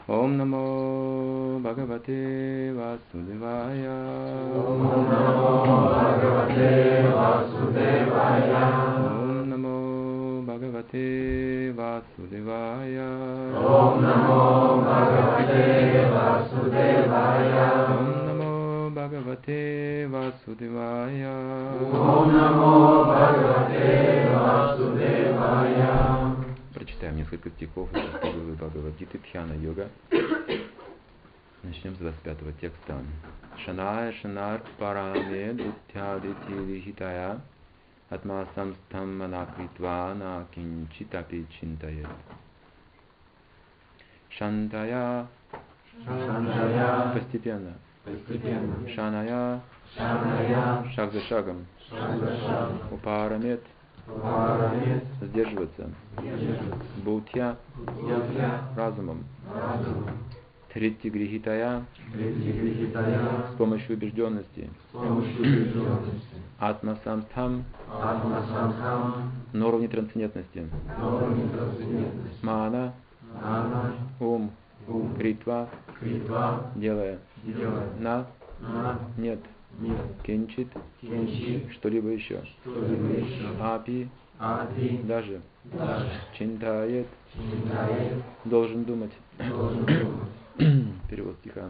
Ом намо Бхагавате Васудевая. Ом намо Бхагавате Васудевая. Ом намо Бхагавате Васудевая. Ом намо Бхагавате Васудевая. Ом намо Бхагавате Васудевая. Ом намо Бхагавате Васудевая. Прочитаем несколько стихов из Бхагавад-гиты Дхьяна-йога. Начнем с 25-го текста. Шаная шанар параме дуттядити вихитая атма самстам манакритва на кинчитапи чинтает. Шантая постепенно. Шаная шаг за шагом. Упарамет сдерживаться. Будхья разумом. Тритти грихитая с помощью убежденности. Атма самстхам на уровне трансцендентности. Мана ум критва делая. На нет. Кинчит что-либо еще. Апи даже. Чинтает должен думать. Перевод стиха.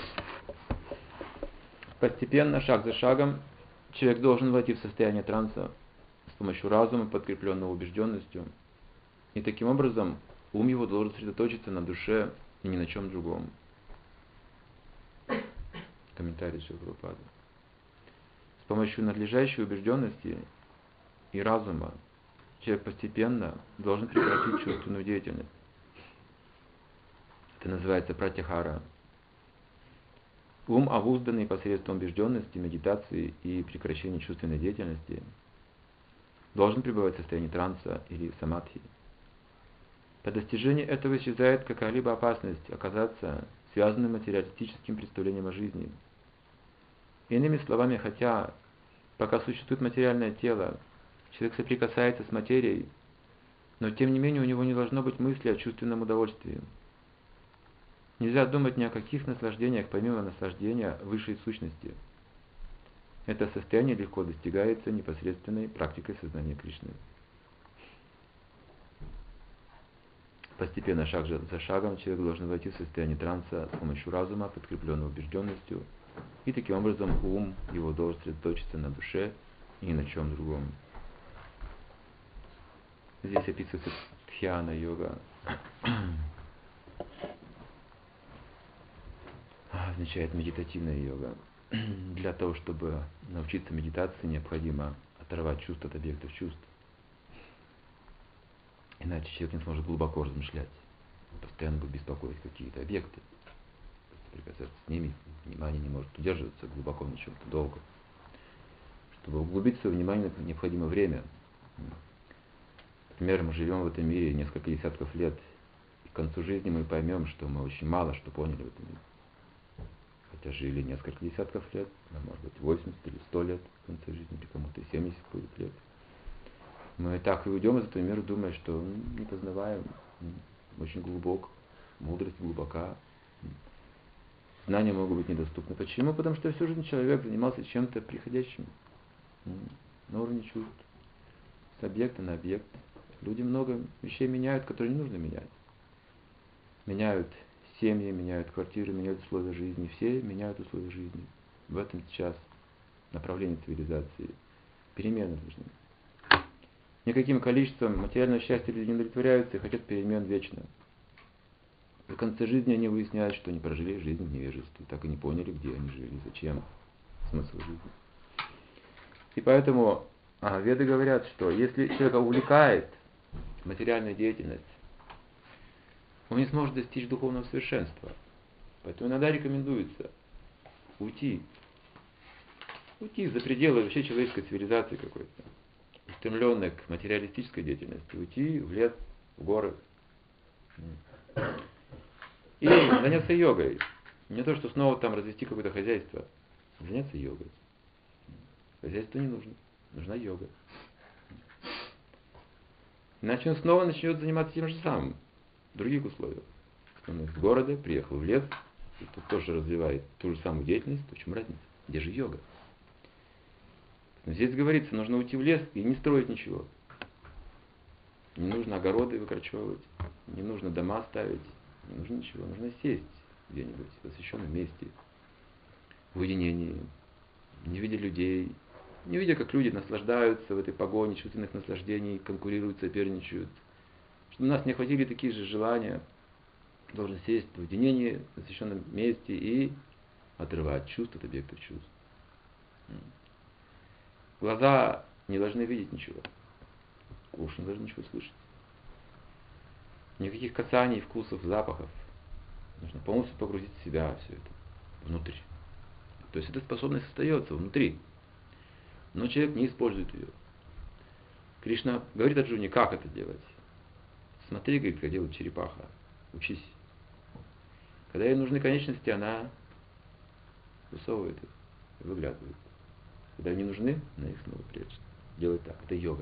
Постепенно, шаг за шагом, человек должен войти в состояние транса с помощью разума, подкрепленного убежденностью. И таким образом ум его должен сосредоточиться на душе и ни на чем другом. Комментарий Шрила Прабхупады. С помощью надлежащей убежденности и разума человек постепенно должен прекратить чувственную деятельность. Это называется пратихара. Ум, обузданный посредством убежденности, медитации и прекращения чувственной деятельности, должен пребывать в состоянии транса или самадхи. По достижении этого исчезает какая-либо опасность оказаться связанным материалистическим представлением о жизни. Иными словами, хотя пока существует материальное тело, человек соприкасается с материей, но тем не менее у него не должно быть мысли о чувственном удовольствии. Нельзя думать ни о каких наслаждениях, помимо наслаждения высшей сущности. Это состояние легко достигается непосредственной практикой сознания Кришны. Постепенно, шаг за шагом, человек должен войти в состояние транса с помощью разума, подкрепленного убежденностью, и таким образом ум его должен сосредоточиться на душе и ни на чем другом. Здесь описывается дхьяна-йога. Означает медитативная йога. Для того, чтобы научиться медитации, необходимо оторвать чувство от объектов чувств. Иначе человек не сможет глубоко размышлять. Он постоянно будет беспокоить какие-то объекты. Соприкасаться с ними, внимание не может удерживаться глубоко на чем-то долго. Чтобы углубить свое внимание, необходимо время. Например, мы живем в этом мире несколько десятков лет, и к концу жизни мы поймем, что мы очень мало что поняли в этом мире. Хотя жили несколько десятков лет, а может быть 80 или 100 лет в конце жизни, или кому-то 70 будет лет. Мы так и уйдем из этого мира, думая, что не познаваем, очень глубок, мудрость глубока, знания могут быть недоступны. Почему? Потому что всю жизнь человек занимался чем-то приходящим на уровне чувств, с объекта на объект. Люди много вещей меняют, которые не нужно менять. Меняют семьи, меняют квартиры, меняют условия жизни. Все меняют условия жизни. В этом сейчас направление цивилизации. Перемены нужны. Никаким количеством материального счастья люди не удовлетворяются и хотят перемен вечно. В конце жизни они выясняют, что не прожили жизнь в невежестве, так и не поняли, где они жили, зачем, смысл жизни. И поэтому веды говорят, что если человека увлекает материальная деятельность, он не сможет достичь духовного совершенства. Поэтому иногда рекомендуется уйти за пределы вообще человеческой цивилизации какой-то, устремленной к материалистической деятельности, уйти в лес, в горы. И заняться йогой. Не то, что снова там развести какое-то хозяйство. Заняться йогой. Хозяйство не нужно. Нужна йога. Иначе он снова начнет заниматься тем же самым. В других условиях. Он из города приехал в лес, и тут тоже развивает ту же самую деятельность, то в чем разница? Где же йога? Но здесь говорится, нужно уйти в лес и не строить ничего. Не нужно огороды выкорчевывать, не нужно дома ставить, не нужно ничего. Нужно сесть где-нибудь в освященном месте, в уединении, не видя людей, не видя, как люди наслаждаются в этой погоне чувственных наслаждений, конкурируют, соперничают. Чтобы у нас не охватили такие же желания, должен сесть в уединении, в освященном месте и отрывать чувства от объектов чувств. Глаза не должны видеть ничего. Уши не должны ничего слышать. Никаких касаний, вкусов, запахов. Нужно полностью погрузить в себя все это, внутрь. То есть эта способность остается внутри. Но человек не использует ее. Кришна говорит Арджуне, как это делать. Смотри, говорит, как делает черепаха. Учись. Когда ей нужны конечности, она высовывает их, выглядывает. Когда не нужны, она их снова прячет. Делает так. Это йога.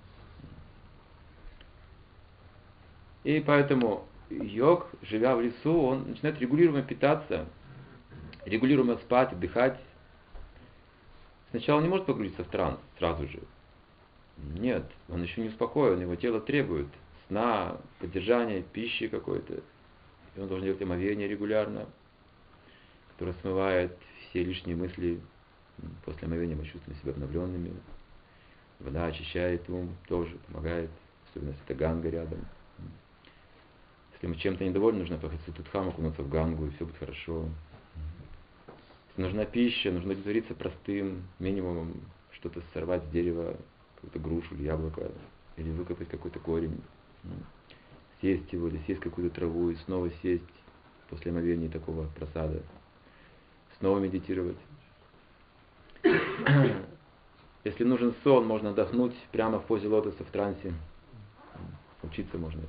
И поэтому йог, живя в лесу, он начинает регулируемо питаться, регулируемо спать, отдыхать. Сначала он не может погрузиться в транс сразу же. Нет, он еще не успокоен, его тело требует сна, поддержания, пищи какой-то. И он должен делать омовение регулярно, которое смывает все лишние мысли. После омовения мы чувствуем себя обновленными. Вода очищает ум, тоже помогает, особенно если это ганга рядом. Если мы чем-то недовольны, нужно поехать в Ситудхам, окунуться в гангу, и все будет хорошо. Если нужна пища, нужно удовлетвориться простым минимумом, что-то сорвать с дерева, какую-то грушу или яблоко, или выкопать какой-то корень, съесть его, или съесть какую-то траву, и снова сесть после омовения такого прасада, снова медитировать. Если нужен сон, можно отдохнуть прямо в позе лотоса в трансе. Учиться можно.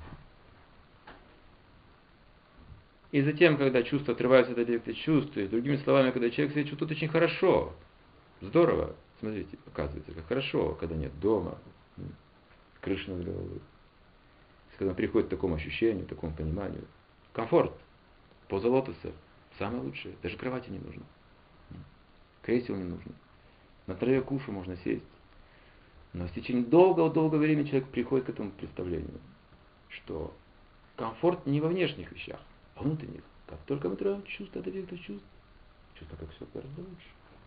И затем, когда чувства отрываются от объекта чувств, и другими словами, когда человек себя чувствует очень хорошо, здорово, смотрите, оказывается, как хорошо, когда нет дома, крыши над головой. Когда он приходит к такому ощущению, к такому пониманию. Комфорт, поза лотоса, самое лучшее, даже кровати не нужно, кресел не нужно. На траве кушу можно сесть. Но в течение долгого времени человек приходит к этому представлению, что комфорт не во внешних вещах, а внутренних. Как только мы отрываем чувства от объектов чувств, чувство как все гораздо лучше.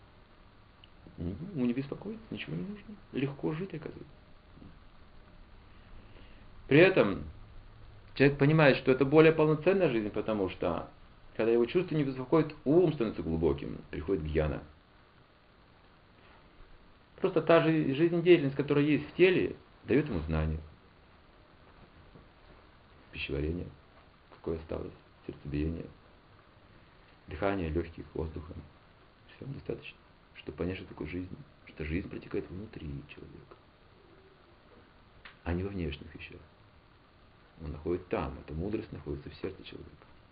Не беспокоиться, ничего не нужно. Легко жить, оказывается. При этом человек понимает, что это более полноценная жизнь, потому что, когда его чувства не беспокоят, ум становится глубоким, приходит гьяна. Просто та же жизнедеятельность, которая есть в теле, дает ему знания. Пищеварение, какое осталось, сердцебиение, дыхание легких, воздуха. Все достаточно, чтобы понять, что такое жизнь. Что жизнь протекает внутри человека, а не во внешних вещах. Он находится там, эта мудрость находится в сердце человека.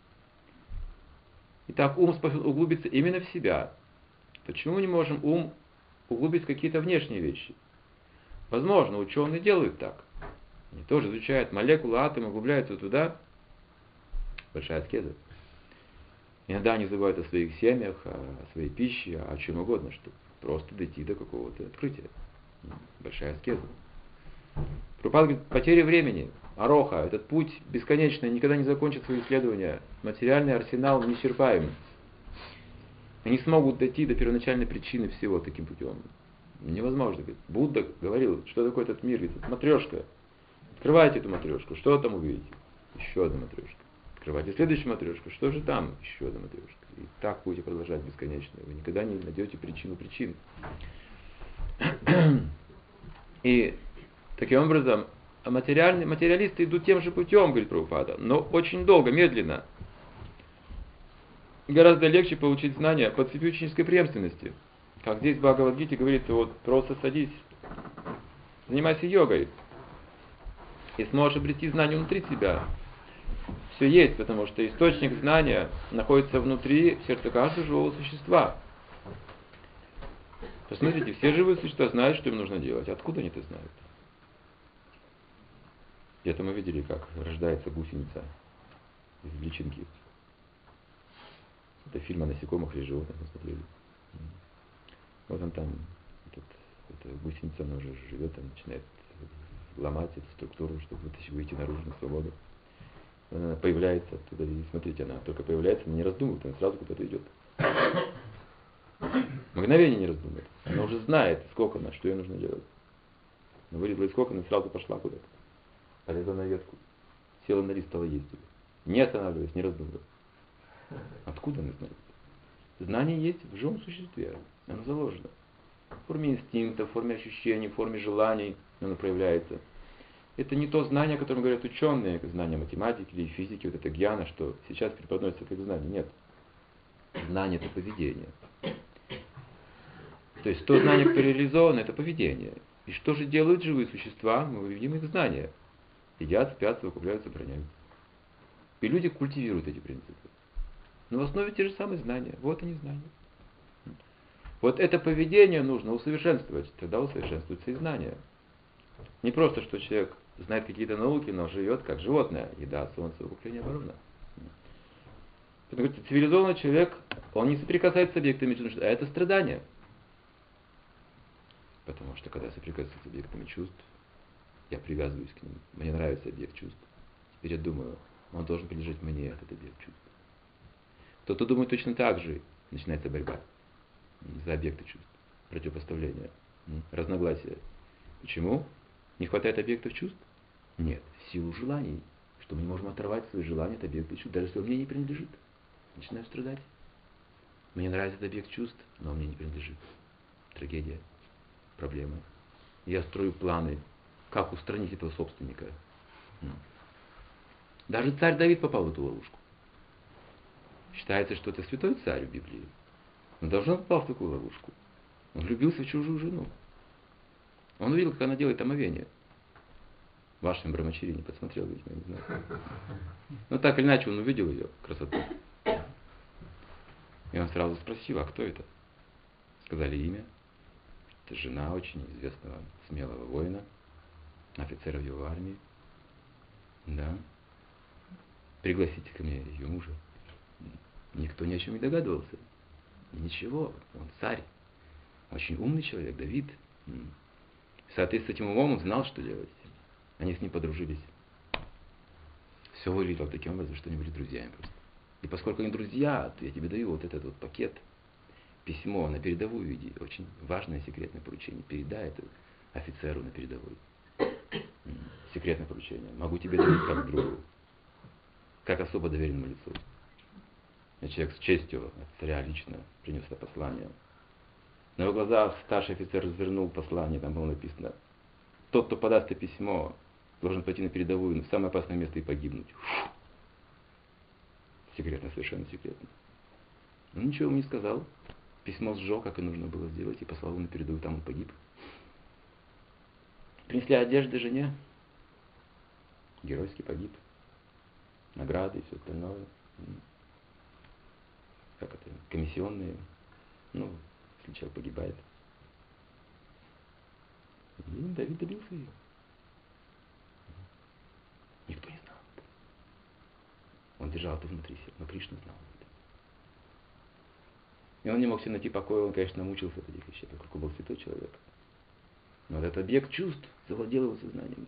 Итак, ум способен углубиться именно в себя. Почему мы не можем ум углубить в какие-то внешние вещи? Возможно, ученые делают так. Они тоже изучают молекулы, атомы, углубляются туда. Большая аскеза. Иногда они забывают о своих семьях, о своей пище, о чем угодно, чтобы просто дойти до какого-то открытия. Большая аскеза. Прабхупада говорит, потеря времени, ароха, этот путь бесконечный, никогда не закончит свои исследования. Материальный арсенал неисчерпаем. Они смогут дойти до первоначальной причины всего таким путем. Невозможно. Говорит. Будда говорил, что такое этот мир. Говорит, матрешка. Открывайте эту матрешку. Что там увидите? Еще одна матрешка. Открывайте следующую матрешку. Что же там? Еще одна матрешка. И так будете продолжать бесконечно. Вы никогда не найдете причину причин. И таким образом материалисты идут тем же путем, говорит Прабхупада, но очень долго, медленно. Гораздо легче получить знания по цепи ученической преемственности. Как здесь в Бхагавад-гите говорит, вот просто садись, занимайся йогой, и сможешь обрести знания внутри себя. Все есть, потому что источник знания находится внутри сердца каждого живого существа. Посмотрите, все живые существа знают, что им нужно делать. Откуда они это знают? Где-то мы видели, как рождается гусеница. из личинки. Это фильм о насекомых или животных мы смотрели. Вот он там, эта гусеница, она уже живет, там начинает ломать эту структуру, чтобы выйти наружу на свободу. Она появляется оттуда, и смотрите, она только появляется, она не раздумывает, она сразу куда-то идет. Мгновение не раздумывает. Она уже знает, сколько она, что ей нужно делать. Она вылезла из кокона и сразу пошла куда-то. Полезла на ветку, села на лист, стала есть его. Не останавливаясь, не раздумывая. Откуда она знает? Знание есть в живом существе. Оно заложено. В форме инстинкта, в форме ощущений, в форме желаний оно проявляется. Это не то знание, о котором говорят ученые, как знание математики или физики, вот это гьяна, что сейчас преподносится как знание. Нет. Знание – это поведение. То есть то знание, которое реализовано, это поведение. И что же делают живые существа? Мы видим их знания. Едят, спят, совокупляются, обороняются. И люди культивируют эти принципы. Но в основе те же самые знания. Вот они знания. Вот это поведение нужно усовершенствовать. Тогда усовершенствуются и знания. Не просто, что человек знает какие-то науки, но живет как животное. Еда, солнце, совокупление, оборона. Потому что цивилизованный человек, он не соприкасается с объектами чувств, а это страдание. Потому что когда я соприкасаюсь с объектами чувств, я привязываюсь к ним. Мне нравится объект чувств. Теперь я думаю, он должен принадлежать мне, этот объект чувств. Кто-то думает точно так же, начинается борьба за объекты чувств, противопоставление, разногласия. Почему? Не хватает объектов чувств? Нет, в силу желаний, что мы не можем оторвать свои желания от объекта чувств, даже если он мне не принадлежит. Начинаю страдать. Мне нравится этот объект чувств, но он мне не принадлежит. Трагедия, проблема. Я строю планы, как устранить этого собственника. Даже царь Давид попал в эту ловушку. Считается, что это святой царь в Библии. Он давно попал в такую ловушку. Он влюбился в чужую жену. Он увидел, как она делает омовение. В вашем Брамачари не подсмотрел, видимо, я не знаю. Но так или иначе он увидел ее красоту. И он сразу спросил, а кто это? Сказали имя. Это жена очень известного смелого воина, офицера в его армии. Да. Пригласите ко мне ее мужа. Никто ни о чем не догадывался. Ничего, он царь. Очень умный человек, Давид. В соответствии с этим умом он знал, что делать. Они с ним подружились. Все выглядело таким образом, что они были друзьями просто. И поскольку они друзья, то я тебе даю вот этот вот пакет, письмо на передовую веди. Очень важное секретное поручение. Передай это офицеру на передовой. Секретное поручение. Могу тебе дать как другу. Как особо доверенному лицу. Человек с честью от царя лично принес это послание. На его глазах старший офицер развернул послание, там было написано: тот, кто подаст это письмо, должен пойти на передовую, в самое опасное место и погибнуть. Фу. Секретно, совершенно секретно. Он ничего ему не сказал. Письмо сжег, как и нужно было сделать, и послал его на передовую, там он погиб. Принесли одежды жене. Геройски погиб. Награды и все остальное. Как это? Комиссионные. Ну, если человек погибает. И Давид добился ее. Никто не знал. Он держал это внутри себя, но Кришна знал это. И он не мог себе найти покоя, он, конечно, мучился от этих вещей, поскольку был святой человек. Но вот этот объект чувств завладел его сознанием.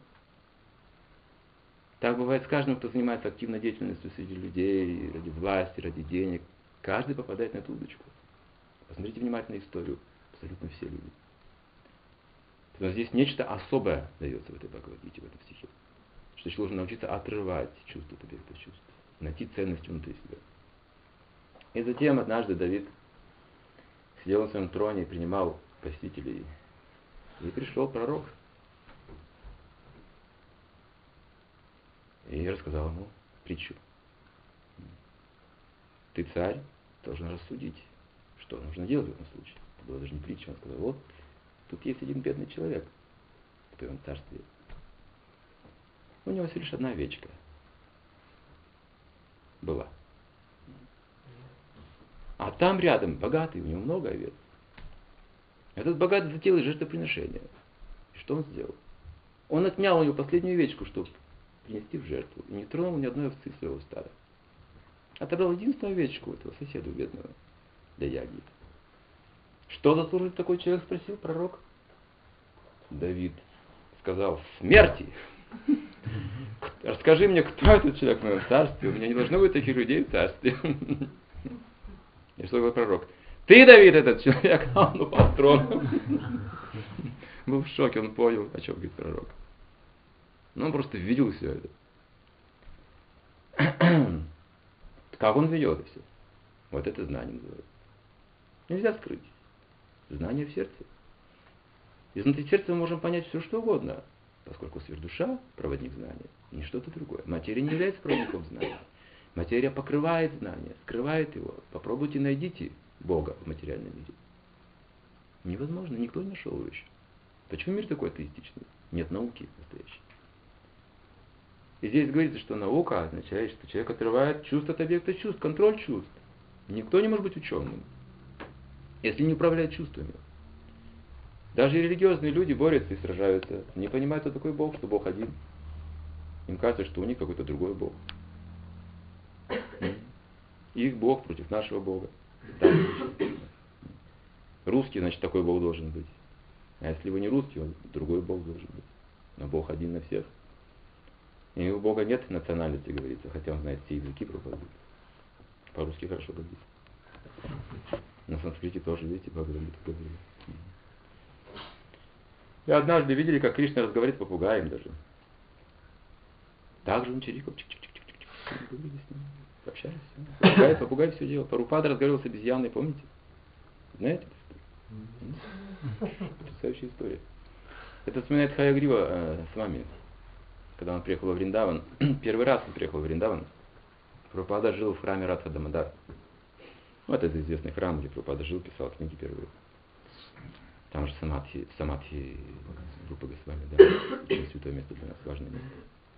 Так бывает с каждым, кто занимается активной деятельностью среди людей, ради власти, ради денег. Каждый попадает на эту удочку. Посмотрите внимательно историю. Абсолютно все люди. Потому что здесь нечто особое дается в этой Бхагавад-гите, в этом стихе. Что человек должен научиться отрывать чувства от объектов чувств. Найти ценность внутри себя. И затем однажды Давид сидел на своем троне и принимал посетителей. И пришел пророк. И рассказал ему притчу. Ты, царь, должен рассудить, что нужно делать в этом случае. Это была даже не притча. Он сказал: вот, тут есть один бедный человек в твоем царстве. У него всего лишь одна овечка была. А там рядом богатый, у него много овец. Этот богатый затеял жертвоприношение. И что он сделал? Он отнял у него последнюю овечку, чтобы принести в жертву. И не тронул ни одной овцы своего стада. Отобрал единственную овечку этого соседа бедного для яги. Что заслужит такой человек, спросил пророк. Давид сказал: смерти. Расскажи мне, кто этот человек в моем царстве. У меня не должно быть таких людей в царстве. И что говорит пророк? Ты, Давид, этот человек, а он упал с трона. Был в шоке, он понял, о чем говорит пророк. Но он просто видел все это. Как он ведет все? Вот это знание называется. Нельзя скрыть. Знание в сердце. Изнутри сердца мы можем понять все, что угодно, поскольку сверхдуша – проводник знания, и не что-то другое. Материя не является проводником знания. Материя покрывает знание, скрывает его. Попробуйте, найдите Бога в материальном мире. Невозможно, никто не нашел его еще. Почему мир такой атеистичный? Нет науки настоящей. И здесь говорится, что наука означает, что человек отрывает чувство от объекта чувств, контроль чувств. Никто не может быть ученым, если не управляет чувствами. Даже религиозные люди борются и сражаются, не понимают, кто такой Бог, что Бог один. Им кажется, что у них какой-то другой Бог. Их Бог против нашего Бога. Русский, значит, такой Бог должен быть. А если вы не русский, он другой Бог должен быть. Но Бог один на всех. И у Бога нет национальности, говорится, хотя он знает все языки проповедует. По-русски хорошо говорит. На санскрите тоже, видите, Бог говорит. И однажды видели, как Кришна разговаривает с попугаем даже. Так же он чирикал, говорили с ним, общались. Попугай все делал. Прабхупада разговаривал с обезьяной, помните? Знаете? Потрясающая история. Это вспоминает Хаягрива с вами, когда он приехал во Вриндаван. Первый раз он приехал в Вриндаван. Прабхупада жил в храме Радха Дамодар. Вот это известный храм, где Прабхупада жил, писал книги первые. Там же Самадхи группа Госвами, да, очень святое место для нас, важное место.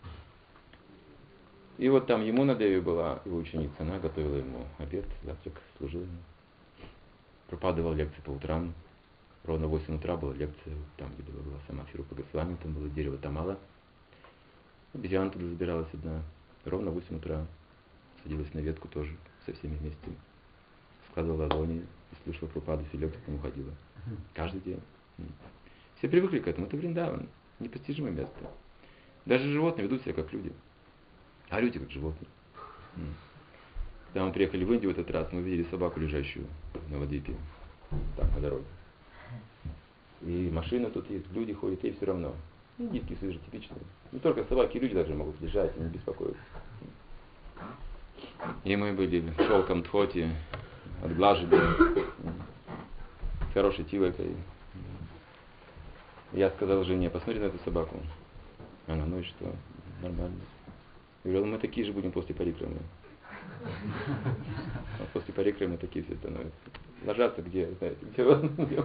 И вот там Ямуна Деви была его ученица, она готовила ему обед, завтрак, служила ему. Прабхупада лекции по утрам. Ровно в 8 утра была лекция, там, где была Самадхи группа Госвами, там было дерево Тамала. Обезьяна туда забиралась одна. Ровно в 8 утра садилась на ветку тоже, со всеми вместе. Складывала ладони и слушала Прабхупаду, всю лекцию, потом уходила. Каждый день. Все привыкли к этому. Это Вриндаван. Непостижимое место. Даже животные ведут себя как люди. А люди как животные. Когда мы приехали в Индию в этот раз, мы видели собаку, лежащую на Навадвипе. Там, на дороге. И машина тут есть, люди ходят, ей все равно. Индийские все же типичные. Не только собаки, и люди даже могут лежать и не беспокоиться. И мы были в шелком тхоти, отглажены, с хорошей тилокой. Я сказал жене: посмотри на эту собаку. Она: ну и что? Нормально. Я говорил: мы такие же будем после парикрамы. А после парикрамы такие все становятся. Ложатся где, знаете, где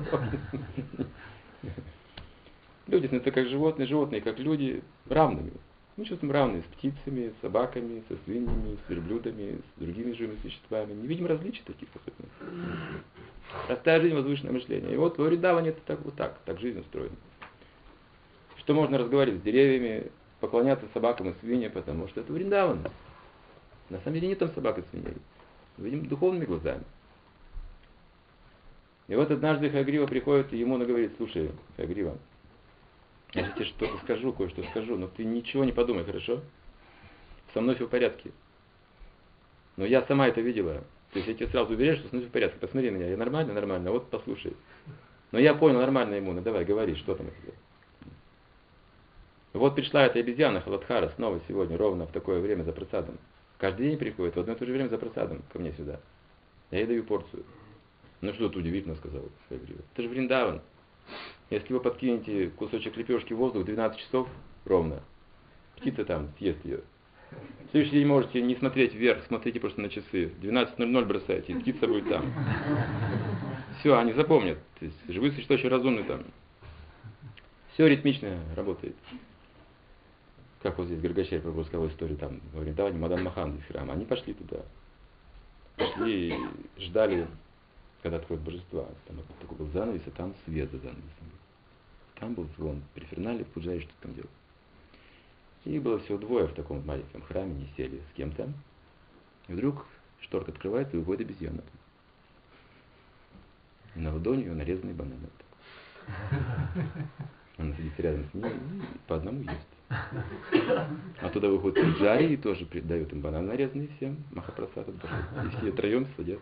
люди становятся как животные, животные как люди, равными. Мы чувствуем равными с птицами, с собаками, со свиньями, с верблюдами, с другими живыми существами. Не видим различий таких особенных. Простая жизнь, возвышенное мышление. И вот в Вриндаване это так, вот так жизнь устроена. Что можно разговаривать с деревьями, поклоняться собакам и свиньям, потому что это Вриндаван. На самом деле нет там собак и свиней. Видим духовными глазами. И вот однажды Хаягрива приходит, и ему говорит: слушай, Хаягрива, я же тебе что-то скажу, кое-что скажу, но ты ничего не подумай, хорошо? Со мной все в порядке. Но я сама это видела. То есть я тебе сразу уверяю, что со мной все в порядке. Посмотри на меня, я нормально, нормально, вот послушай. Но я понял, нормально ему, ну давай, говори, что там это. Вот пришла эта обезьяна Халадхара снова сегодня, ровно в такое время за просадом. Каждый день приходит, в одно и то же время за просадом ко мне сюда. Я ей даю порцию. Ну что-то удивительно, сказал Хаягрива. Это же Вриндаван. Если вы подкинете кусочек лепешки в воздух 12 часов ровно, птица там съест ее. В следующий день можете не смотреть вверх, смотрите просто на часы. 12:00 бросайте, и птица будет там. Все, они запомнят. То есть живые существа очень разумны там. Все ритмично работает. Как вот здесь Гаргачарья Прабху сказал историю, там во Вриндаване Мадан Махан из храма. Они пошли туда. Пошли и ждали, когда откроют божества. Там такой был занавес, а там свет за занавесом. Там был звон. Префернали, пуджари что-то там делал. И было всего двое в таком маленьком храме, не сели с кем-то. И вдруг Шторка открывается, и выходит обезьяна. И на ладони ее нарезанный банан. Она садится рядом с ней и по одному ест. А туда выходит Джари и тоже дает им банан нарезанный всем, Махапрасад. И все троем сидят.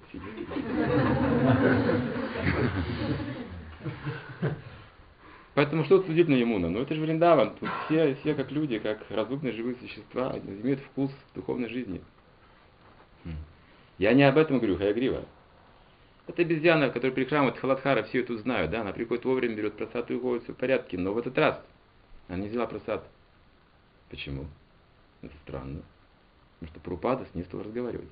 Поэтому что судить на Ямуна? Ну это же Вриндаван. Тут все как люди, как разумные живые существа, имеют вкус духовной жизни. Я не об этом говорю, Хаягрива. Это обезьяна, которая прихрамывает Халадхара, все это знают, да, она приходит вовремя, берет просад и уходит, все в порядке, но в этот раз она не взяла просад. Почему? Это странно. Потому что Прабхупада с ней стал разговаривать.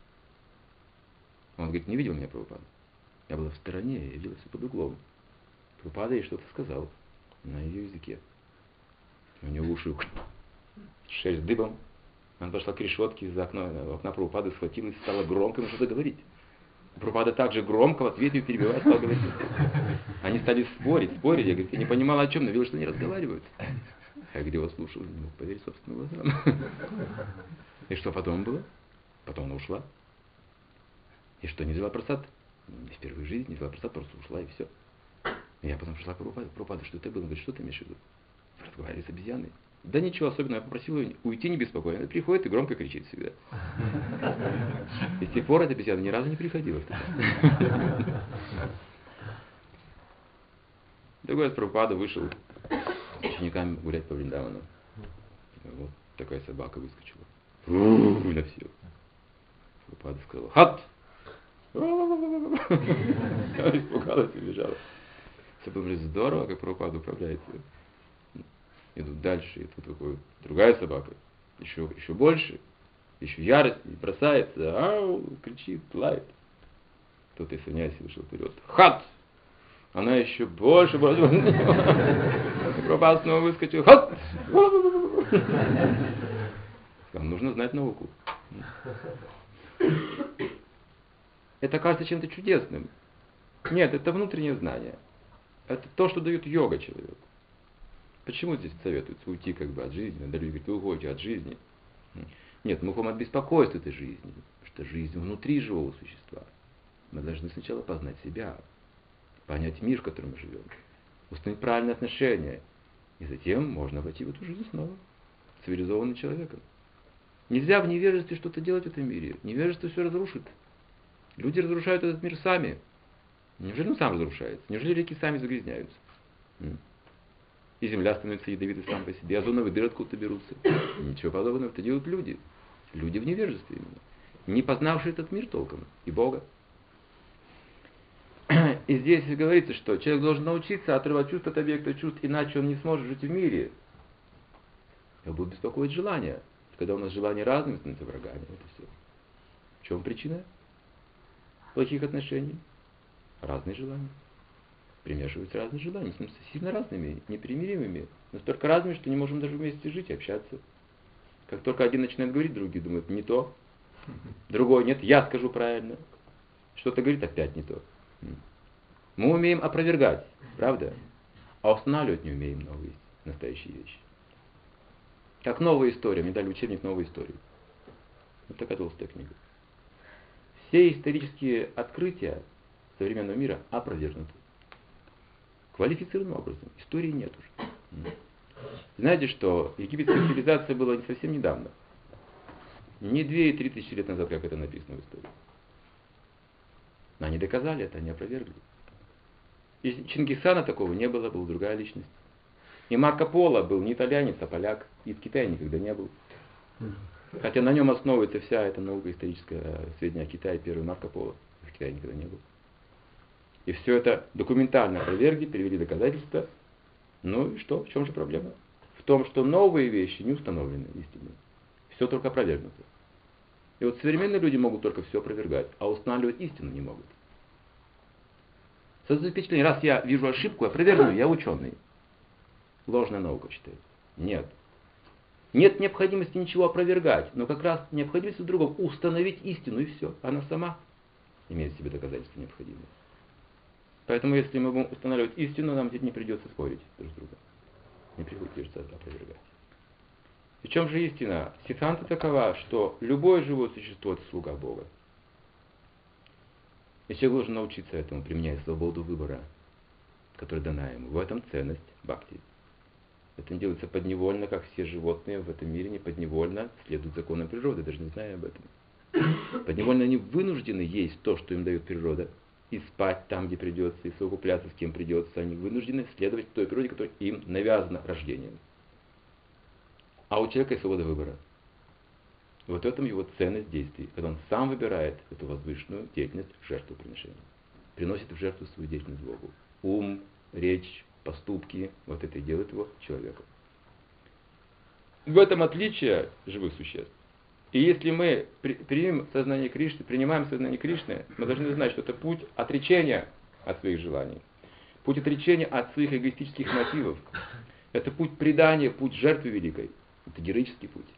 Он говорит, не видел меня Прабхупада. Я была в стороне, я явилась под углом. Прабхупада ей что-то сказал на ее языке. У нее уши шерсть дыбом. Она пошла к решетке из-за окна Прабхупады, схватилась и стала громко ему что-то говорить. Прабхупада также громко в ответ ее перебивать стал говорить. Они стали спорить. Я говорю, я не понимала о чем, но видела, что они разговаривают. Я его слушал, не мог поверить собственным глазам. И что потом было? Потом она ушла. И что, не взяла просад? Впервые в жизни не взяла просад, просто ушла и все. И я потом пришла к Прабхупаде. Прабхупада, что это было? Он говорит, что ты имеешь в виду? Разговаривали с обезьяной. Да ничего особенного, я попросил ее уйти не беспокойно. Она приходит и громко кричит всегда. И с тех пор эта обезьяна ни разу не приходила. Другой раз Прабхупада вышел с учениками гулять по Вриндавану. Вот такая собака выскочила. На всех. Прабхупада сказала, хат! Она испугалась и бежала. Все было здорово, как Прабхупада управляет. Идут дальше, и тут выходит другая собака, еще больше, еще ярость, и бросается, ау, кричит, лает. Тут и саньяси вышел вперед. Хат! Она еще больше бросилась на него. Прабхупада снова выскочил. Хат! Сказал, нужно знать науку. Это кажется чем-то чудесным. Нет, это внутреннее знание. Это то, что дает йога человеку. Почему здесь советуется уйти как бы от жизни? Надо говорить, вы уходите от жизни. Нет, мы уходим от беспокойства этой жизни. Потому что жизнь внутри живого существа. Мы должны сначала познать себя. Понять мир, в котором мы живем. Установить правильные отношения. И затем можно войти в эту жизнь снова. Цивилизованным человеком. Нельзя в невежестве что-то делать в этом мире. Невежество все разрушит. Люди разрушают этот мир сами. Неужели он сам разрушается? Неужели реки сами загрязняются? И земля становится ядовитой сам по себе, озоновые дыры откуда-то берутся. Ничего подобного, это делают люди. Люди в невежестве именно. Не познавшие этот мир толком. И Бога. И здесь говорится, что человек должен научиться отрывать чувства от объекта чувств, иначе он не сможет жить в мире. Его будет беспокоить желание. Когда у нас желания разные, становятся врагами. Это все. В чем причина плохих отношений? Разные желания. Примешиваются разные желания, становятся сильно разными, непримиримыми, настолько разными, что не можем даже вместе жить и общаться. Как только один начинает говорить, другие думают, не то. Другой, нет, я скажу правильно. Что-то говорит, опять не то. Мы умеем опровергать, правда? А устанавливать не умеем новые, настоящие вещи. Как новая история, мне дали учебник «Новая история». Вот такая толстая книга. Все исторические открытия современного мира опровергнуты. Квалифицированным образом. Истории нет уже. Знаете, что египетская цивилизация была совсем недавно. Не 2 и 3 тысячи лет назад, как это написано в истории. Но они доказали это, они опровергли. И Чингисхана такого не было, была другая личность. И Марко Поло был не итальянец, а поляк. И в Китае никогда не был. Хотя на нем основывается вся эта наука историческая, сведения о Китае, первый Марко Поло. В Китае никогда не был. И все это документально опровергли, привели доказательства. Ну и что? В чем же проблема? В том, что новые вещи не установлены истинно. Все только опровергнуто. И вот современные люди могут только все опровергать, а устанавливать истину не могут. Создаю впечатление, раз я вижу ошибку, опровергну, я ученый. Ложная наука считается. Нет. Нет необходимости ничего опровергать, но как раз необходимость в другом установить истину, и все. Она сама имеет в себе доказательства необходимые. Поэтому, если мы будем устанавливать истину, нам здесь не придется спорить друг с другом. Не приходится опровергать. В чем же истина? Сиддханта такова, что любое живое существо – это слуга Бога. И человек должен научиться этому, применяя свободу выбора, которая дана ему. В этом ценность бхакти. Это не делается подневольно, как все животные в этом мире не подневольно следуют законам природы, даже не зная об этом. Подневольно они вынуждены есть то, что им дает природа, и спать там, где придется, и совокупляться с кем придется. Они вынуждены следовать той природе, которая им навязана рождением. А у человека есть свобода выбора. Вот в этом его ценность действий, когда он сам выбирает эту возвышенную деятельность жертвоприношения. Приносит в жертву свою деятельность Богу. Ум, речь, поступки, вот это и делает его человеком. В этом отличие живых существ. И если мы принимаем сознание Кришны, мы должны знать, что это путь отречения от своих желаний. Путь отречения от своих эгоистических мотивов. Это путь предания, путь жертвы великой. Это героический путь.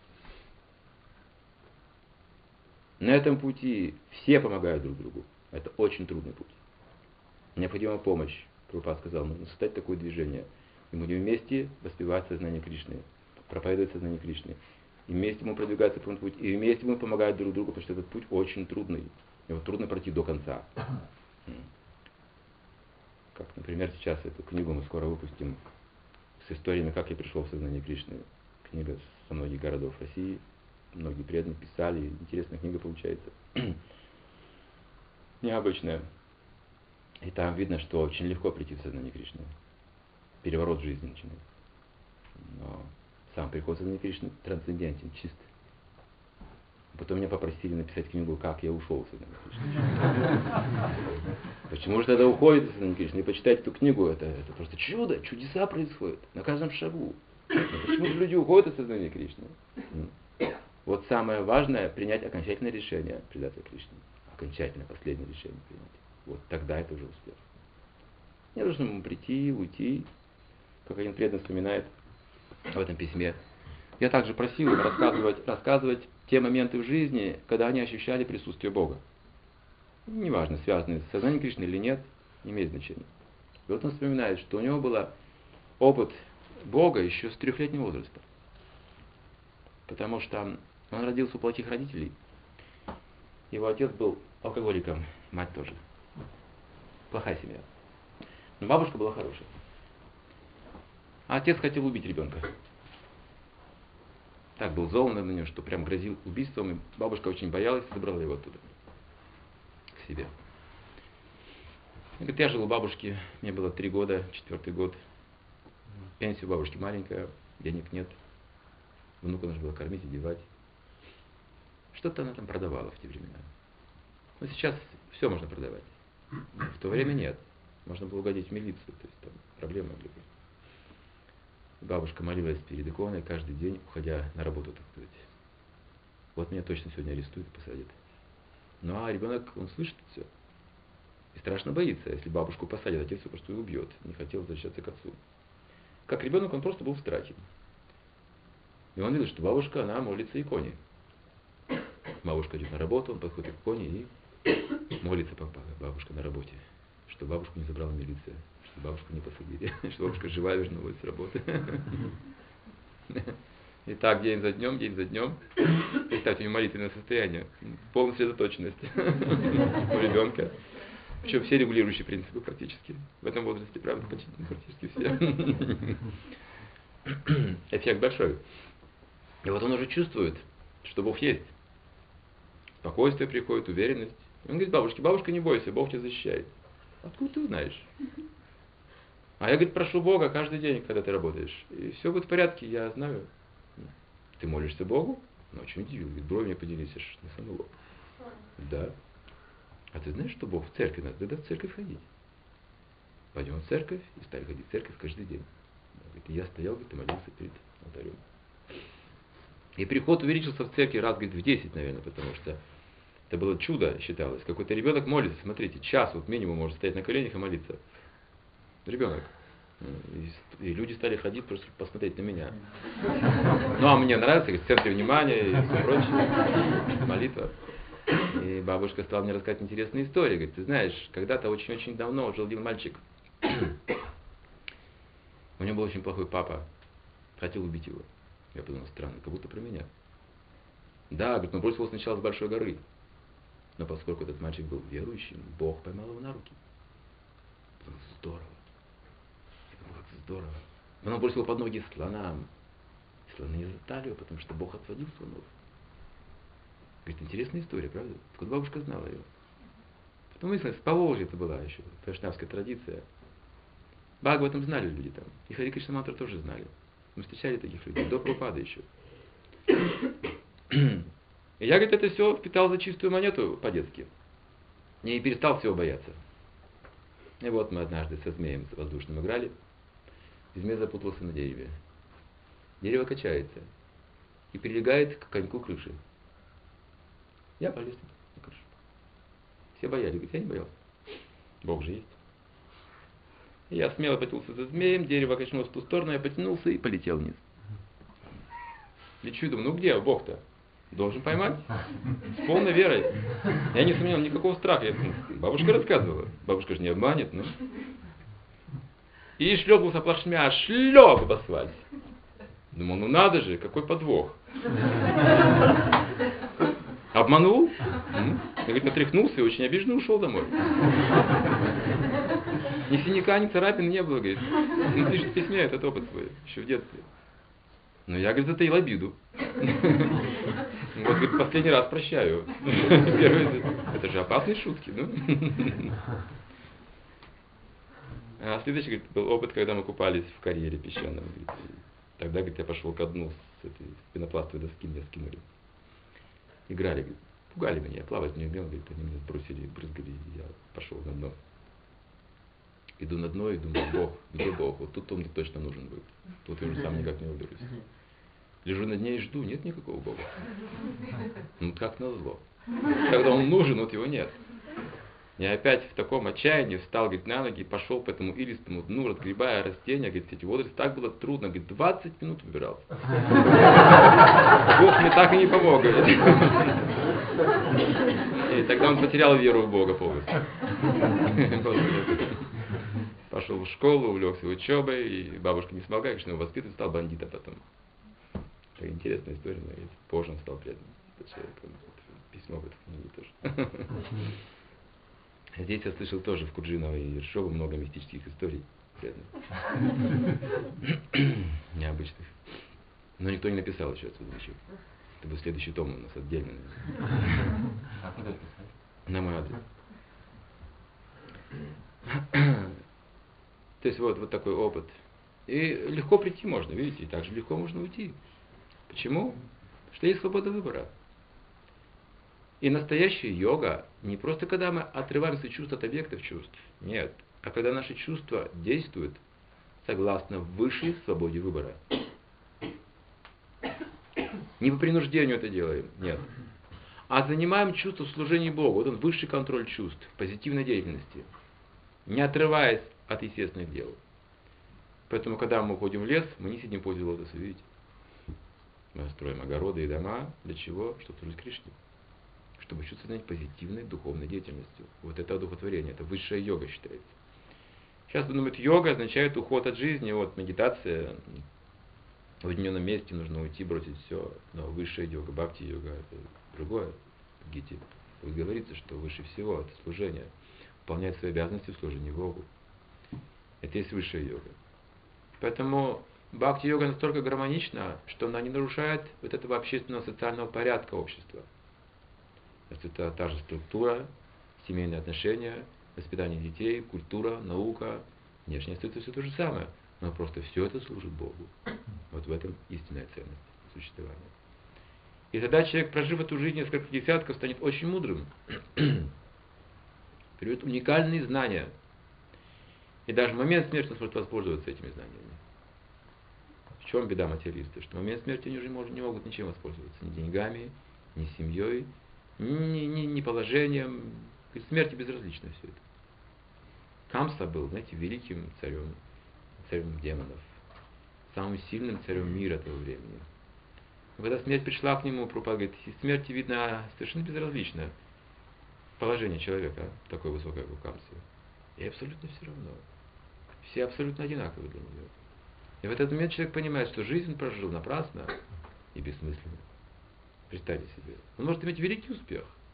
На этом пути все помогают друг другу. Это очень трудный путь. Необходима помощь. Прабхупада сказал, нужно создать такое движение. И мы будем вместе воспевать сознание Кришны, проповедовать сознание Кришны. И вместе мы продвигаться по этому пути, и вместе мы помогаем друг другу, потому что этот путь очень трудный. Его трудно пройти до конца. Как, например, сейчас эту книгу мы скоро выпустим с историями, как я пришел в сознание Кришны. Книга со многих городов России. Многие преданные писали. Интересная книга получается. Необычная. И там видно, что очень легко прийти в сознание Кришны. Переворот в жизни начинается. Но сам приход в сознание Кришны трансцендентен, чист. Потом меня попросили написать книгу «Как я ушел в сознание Кришны». Почему же тогда уходит из сознания Кришны? И почитать эту книгу, это просто чудо, чудеса происходят на каждом шагу. Но почему же люди уходят из сознания Кришны? Вот самое важное — принять окончательное решение предаться Кришне. Окончательное, последнее решение принять. Вот тогда это уже успех. Не должно ему прийти, уйти, как один преданный вспоминает в этом письме. Я также просил им рассказывать те моменты в жизни, когда они ощущали присутствие Бога. Неважно, связанные с сознанием Кришны или нет, не имеет значения. И вот он вспоминает, что у него был опыт Бога еще с 3-летнего возраста. Потому что он родился у плохих родителей. Его отец был алкоголиком, мать тоже. Плохая семья. Но бабушка была хорошая. А отец хотел убить ребенка. Так был зол на него, что прям грозил убийством. И бабушка очень боялась и забрала его оттуда. К себе. И говорит, я жил у бабушки, мне было 3 года, 4-й год. Пенсия у бабушки маленькая, денег нет. Внука нужно было кормить, одевать. Что-то она там продавала в те времена. Но сейчас все можно продавать. В то время нет. Можно было угодить в милицию, то есть там проблемы были. Бабушка молилась перед иконой каждый день, уходя на работу, так сказать. Вот меня точно сегодня арестуют и посадят. Ну а ребенок, он слышит все. И страшно боится, если бабушку посадят, отец его просто убьет. Не хотел возвращаться к отцу. Как ребенок, он просто был в страхе. И он видел, что бабушка, она молится иконе. Бабушка идет на работу, он подходит к иконе и молится бабушка на работе. Что бабушку не забрала милиция, что бабушку не посадили, что бабушка живая вернулась с работы. И так день за днем. Представьте, молитвенное состояние, полная сосредоточенность у ребенка. Причем все регулирующие принципы практически. В этом возрасте, правда, практически все. Эффект большой. И вот он уже чувствует, что Бог есть. Спокойствие приходит, уверенность. И он говорит бабушке, бабушка, не бойся, Бог тебя защищает. Откуда ты знаешь? А я, говорит, прошу Бога каждый день, когда ты работаешь. И все будет в порядке, я знаю. Ты молишься Богу? Ну, очень удивил. Говорит, брови мне поделись, аж на самый лоб. Да. А ты знаешь, что Бог в церкви? Надо тогда в церковь ходить. Пойдем в церковь и стали ходить в церковь каждый день. Говорит, и я стоял, говорит, и молился перед алтарем. И приход увеличился в церкви раз, говорит, в 10, наверное, потому что это было чудо, считалось. Какой-то ребенок молится, смотрите, час вот минимум может стоять на коленях и молиться. Ребенок. И люди стали ходить просто посмотреть на меня. Ну а мне нравится, говорит, в центре внимания и все прочее. Молитва. И бабушка стала мне рассказывать интересные истории. Говорит, ты знаешь, когда-то очень-очень давно жил один мальчик. У него был очень плохой папа. Хотел убить его. Я подумал, странно, как будто про меня. Да, говорит, он бросился сначала с большой горы. Но поскольку этот мальчик был верующим, Бог поймал его на руки. Это было здорово. Это было как здорово. Он бросил под ноги слонам. Слоны не затали его, потому что Бог отводил слонов. Говорит, интересная история, правда? Откуда бабушка знала ее? Потом выяснилось, в Поволжье это была еще вайшнавская традиция. Бхагаватам знали люди там. И Хари Кришна мантру тоже знали. Мы встречали таких людей, до Прабхупады еще. И я, говорит, это все впитал за чистую монету по-детски. И перестал всего бояться. И вот мы однажды со змеем воздушным играли. И змей запутался на дереве. Дерево качается. И прилегает к коньку крыши. Я полез на крышу. Все боялись. Говорит, я не боялся. Бог же есть. И я смело потянулся за змеем, дерево качнулось в ту сторону, я потянулся и полетел вниз. Лечу и думаю, ну где Бог-то? Должен поймать. С полной верой. Я не сомневался, никакого страха. Бабушка рассказывала. Бабушка же не обманет. Ну. И шлепнулся плашмя, шлеп в асфальт. Думал, ну надо же, какой подвох. Обманул? Я, говорит, отряхнулся и очень обиженно ушел домой. Ни синяка, ни царапин не было, говорит. Он пишет в письме этот опыт свой, еще в детстве. Но я, говорит, затаил обиду. Вот, говорит, последний раз прощаю. Это же опасные шутки, ну? А следующий, говорит, был опыт, когда мы купались в карьере песчаном. Тогда, говорит, я пошел ко дну с этой пенопластовой доски, меня скинули. Играли, говорит, пугали меня, я плавать не умел, говорит, они меня сбросили, брызгали, и я пошел на дно. Иду на дно и думаю, Бог, где Бог? Вот тут он мне точно нужен будет. Тут я уже сам никак не выберусь. Лежу на дне и жду, нет никакого Бога. Ну как назло. Когда он нужен, вот его нет. Я опять в таком отчаянии встал, говорит, на ноги и пошел по этому илистому дну, разгребая растения, говорит, эти водоросли. Так было трудно, говорит, 20 минут выбирался. Бог мне так и не помог, говорит. И тогда он потерял веру в Бога полностью. Пошел в школу, увлекся учебой, и бабушка не смогла, конечно, его воспитывать, стал бандитом потом. Такая интересная история, но позже он стал преданным человеком. Письмо в этой книге тоже. Здесь я слышал тоже в Куджиново и Ершову много мистических историй преданных. Необычных. Но никто не написал еще отсюда ничего. Это будет следующий том у нас отдельно. А куда писать? На мой адрес. То есть вот такой опыт. И легко прийти можно, видите, и так же легко можно уйти. Почему? Потому что есть свобода выбора. И настоящая йога не просто когда мы отрываемся чувств от объектов чувств. Нет. А когда наши чувства действуют согласно высшей свободе выбора. Не по принуждению это делаем. Нет. А занимаем чувство в служении Богу. Вот он высший контроль чувств, позитивной деятельности. Не отрываясь от естественных дел. Поэтому, когда мы уходим в лес, мы не сидим позе лотоса, видите? Мы строим огороды и дома. Для чего? Чтобы служить Кришне. Чтобы чувствовать позитивной духовной деятельностью. Вот это одухотворение, это высшая йога считается. Сейчас думают, йога означает уход от жизни, вот медитация. В уединенном месте нужно уйти, бросить все. Но высшая йога, бхакти-йога, это другое. В Гите говорится, что выше всего это служение. Выполнять свои обязанности в служении Богу. Это и есть высшая йога. Поэтому бхакти-йога настолько гармонична, что она не нарушает вот этого общественного социального порядка общества. Это та же структура, семейные отношения, воспитание детей, культура, наука. Внешне остается все то же самое, но просто все это служит Богу. Вот в этом истинная ценность существования. И тогда человек, прожив эту жизнь несколько десятков, станет очень мудрым. Приведет уникальные знания. И даже в момент смерти он сможет воспользоваться этими знаниями. В чем беда материалистов? Что в момент смерти они уже не могут ничем воспользоваться. Ни деньгами, ни семьей, ни положением. К смерти безразлично все это. Камса был, знаете, великим царем демонов. Самым сильным царем мира того времени. Но когда смерть пришла к нему, Прабхупада говорит, из смерти видно совершенно безразличное положение человека, такое высокое, как у Камсы. И абсолютно все равно. Все абсолютно одинаковы для нее. И в этот момент человек понимает, что жизнь прожил напрасно и бессмысленно. Представьте себе. Он может иметь великий успех.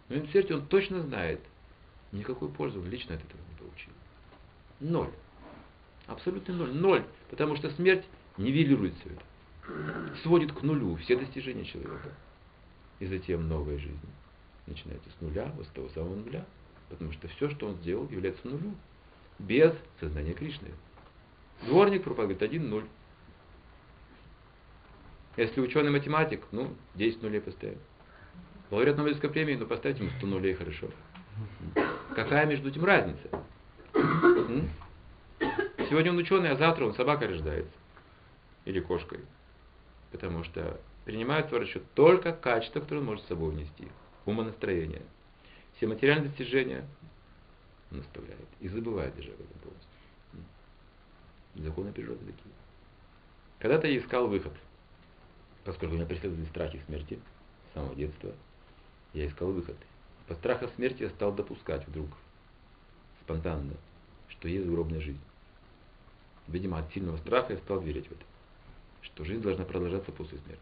В момент смерти он точно знает, никакой пользы он лично от этого не получил. Ноль. Абсолютный ноль. Ноль. Потому что смерть нивелирует все это. Сводит к нулю все достижения человека. И затем новая жизнь начинается с нуля, вот с того самого нуля. Потому что все, что он сделал, является нулю. Без сознания Кришны. Дворник проповедует 1-0. Если ученый математик, 10 нулей поставим. Лауреат Нобелевской премии, поставьте ему 100 нулей, хорошо. Какая между этим разница? Сегодня он ученый, а завтра он собакой рождается. Или кошкой. Потому что принимают в расчет только качество, которое он может с собой внести. Умонастроение. Все материальные достижения он оставляет. И забывает даже об этом полностью. Законы природы такие. Когда-то я искал выход. Поскольку меня преследовали страхи смерти с самого детства, я искал выход. По страху смерти я стал допускать вдруг, спонтанно, что есть загробная жизнь. Видимо, от сильного страха я стал верить в это, что жизнь должна продолжаться после смерти.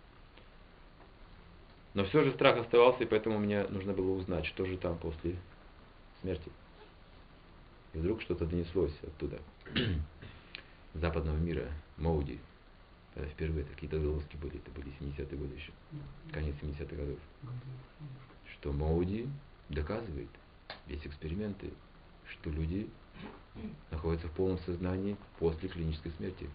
Но все же страх оставался, и поэтому мне нужно было узнать, что же там после смерти. И вдруг что-то донеслось оттуда, западного мира, Моуди. Когда впервые такие отголоски были, это были 70-е годы еще, конец 70-х годов. Что Моуди доказывает, есть эксперименты, что люди находятся в полном сознании после клинической смерти.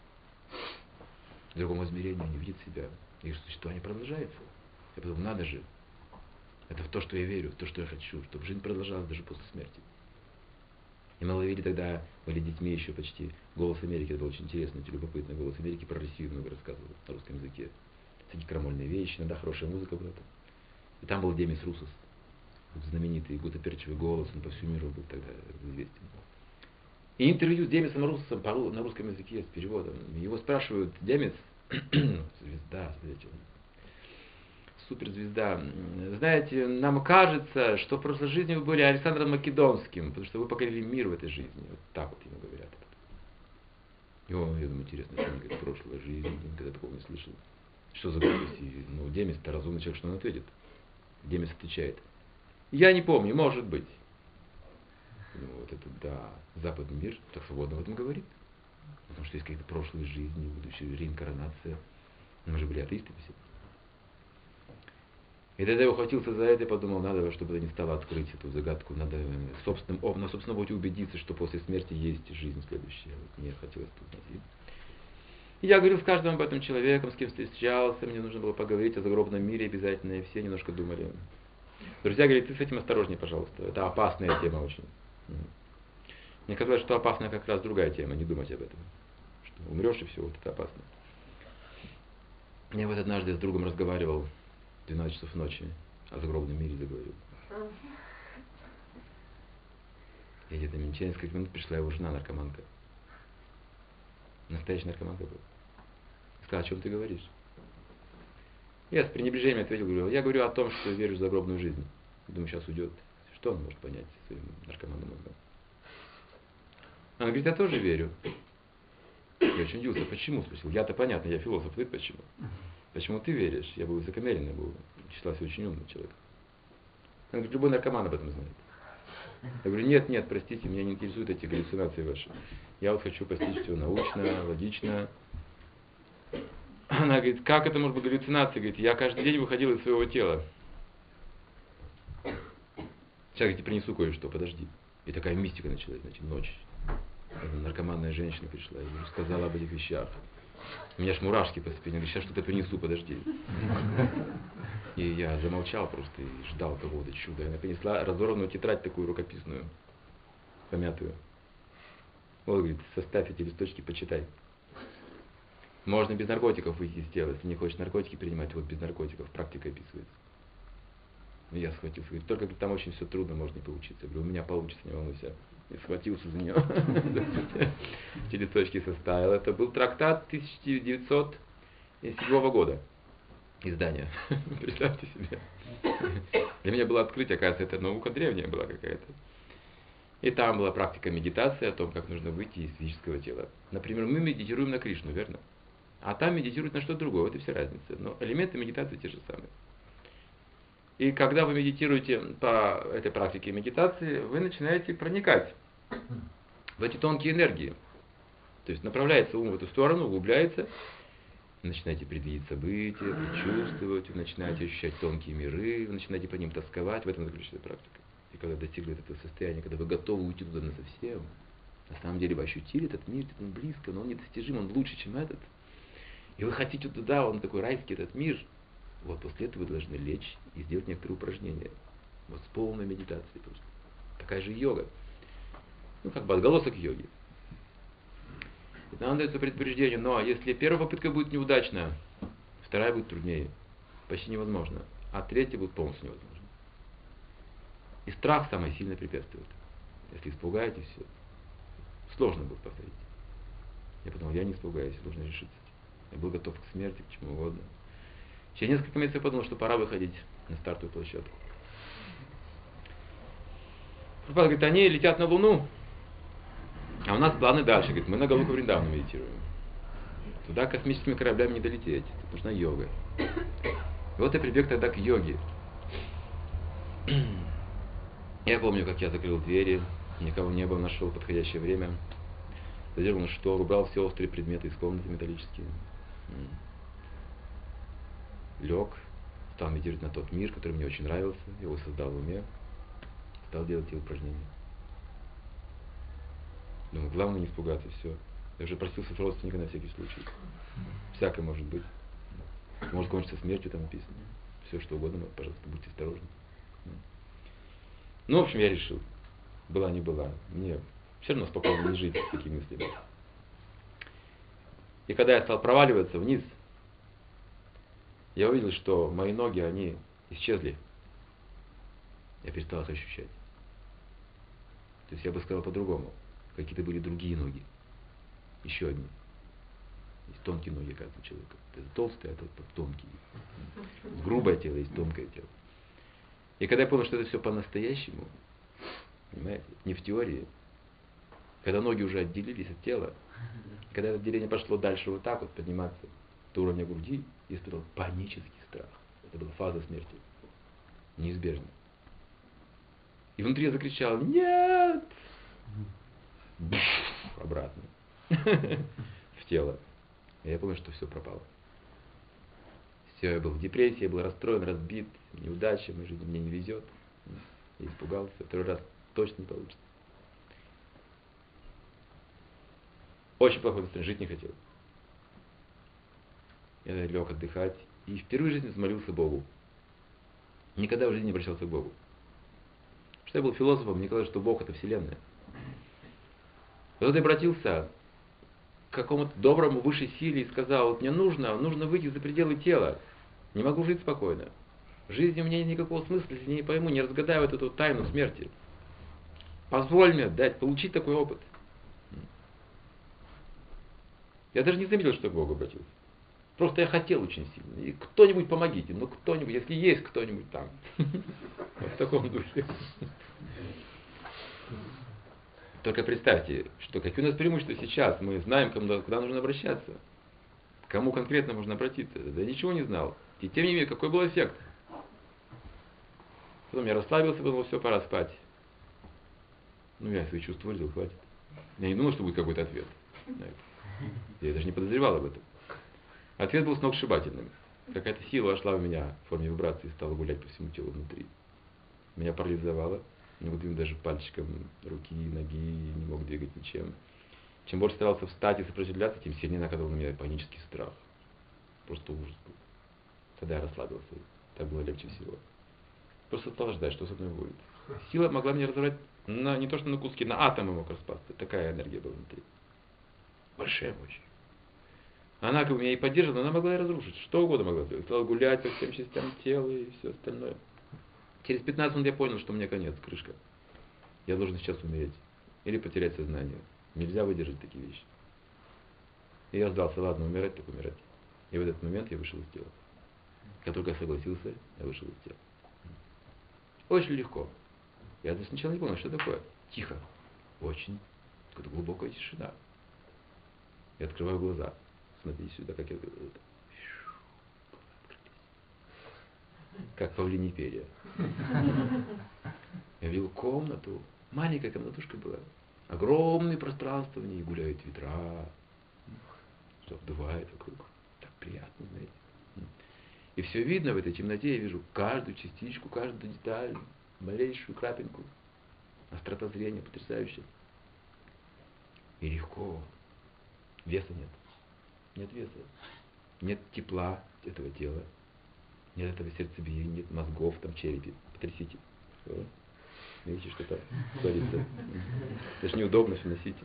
В другом измерении они видят себя, их существование продолжается. Я подумал, надо же, это в то, что я верю, в то, что я хочу, чтобы жизнь продолжалась даже после смерти. И мы ловили тогда, были детьми еще почти, «Голос Америки», это было очень интересно, очень любопытно. «Голос Америки» про Россию много рассказывал на русском языке. Всякие крамольные вещи, иногда хорошая музыка была там. И там был Демис Русос, знаменитый гутоперчивый голос, он по всему миру был тогда известен. И интервью с Демисом Русосом на русском языке с переводом. Его спрашивают: Демис, звезда, суперзвезда, знаете, нам кажется, что в прошлой жизни вы были Александром Македонским, потому что вы покорили мир в этой жизни. Вот так вот ему говорят. И я думаю, интересно, что они говорят, прошлая жизнь, никогда такого не слышал. Что за глупость? Демис-то разумный человек, что он ответит? Демис отвечает: я не помню, может быть. Вот это да, западный мир так свободно об этом говорит. Потому что есть какие-то прошлые жизни, будущая реинкарнация. Мы же были атеистами все. И тогда я ухватился за это и подумал, надо, чтобы это не стало открыть эту загадку, надо на собственном опыте убедиться, что после смерти есть жизнь следующая. Вот мне хотелось тут найти. И я говорил с каждым об этом человеком, с кем встречался, мне нужно было поговорить о загробном мире обязательно, и все немножко думали. Друзья говорят, ты с этим осторожней, пожалуйста, это опасная тема очень. Мне казалось, что опасная как раз другая тема, не думать об этом. Что умрешь и все, вот это опасно. Я вот однажды с другом разговаривал, 12 часов ночи, о загробном мире заговорил. И где-то через несколько минут пришла его жена, наркоманка. Настоящая наркоманка была. Сказала, о чем ты говоришь? Я с пренебрежением ответил, говорю, я говорю о том, что верю в загробную жизнь. Думаю, сейчас уйдет. Что он может понять своим наркоманным мозгом? Она говорит, я тоже верю. Я очень удивился. Почему? Спросил. Я-то понятно, я философ, ты почему? Почему ты веришь? Я был высокомерный, считался очень умным человеком. Она говорит, любой наркоман об этом знает. Я говорю, нет, простите, меня не интересуют эти галлюцинации ваши. Я вот хочу постичь все научно, логично. Она говорит, как это может быть галлюцинация? Говорит, я каждый день выходил из своего тела. Сейчас, говорит, принесу кое-что, подожди. И такая мистика началась, значит, ночь. Эта наркоманная женщина пришла и рассказала об этих вещах. У меня аж мурашки по спине. Говорит, сейчас что-то принесу, подожди. И я замолчал просто и ждал какого-то чуда. И она принесла разорванную тетрадь такую рукописную, помятую. Вот, говорит, составь эти листочки, почитай. Можно без наркотиков выйти из тела. Если не хочешь наркотики принимать, вот без наркотиков. Практика описывается. И я схватился. Говорит, только там очень все трудно, может не получиться. Я говорю, у меня получится, не волнуйся. И схватился за нее. Эти листочки составил. Это был трактат 1907 года. Издание. Представьте себе. Для меня было открытие, оказывается, это наука древняя была какая-то. И там была практика медитации о том, как нужно выйти из физического тела. Например, мы медитируем на Кришну, верно? А там медитируют на что-то другое, вот и вся разница. Но элементы медитации те же самые. И когда вы медитируете по этой практике медитации, вы начинаете проникать в эти тонкие энергии. То есть направляется ум в эту сторону, углубляется, вы начинаете предвидеть события, предчувствовать, вы начинаете ощущать тонкие миры, вы начинаете по ним тосковать, в этом заключается практика. И когда достигли этого состояния, когда вы готовы уйти туда насовсем, на самом деле вы ощутили этот мир, он близко, но он недостижим, он лучше, чем этот. И вы хотите туда, он такой райский, этот мир. Вот после этого вы должны лечь и сделать некоторые упражнения. Вот с полной медитацией просто. Такая же йога. Ну, как бы отголосок йоги. И там дается предупреждение, но если первая попытка будет неудачная, вторая будет труднее. Почти невозможно. А третья будет полностью невозможно. И страх самое сильное препятствует. Если испугаетесь, все. Сложно будет повторить. Я подумал, я не испугаюсь, должен решиться. Я был готов к смерти, к чему угодно. Через несколько месяцев я подумал, что пора выходить на стартовую площадку. Прабхупада говорит, они летят на Луну, а у нас планы дальше. Говорит, мы на Галоку Вриндавану медитируем. Туда космическими кораблями не долететь. Тут нужна йога. И вот я прибег тогда к йоге. Я помню, как я закрыл двери, никого не было, нашел подходящее время. Задернул штору, убрал все острые предметы из комнаты металлические. Лег, стал медитировать на тот мир, который мне очень нравился, его создал в уме, стал делать эти упражнения. Думаю, главное не испугаться, все. Я уже просился с родственника на всякий случай. Всякое может быть. Может кончиться смертью, там написано. Все что угодно, пожалуйста, будьте осторожны. Ну, в общем, я решил. Была не была. Мне все равно спокойно не жить с такими мыслями. И когда я стал проваливаться вниз, я увидел, что мои ноги, они исчезли. Я перестал их ощущать. То есть я бы сказал по-другому. Какие-то были другие ноги. Еще одни. Есть тонкие ноги, оказывается, у человека. Это толстый, а это тонкий. Грубое тело, есть тонкое тело. И когда я понял, что это все по-настоящему, понимаете, не в теории, когда ноги уже отделились от тела, когда это отделение пошло дальше вот так вот подниматься до уровня груди, я испытал панический страх. Это была фаза смерти. Неизбежно. И внутри я закричал: нет! Обратно. В тело. И я понял, что все пропало. Все, я был в депрессии, я был расстроен, разбит, неудача, в моей жизни мне не везет. Я испугался, второй раз точно не получится. Очень плохое настроение, жить не хотел. Я лег отдыхать и впервые в жизни взмолился Богу. Никогда в жизни не обращался к Богу. Потому что я был философом, мне казалось, что Бог это Вселенная. И вот я обратился к какому-то доброму высшей силе и сказал: вот мне нужно выйти за пределы тела. Не могу жить спокойно. В жизни у меня нет никакого смысла, если я не пойму, не разгадаю вот эту тайну смерти. Позволь мне получить такой опыт. Я даже не заметил, что к Богу обратился. Просто я хотел очень сильно. И кто-нибудь помогите, ну кто-нибудь, если есть кто-нибудь там. В таком духе. Только представьте, что какие у нас преимущества сейчас. Мы знаем, куда нужно обращаться. К кому конкретно можно обратиться. Да ничего не знал. И тем не менее, какой был эффект. Потом я расслабился, подумал, все, пора спать. Ну, я свои чувства выразил, хватит. Я не думал, что будет какой-то ответ на это. Я даже не подозревал об этом. Ответ был сногсшибательным. Какая-то сила вошла в меня в форме вибрации и стала гулять по всему телу внутри. Меня парализовало. Не мог двинуть даже пальчиком руки, ноги, не мог двигать ничем. Чем больше старался встать и сопротивляться, тем сильнее накатывал на меня панический страх. Просто ужас был. Тогда я расслабился. Так было легче всего. Просто стал ждать, что со мной будет. Сила могла меня разорвать не то что на куски, на атомы мог распасться. Такая энергия была внутри. Большая мощь. Она как бы меня и поддерживала, но она могла и разрушить. Что угодно могла сделать. Стала гулять по всем частям тела и все остальное. Через 15 минут я понял, что мне конец, крышка. Я должен сейчас умереть. Или потерять сознание. Нельзя выдержать такие вещи. И я сдался, ладно, умирать, так умирать. И в этот момент я вышел из тела. Как только я согласился, я вышел из тела. Очень легко. Я сначала не понял, что такое. Тихо. Очень. Какая-то глубокая тишина. Я открываю глаза. Смотрите сюда, как я... как павлинье перья. Я видел комнату, маленькая комнатушка была, огромное пространство, в ней гуляют ветра, что вдувает вокруг, так приятно, знаете. И все видно в этой темноте, я вижу каждую частичку, каждую деталь, малейшую крапинку. Острота зрения потрясающая. И легко. Веса нет. Нет веса. Нет тепла этого тела. Нет этого сердцебиения, нет мозгов там в черепе. Потрясите. Видите, что там творится. Это же неудобно все носить.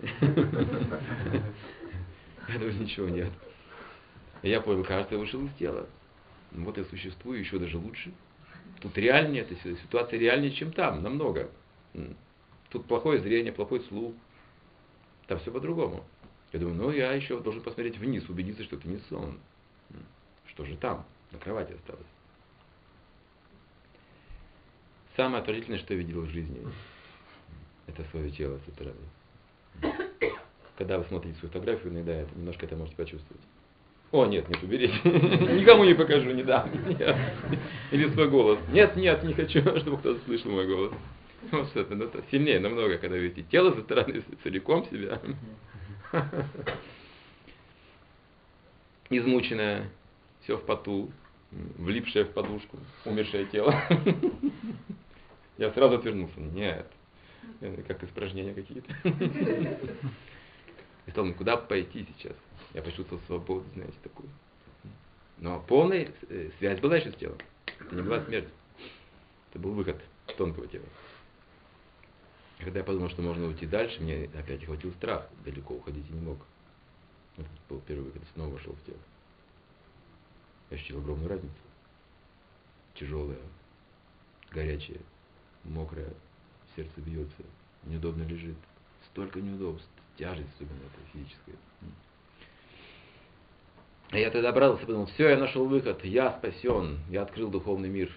Этого ничего нет. И я понял, кажется, я вышел из тела. Вот я существую, еще даже лучше. Тут реальнее, эта ситуация реальнее, чем там, намного. Тут плохое зрение, плохой слух. Там все по-другому. Я думаю, ну я еще должен посмотреть вниз, убедиться, что это не сон. Что же там? На кровати осталось. Самое отвратительное, что я видел в жизни, это свое тело со стороны. Когда вы смотрите свою фотографию, иногда немножко это можете почувствовать. О, нет, уберите. Никому не покажу, не дам. Нет. Или свой голос. Нет, не хочу, чтобы кто-то слышал мой голос. Вот это сильнее намного, когда вы видите тело со стороны целиком себя. Измученное, все в поту, влипшее в подушку, умершее тело. Я сразу отвернулся. Нет. Как испражнения какие-то. И стал, куда пойти сейчас? Я почувствовал свободу, знаете, такую. Но полная связь была еще с телом. Это не была смерть. Это был выход тонкого тела. И когда я подумал, что можно уйти дальше, мне опять охватил страх. Далеко уходить я не мог. Это был первый выход, снова вошел в тело. Я ощутил огромную разницу. Тяжелая, горячая, мокрая, сердце бьется, неудобно лежит. Столько неудобств, тяжесть особенно эта физическая. А я тогда обрадовался, подумал, все, я нашел выход, я спасен, я открыл духовный мир.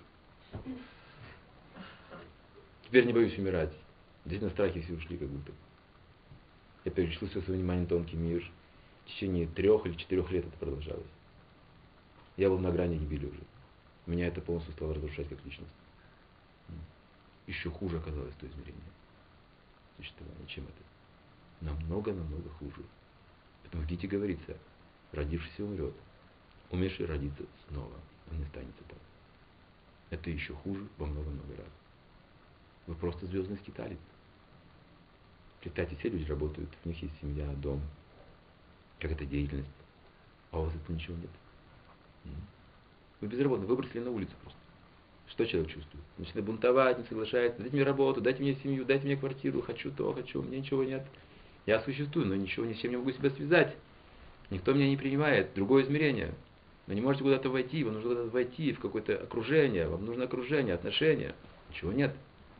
Теперь не боюсь умирать. Действительно, страхи все ушли как будто. Я переключил все свое внимание на тонкий мир. В течение 3 или 4 лет это продолжалось. Я был на грани гибели уже. Меня это полностью стало разрушать как личность. Еще хуже оказалось то измерение существования, чем это. Намного хуже. Поэтому в Гите говорится, родившийся умрет, умерший родится снова, он не останется там. Это еще хуже во много-много раз. Вы просто звездный скиталец. Представьте, все люди работают, у них есть семья, дом, какая-то деятельность, а у вас этого ничего нет. Вы безработны, выбросили на улицу просто. Что человек чувствует? Начинает бунтовать, не соглашается, дайте мне работу, дайте мне семью, дайте мне квартиру, хочу то, хочу, у меня ничего нет. Я существую, но ничего, ни с чем не могу себя связать. Никто меня не принимает, другое измерение. Вы не можете куда-то войти, вам нужно куда-то войти в какое-то окружение, вам нужно окружение, отношения. Ничего нет.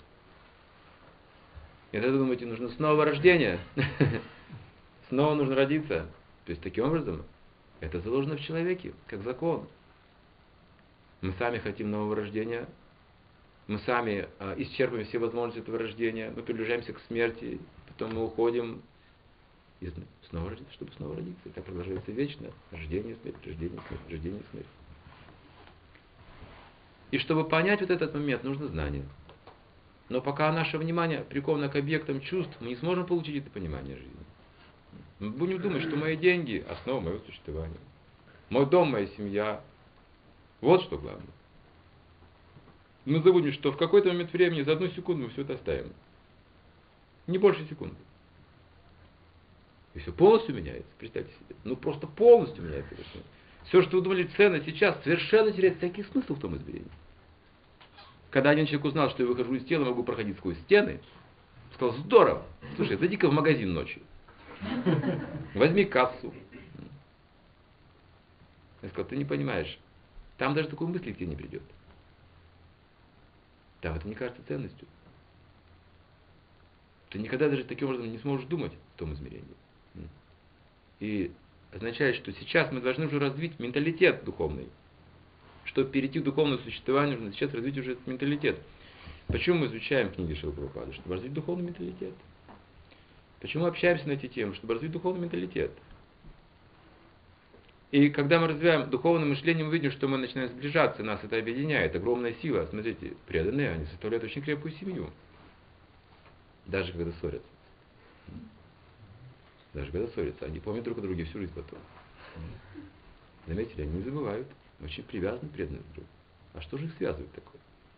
И тогда думаете, нужно снова рождение. Снова нужно родиться. То есть таким образом, это заложено в человеке, как закон. Мы сами хотим нового рождения. Мы сами исчерпываем все возможности этого рождения. Мы приближаемся к смерти. Потом мы уходим. И снова родиться, чтобы снова родиться. И так продолжается вечно. Рождение, смерть, рождение, смерть, рождение, смерть. И чтобы понять вот этот момент, нужно знание. Но пока наше внимание приковано к объектам чувств, мы не сможем получить это понимание жизни. Мы будем думать, что мои деньги – основа моего существования. Мой дом, моя семья – вот что главное. Мы забудем, что в какой-то момент времени, за 1 секунду мы все это оставим. Не больше секунды. И все полностью меняется, представьте себе. Ну просто полностью меняется. Все, что вы думали ценно сейчас, совершенно теряет всякий смысл в том измерении. Когда один человек узнал, что я выхожу из тела, могу проходить сквозь стены, сказал, здорово, слушай, зайди-ка в магазин ночью. Возьми кассу. Я сказал, ты не понимаешь, там даже такой мысли к тебе не придет. Там это не кажется ценностью. Ты никогда даже таким образом не сможешь думать в том измерении. И означает, что сейчас мы должны уже развить менталитет духовный. Чтобы перейти в духовное существование, нужно сейчас развить уже этот менталитет. Почему мы изучаем книги Шрилы Прабхупады? Чтобы развить духовный менталитет. Почему общаемся на эти темы? Чтобы развить духовный менталитет. И когда мы развиваем духовное мышление, мы видим, что мы начинаем сближаться, нас это объединяет, огромная сила. Смотрите, преданные, они составляют очень крепкую семью. Даже когда ссорятся. Даже когда ссорятся, они помнят друг о друге всю жизнь потом. Заметили, они не забывают, очень привязаны, преданы друг другу. А что же их связывает такое?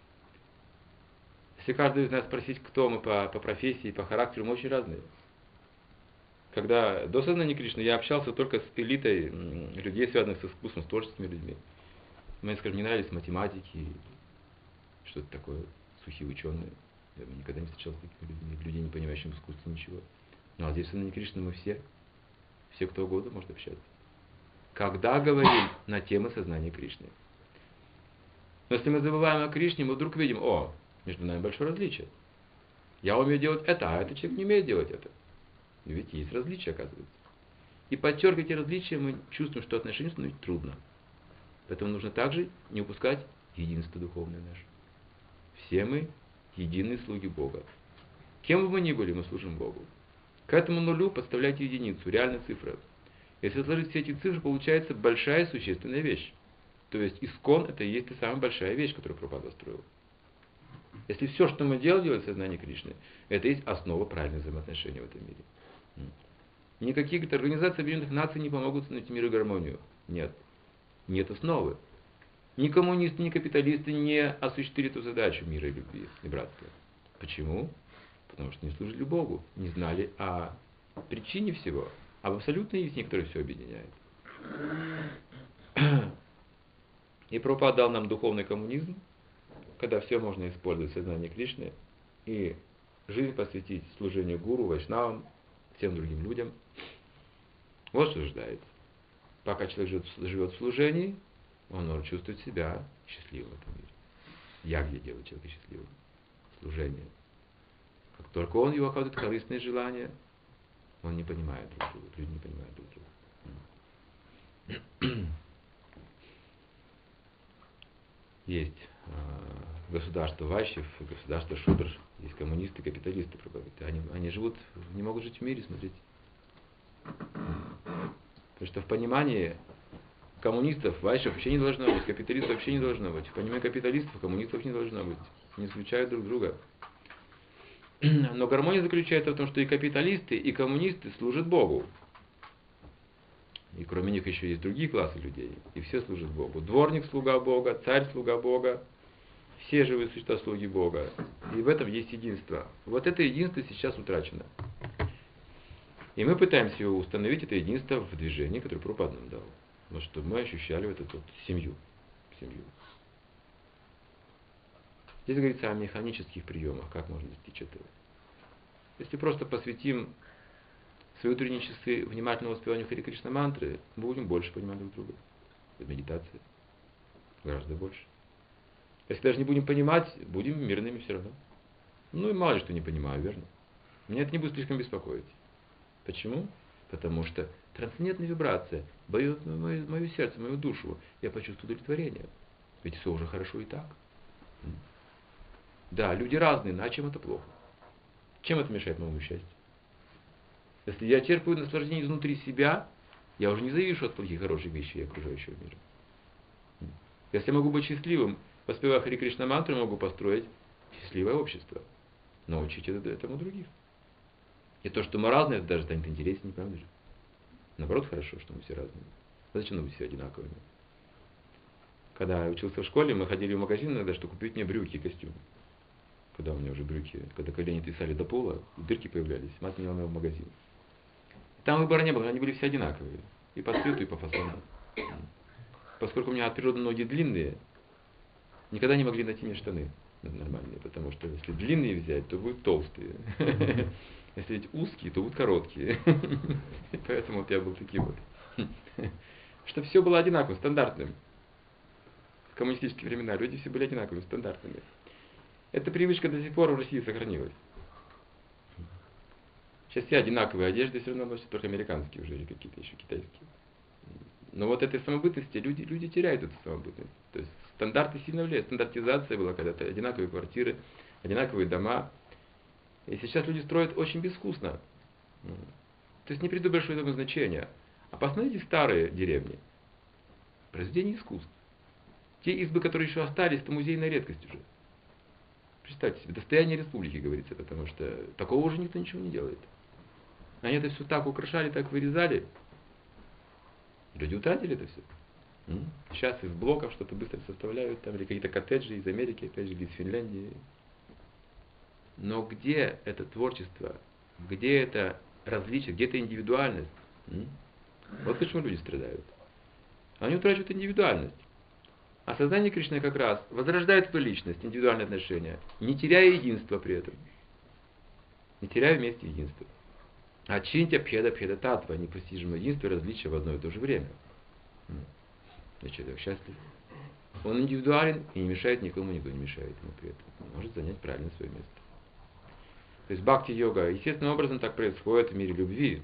Если каждый из нас спросить, кто мы по профессии, по характеру, мы очень разные. Когда до сознания Кришны я общался только с элитой людей, связанных с искусством, с творческими людьми. Мне, скажем, не нравились математики, что-то такое, сухие ученые. Я никогда не встречался с такими людьми, людей, не понимающих в искусстве ничего. Ну а здесь в сознании Кришны мы все кто угодно может общаться. Когда говорим на темы сознания Кришны. Но если мы забываем о Кришне, мы вдруг видим, между нами большое различие. Я умею делать это, а этот человек не умеет делать это. И ведь есть различия, оказывается. И подчеркивать эти различия, мы чувствуем, что отношения становятся трудно. Поэтому нужно также не упускать единство духовное наше. Все мы единые слуги Бога. Кем бы мы ни были, мы служим Богу. К этому нулю подставляйте единицу, реальная цифра. Если сложить все эти цифры, получается большая существенная вещь. То есть искон это и есть та самая большая вещь, которую Прабхупада строил. Если все, что мы делаем в сознании Кришны, это и есть основа правильных взаимоотношений в этом мире. Никакие организации Объединенных Наций не помогут установить мир и гармонию. Нет. Нет основы. Ни коммунисты, ни капиталисты не осуществили эту задачу мира и любви и братства. Почему? Потому что не служили Богу, не знали о причине всего. А в абсолютной истине, которая все объединяет. И Прабхупада дал нам духовный коммунизм, когда все можно использовать в сознании Кришны и жизнь посвятить служению гуру, вайшнавам, всем другим людям. Вот что ждается. Пока человек живет в служении, он может чувствовать себя счастливым в этом мире. Ягья делает человека счастливым. Служение. Как только он его охватывает корыстные желания, он не понимает друг друга. Люди не понимают друг друга. Есть государство вайшев, государство шудр, есть коммунисты, капиталисты. Они живут, не могут жить в мире, смотрите. Потому что в понимании коммунистов, вайшев вообще не должно быть, капиталистов вообще не должно быть. В понимании капиталистов, коммунистов не должно быть. Они исключают друг друга. Но гармония заключается в том, что и капиталисты, и коммунисты служат Богу. И кроме них еще есть другие классы людей. И все служат Богу. Дворник – слуга Бога, царь – слуга Бога. Все живые существа – слуги Бога. И в этом есть единство. Вот это единство сейчас утрачено. И мы пытаемся его установить, это единство в движении, которое Прабхупада нам дал. Но чтобы мы ощущали вот эту семью. Здесь говорится о механических приемах, как можно достичь этого. Если просто посвятим свои утренние часы внимательному воспеванию Хари Кришна мантры, мы будем больше понимать друг друга. В медитации. Гораздо больше. Если даже не будем понимать, будем мирными все равно. Ну и мало ли что не понимаю, верно? Меня это не будет слишком беспокоить. Почему? Потому что трансцендентная вибрация бьет в мое сердце, в мою душу. Я почувствую удовлетворение. Ведь все уже хорошо и так. Да, люди разные, но чем это плохо? Чем это мешает моему счастью? Если я черпаю наслаждение изнутри себя, я уже не завишу от плохих, хороших вещей окружающего мира. Если я могу быть счастливым, воспевая Хари Кришна мантру, я могу построить счастливое общество. Научить этому других. И то, что мы разные, это даже станет интереснее, не правда же? Наоборот, хорошо, что мы все разные. А зачем нам быть все одинаковыми? Когда я учился в школе, мы ходили в магазин иногда, чтобы купить мне брюки и костюм. Когда у меня уже брюки, когда колени трясали до пола, дырки появлялись, мать меня в магазин. Там выбора не было, они были все одинаковые. И по цвету, и по фасону. Поскольку у меня от природы ноги длинные, никогда не могли найти мне штаны нормальные, потому что если длинные взять, то будут толстые. Если эти узкие, то будут короткие. Поэтому вот я был таким вот. Чтобы все было одинаковым, стандартным. В коммунистические времена люди все были одинаковыми, стандартными. Эта привычка до сих пор в России сохранилась. Сейчас все одинаковые одежды все равно носят, только американские уже или какие-то еще китайские. Но вот этой самобытности люди теряют эту самобытность. То есть стандарты сильно влияют. Стандартизация была когда-то, одинаковые квартиры, одинаковые дома. И сейчас люди строят очень безвкусно. То есть не придают большое этому значения. А посмотрите старые деревни. произведения искусств. Те избы, которые еще остались, это музейная редкость уже. Представьте себе, достояние республики, говорится, потому что такого уже никто ничего не делает. Они это все так украшали, так вырезали. Люди утратили это все. Сейчас из блоков что-то быстро составляют, там, или какие-то коттеджи из Америки, опять же, или из Финляндии. Но где это творчество, где это различие, где это индивидуальность? Вот почему люди страдают. Они утрачивают индивидуальность. А сознание Кришны как раз возрождает эту личность, индивидуальные отношения, не теряя единства при этом. Не теряя вместе единства. А чинтя пхеда пхеда татва, непостижимое единство и различие в одно и то же время. И человек счастлив. Он индивидуален и не мешает никому, никто не мешает ему при этом. Он может занять правильно свое место. То есть бхакти-йога естественным образом так происходит в мире любви.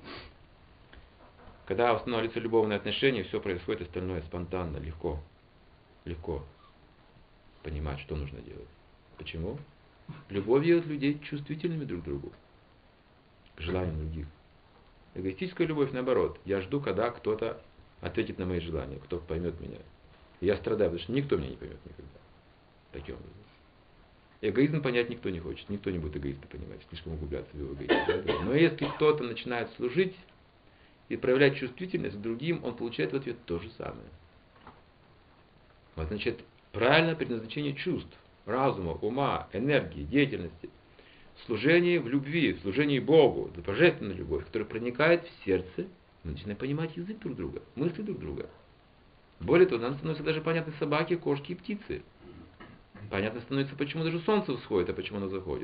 Когда устанавливаются любовные отношения, все происходит остальное спонтанно, легко. Легко понимать, что нужно делать. Почему? Любовь делает людей чувствительными друг к другу, к желаниям других. Эгоистическая любовь, наоборот. Я жду, когда кто-то ответит на мои желания, кто поймет меня. И я страдаю, потому что никто меня не поймет никогда. Таким образом. Эгоизм понять никто не хочет. Никто не будет эгоиста понимать, слишком углубляться в его эгоизм. Но если кто-то начинает служить и проявлять чувствительность к другим, он получает в ответ то же самое. Вот, значит, правильное предназначение чувств, разума, ума, энергии, деятельности, служение в любви, служение Богу, это божественная любовь, которая проникает в сердце, мы начинаем понимать язык друг друга, мысли друг друга. Более того, нам становятся даже понятны собаки, кошки и птицы. Понятно становится, почему даже солнце всходит, а почему оно заходит.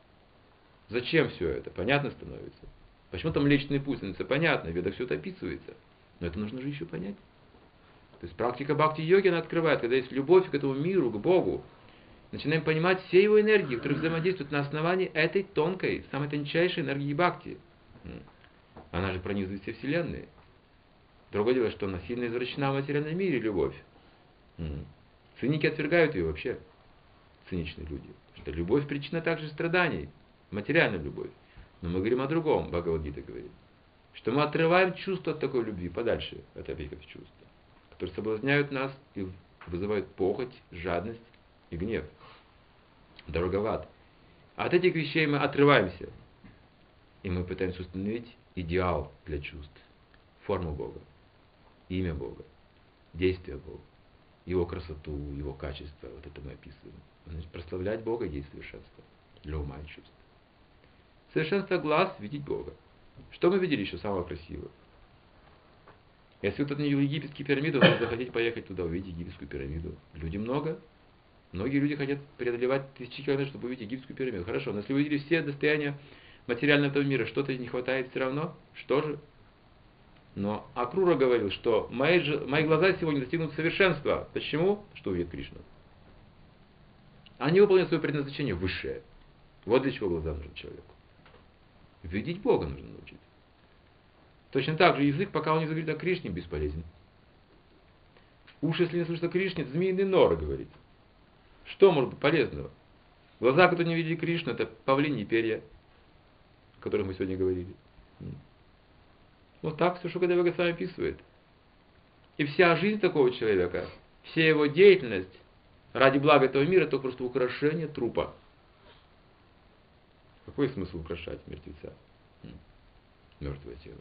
Зачем все это? Понятно становится. Почему там Млечный Путь становится? Понятно, в ведах все это описывается. Но это нужно же еще понять. То есть практика бхакти-йоги, она открывает, когда есть любовь к этому миру, к Богу. Начинаем понимать все его энергии, которые взаимодействуют на основании этой тонкой, самой тончайшей энергии бхакти. Она же пронизывает все вселенные. Другое дело, что она сильно извращена в материальном мире, любовь. Циники отвергают ее вообще. Циничные люди. Что любовь причина также страданий. Материальная любовь. Но мы говорим о другом, Бхагавад-гита говорит. Что мы отрываем чувство от такой любви подальше от объектов чувства, которые соблазняют нас и вызывают похоть, жадность и гнев. Дорога в ад. От этих вещей мы отрываемся. И мы пытаемся установить идеал для чувств. Форму Бога. Имя Бога. Действие Бога. Его красоту, его качество. Вот это мы описываем. Значит, прославлять Бога есть совершенство. Для ума и чувств. Совершенство глаз — видеть Бога. Что мы видели еще самого красивого? Если кто-то не видел египетские пирамиды, вы захотите поехать туда, увидеть египетскую пирамиду. Людей много. Многие люди хотят преодолевать тысячи километров, чтобы увидеть египетскую пирамиду. Хорошо, но если вы видели все достояния материального этого мира, что-то не хватает все равно, что же? Но Акрура говорил, что мои глаза сегодня достигнут совершенства. Почему? Что увидит Кришну. Они выполняют свое предназначение высшее. Вот для чего глаза нужны человеку. Видеть Бога нужно научиться. Точно так же язык, пока он не заговорит о Кришне, бесполезен. Уши, если не слышат о Кришне, это змеиные норы, говорит. Что может быть полезного? Глаза, которые не видели Кришну, это павлиньи перья, о которых мы сегодня говорили. Вот так все Шукадева Госвами описывает. И вся жизнь такого человека, вся его деятельность ради блага этого мира, это просто украшение трупа. Какой смысл украшать мертвеца? Мертвое тело.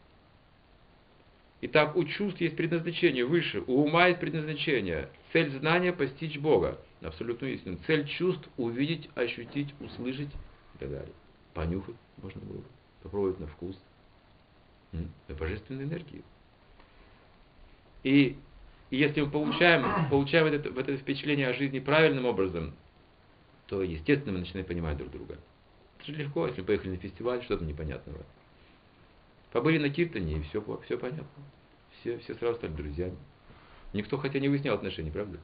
Итак, у чувств есть предназначение выше, у ума есть предназначение. Цель знания — постичь Бога, абсолютную истину. Цель чувств — увидеть, ощутить, услышать и так далее. Понюхать можно было, попробовать на вкус. Это божественная энергия. И если мы получаем это впечатление о жизни правильным образом, то, естественно, мы начинаем понимать друг друга. Это же легко, если поехали на фестиваль, что-то непонятного. Побыли на Киртане, и все понятно. Все сразу стали друзьями. Никто хотя не выяснял отношений, правда?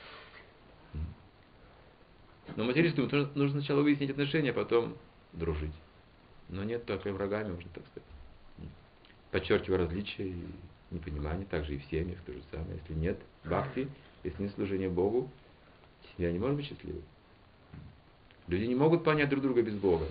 Но материалисту нужно сначала выяснить отношения, а потом дружить. Но нет, только врагами можно, так сказать. Подчеркивая различия и непонимание, также и в семьях то же самое. Если нет бхакти, если нет служения Богу, семья не может быть счастливой. Люди не могут понять друг друга без Бога.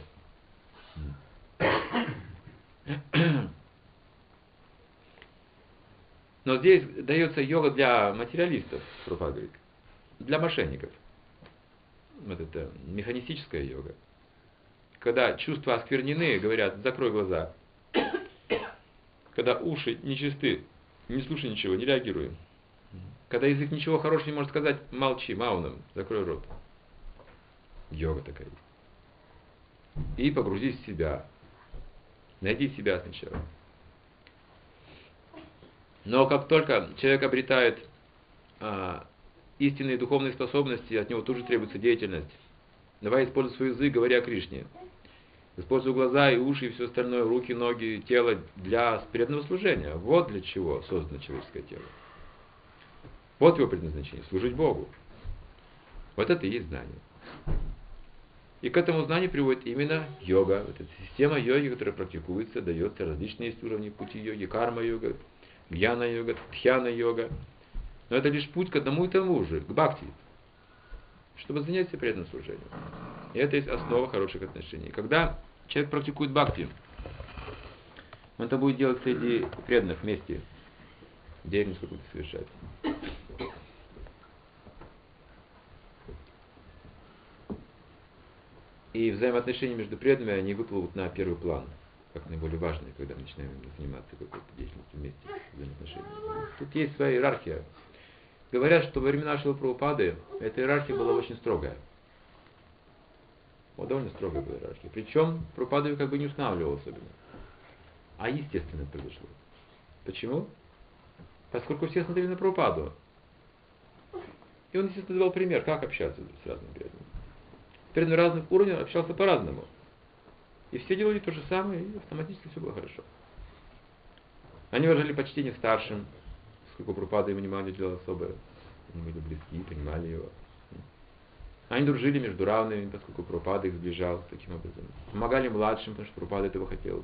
Но здесь дается йога для материалистов, Прабхупада говорит, для мошенников. Вот это механистическая йога. Когда чувства осквернены, говорят, закрой глаза. Когда уши нечисты, не слушай ничего, не реагируй. Когда язык ничего хорошего не может сказать, молчи, мауном, закрой рот. Йога такая. И погрузись в себя. Найди себя сначала. Но как только человек обретает истинные духовные способности, от него тут же требуется деятельность. Давай используй свой язык, говоря о Кришне. Используй глаза и уши и все остальное, руки, ноги, тело для преданного служения. Вот для чего создано человеческое тело. Вот его предназначение, служить Богу. Вот это и есть знание. И к этому знанию приводит именно йога. Вот эта система йоги, которая практикуется, дается различные есть уровни пути йоги, карма-йога, гьяна-йога, тхьяна-йога. Но это лишь путь к одному и тому же, к бхакти, чтобы заняться преданным служением. И это есть основа хороших отношений. Когда человек практикует бхакти, он это будет делать среди преданных вместе, деятельность какую-то совершать. И взаимоотношения между преданными, они выплывут на первый план, как наиболее важные, когда мы начинаем заниматься какой-то деятельностью вместе, взаимоотношениями. Тут есть своя иерархия. Говорят, что во времена Шрилы Прабхупады эта иерархия была очень строгая. Вот довольно строгая была иерархия. Причем Прабхупада ее как бы не устанавливал особенно. А естественно это произошло. Почему? Поскольку все смотрели на Прабхупаду. И он, естественно, давал пример, как общаться с разными преданными. Преданный разных уровней общался по-разному. И все делали то же самое, и автоматически все было хорошо. Они выражали почтение старшим, поскольку Прабхупада им внимание уделял особое. Они были близки, понимали его. Они дружили между равными, поскольку Прабхупада их сближал таким образом. Помогали младшим, потому что Прабхупада этого хотел.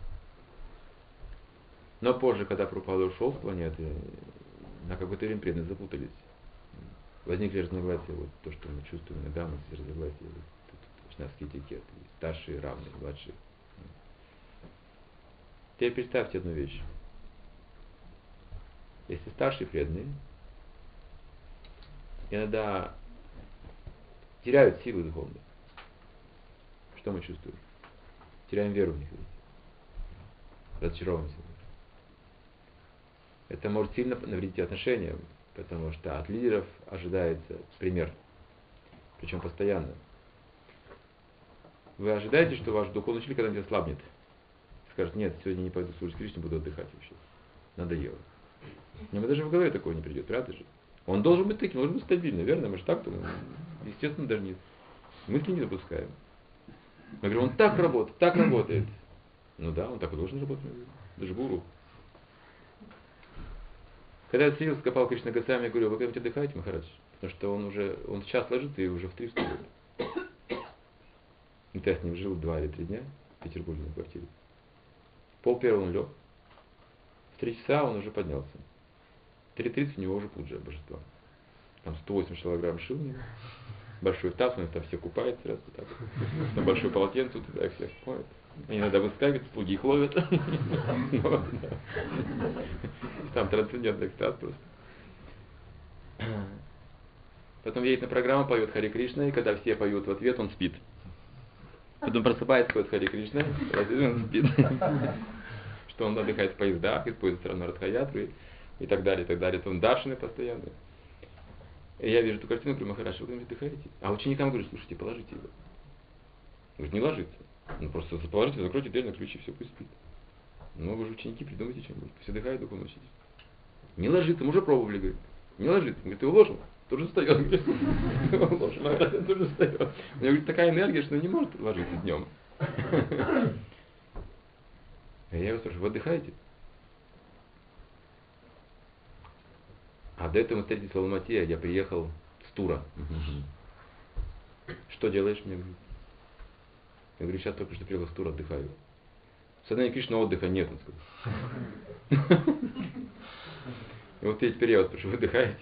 Но позже, когда Прабхупада ушел с планеты, на какое-то время преданные запутались. Возникли разногласия, вот то, что мы чувствуем иногда, у нас есть разногласия, шнавский этикет, старшие, равные, младшие. Теперь представьте одну вещь. Если старшие преданные иногда теряют силы духовные, что мы чувствуем? Теряем веру в них, разочаровываемся. Это может сильно навредить отношениям, потому что от лидеров ожидается пример, причем постоянно. Вы ожидаете, что ваш духовный учитель когда-нибудь ослабнет? Скажет, нет, сегодня не пойду служить Кришне, буду отдыхать вообще. Надоело. Ему даже в голове такого не придет, правда же? Он должен быть таким, должен быть стабильным, верно? Мы же так думаем. Естественно, даже мысли не допускаем. Мы говорим, он так работает. Ну да, он так и должен работать. Даже гуру. Когда я встретился с Гопал Кришна Госвами, я говорю, вы когда-нибудь отдыхаете, Махарадж? Потому что он в час ложится и уже в 3 встает. И я с ним жил 2 или 3 дня в Петербурге на квартире. 12:30 он лег. В 3 часа он уже поднялся. 3:30 у него уже пуджа божества. Там 180 килограмм шил у него. Большой таз, он там все купает сразу. Так. Там большое полотенце, туда их всех моет. Они иногда выскакивают, слуги их ловят. Там трансцендентный экстаз просто. Потом едет на программу, поет Харе Кришна, и когда все поют в ответ, он спит. Потом просыпается, поет Харе Кришна, и он спит. Что он отдыхает в поездах, использует страну Радхаятры и так далее, и так далее. Это он даршины постоянно. И я вижу эту картину, говорю, Махарадж, вы отдыхаете? А ученикам говорю, слушайте, положите его. Говорит, не ложится. Ну просто положите, закройте дверь на ключ и все, пусть спит. Ну вы же ученики, придумайте что-нибудь. Пусть отдыхают, духовно учитесь. Не ложится, мы уже пробовали, говорит. Не ложится. Говорит, ты уложил? Тоже встает. Уложил, Махарадж тоже встает. У меня, говорит, такая энергия, что не может ложиться днем. Я его спрашиваю, вы отдыхаете? А до этого мы встретились в Алмате, я приехал с тура. Что делаешь, мне говорит? Я говорю, сейчас только что приехал с тура, отдыхаю. В сознании Кришны отдыха нет, он сказал. И вот теперь я вас прошу, вы отдыхаете?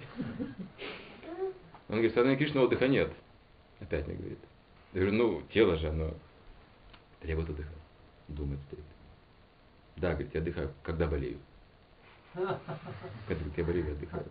Он говорит, в сознании Кришны отдыха нет. Опять мне говорит. Я говорю, ну, тело же, оно требует отдыха. Думает, стоит. Да, говорит, я отдыхаю, когда болею. Когда те бариги отдыхают.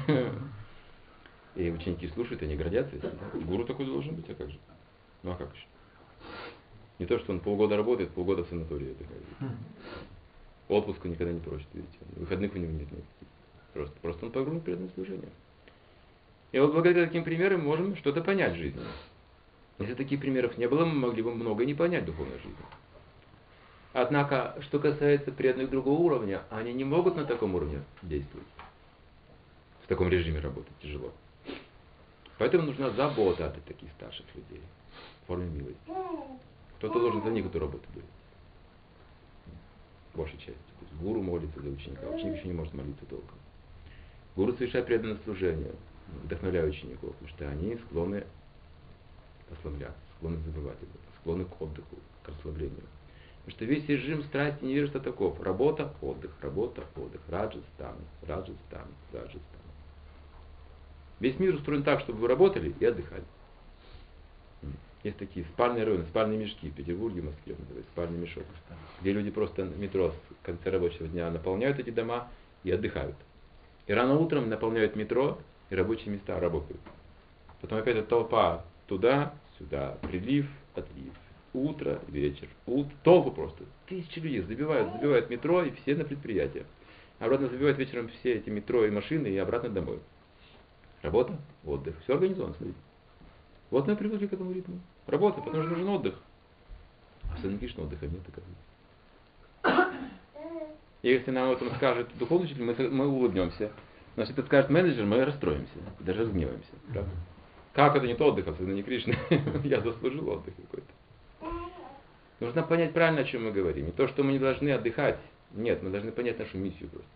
И ученики слушают, они гордятся этим. Да? Гуру такой должен быть, а как же? Ну а как еще? Не то, что он полгода работает, полгода в санатории отдыхает. Отпуска никогда не просит, видите. Выходных у него нет никаких. Просто он погружен в преданное служение. И вот благодаря таким примерам мы можем что-то понять в жизни. Если таких примеров не было, мы могли бы многое не понять в духовной жизни. Однако, что касается преданных другого уровня, они не могут на таком уровне действовать. В таком режиме работать тяжело. Поэтому нужна забота от таких старших людей в форме милости. Кто-то должен за них эту работу делать. Большей частью. То есть гуру молится за ученика, ученик еще не может молиться толком. Гуру совершает преданное служение, вдохновляя учеников, потому что они склонны ослабляться, склонны забывать об этом, склонны к отдыху, к расслаблению. Потому что весь режим страсти и невежества таков. Работа, отдых, Раджастан, Раджастан, Раджастан. Весь мир устроен так, чтобы вы работали и отдыхали. Есть такие спальные районы, спальные мешки в Петербурге, в Москве, называется, спальный мешок, где люди просто метро в конце рабочего дня наполняют эти дома и отдыхают. И рано утром наполняют метро, и рабочие места работают. Потом опять эта толпа туда, сюда, прилив, отлив. Утро, вечер, толпу просто. Тысячи людей забивают метро и все на предприятия. Обратно забивают вечером все эти метро и машины и обратно домой. Работа, отдых. Все организовано, смотрите. Вот мы привыкли к этому ритму. Работа, потому что нужен отдых. А в Садхане Кришны отдыха нет такового. И если нам об этом скажет духовный учитель, мы улыбнемся. Но если это скажет менеджер, мы расстроимся, даже разгневаемся. Правда? Как это не то отдых, а в Садхане Кришны? Я заслужил отдых какой-то. Нужно понять правильно, о чем мы говорим. Не то, что мы не должны отдыхать. Нет, мы должны понять нашу миссию просто.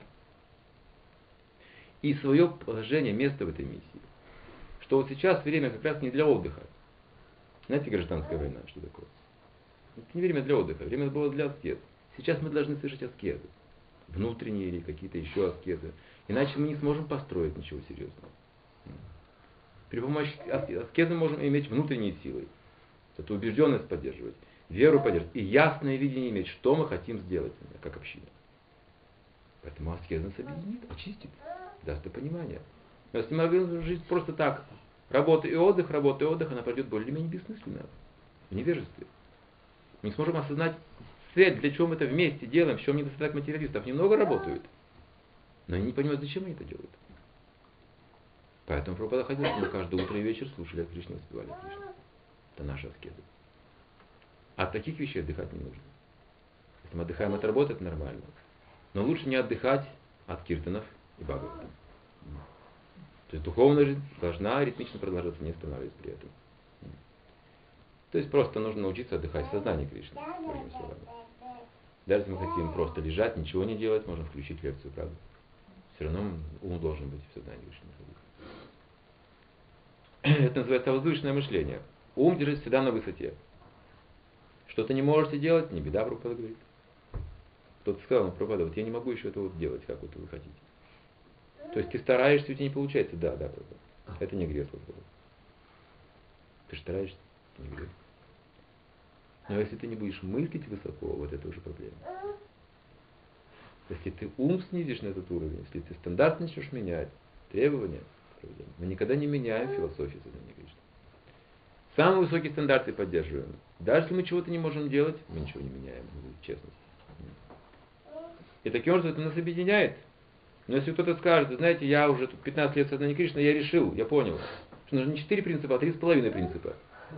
И свое положение, место в этой миссии. Что вот сейчас время как раз не для отдыха. Знаете, гражданская война, что такое? Это не время для отдыха, время было для аскез. Сейчас мы должны совершить аскезы. Внутренние или какие-то еще аскезы. Иначе мы не сможем построить ничего серьезного. При помощи аскезы мы можем иметь внутренние силы. Это убежденность поддерживать, веру поддерживать и ясное видение иметь, что мы хотим сделать, как община. Поэтому аскеза нас объединит, очистит, даст и понимание. Но если мы будем жить просто так, работа и отдых, она пройдет более-менее бессмысленно, в невежестве. Мы не сможем осознать цель, для чего мы это вместе делаем, в чем недостаток материалистов. Немного работают, но они не понимают, зачем они это делают. Поэтому Прабхупада хотел, чтобы мы каждое утро и вечер слушали от Кришны, воспевали от Кришны. Это наша аскеза. От таких вещей отдыхать не нужно. Если мы отдыхаем от работы, это нормально. Но лучше не отдыхать от киртанов и бхагаватам. То есть духовная жизнь должна ритмично продолжаться, не останавливаясь при этом. То есть просто нужно научиться отдыхать в сознании Кришны, другими словами. Даже если мы хотим просто лежать, ничего не делать, можно включить лекцию, правда? Все равно ум должен быть в сознании Кришны. Это называется возвышенное мышление. Ум держит всегда на высоте. Что-то не можете делать, не беда, Прабхупада говорит. Кто-то сказал, Прабхупада, вот я не могу еще это вот делать, как вот вы хотите. То есть ты стараешься, у тебя не получается. Да, Прабхупада. Это не грех, Прабхупада. Ты стараешься, это не грех. Но если ты не будешь мыслить высоко, вот это уже проблема. Если ты ум снизишь на этот уровень, если ты стандарт начнешь менять, требования, мы никогда не меняем философию Сознания Кришны. Самые высокие стандарты поддерживаем. Даже если мы чего-то не можем делать, мы ничего не меняем, честно. И таким образом это нас объединяет. Но если кто-то скажет, знаете, я уже тут 15 лет в Сознании Кришны, я решил, я понял, что нужно не 4 принципа, а 3,5 принципа.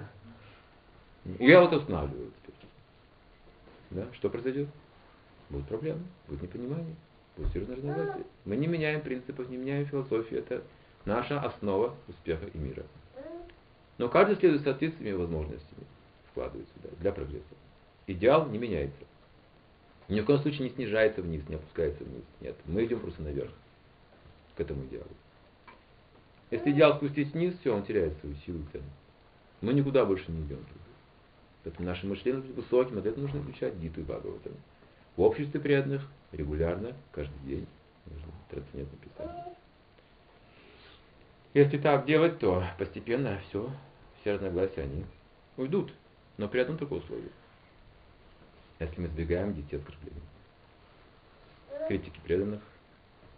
И я вот устанавливаю теперь. Да? Что произойдет? Будут проблемы, будет непонимание, будет серьезное разногласие. Мы не меняем принципов, не меняем философию. Это наша основа успеха и мира. Но каждый следует соответствиями и возможностями, вкладывает сюда для прогресса. Идеал не меняется. Ни в коем случае не снижается вниз, не опускается вниз. Нет, мы идем просто наверх, к этому идеалу. Если идеал спустить вниз, все, он теряет свою силу и цену. Мы никуда больше не идем. Поэтому наше мышление должно быть высоким, а для этого нужно изучать Гиту и Бхагаватам. В обществе преданных, регулярно, каждый день нужно трансцендентно писать. Если так делать, то постепенно все разногласия, они уйдут. Но при одном только условии. Если мы избегаем детей оскорблений. Критики преданных,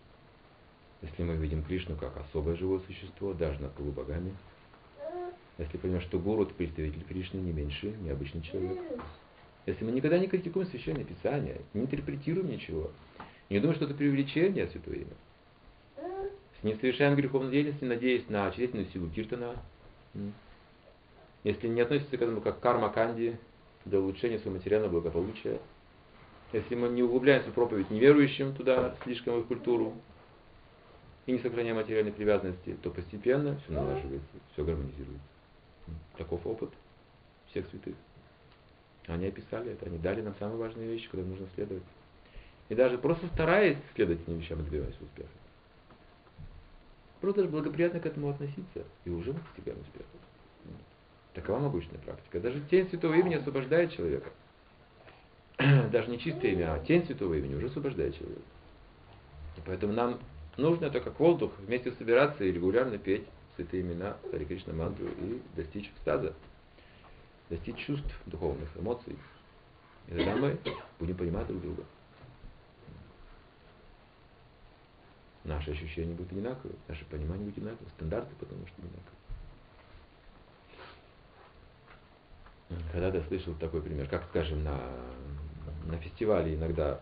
Если мы видим Кришну как особое живое существо, даже над полубогами, если понимаем, что гуру — это представитель Кришны, не меньше, не обычный человек. Если мы никогда не критикуем Священное Писание, не интерпретируем ничего, не думаем, что это преувеличение Святое Имя, не совершаем греховной деятельности, надеясь на чувствительную силу киртана, если не относится к этому как карма-канди, для улучшения своего материального благополучия, если мы не углубляемся в проповедь неверующим туда, слишком в их культуру, и не сохраняем материальной привязанности, то постепенно все налаживается, все гармонизируется. Таков опыт всех святых. Они описали это, они дали нам самые важные вещи, которые нужно следовать. И даже просто стараясь следовать этим вещам, мы добиваемся успеха. Просто благоприятно к этому относиться, и уже мы достигаем успеха. Такова могущественная практика. Даже тень Святого Имени освобождает человека. Даже не чистое имя, а тень Святого Имени уже освобождает человека. И поэтому нам нужно, это как воздух, вместе собираться и регулярно петь святые имена, Харе Кришна мантру и достичь экстаза, достичь чувств, духовных эмоций. И тогда мы будем понимать друг друга. Наши ощущения будут одинаковые, наше понимание будет одинаково, стандарты потому что одинаковые. Когда-то я слышал такой пример, как, скажем, на фестивале иногда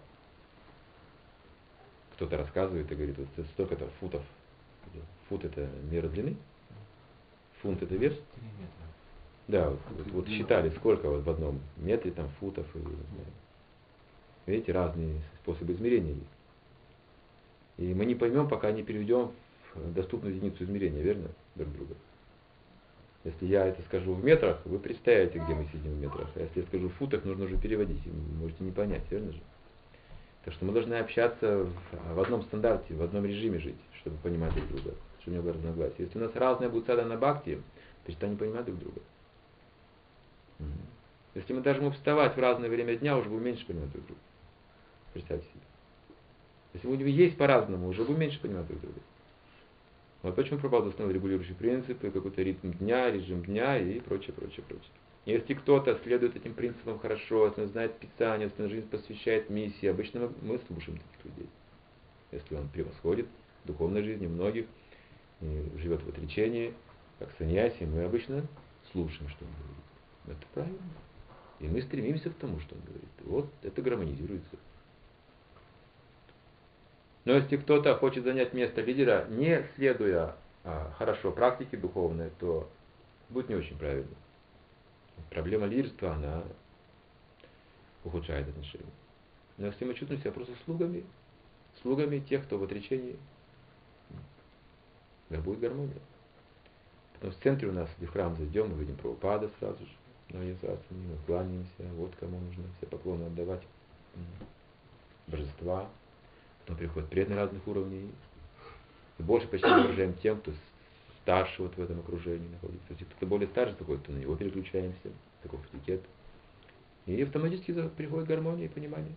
кто-то рассказывает и говорит, вот столько-то футов. Фут — это мера длины, фунт — это вес. Да, вот считали, сколько вот в одном метре там футов. И, видите, разные способы измерения есть. И мы не поймем, пока не переведем в доступную единицу измерения, верно, друг друга. Если я это скажу в метрах, вы представите, где мы сидим в метрах. А если я скажу в футах, нужно уже переводить, вы можете не понять, верно же? Так что мы должны общаться в одном стандарте, в одном режиме жить, чтобы понимать друг друга, чтобы не было разногласий. Если у нас разные будут садхана бхакти, перестанем понимать друг друга. Если мы даже будем вставать в разное время дня, уже будем меньше понимать друг друга. Представьте себе. Если мы будем есть по-разному, уже будем меньше понимать друг друга. Вот почему Прабхупада установил регулирующие принципы, какой-то ритм дня, режим дня и прочее, прочее, прочее. Если кто-то следует этим принципам хорошо, если он знает Писание, если он жизнь посвящает миссии, обычно мы слушаем таких людей. Если он превосходит в духовной жизни многих, и живет в отречении, как саньяси, мы обычно слушаем, что он говорит. Это правильно. И мы стремимся к тому, что он говорит. Вот это гармонизируется. Но если кто-то хочет занять место лидера, не следуя хорошо практике духовной, то будет не очень правильно. Проблема лидерства, она ухудшает отношения. Но если мы чувствуем себя просто слугами тех, кто в отречении, да будет гармония. Потом в центре у нас, где в храм зайдем, мы видим Прабхупада сразу же, мы кланяемся, вот кому нужно все поклоны отдавать, божества. Потом приходят преданные разных уровней. И больше почти выражаем тем, кто старше вот в этом окружении находится. Если кто-то более старше заходит, то на него переключаемся. Такой этикет. И автоматически приходит гармония и понимание.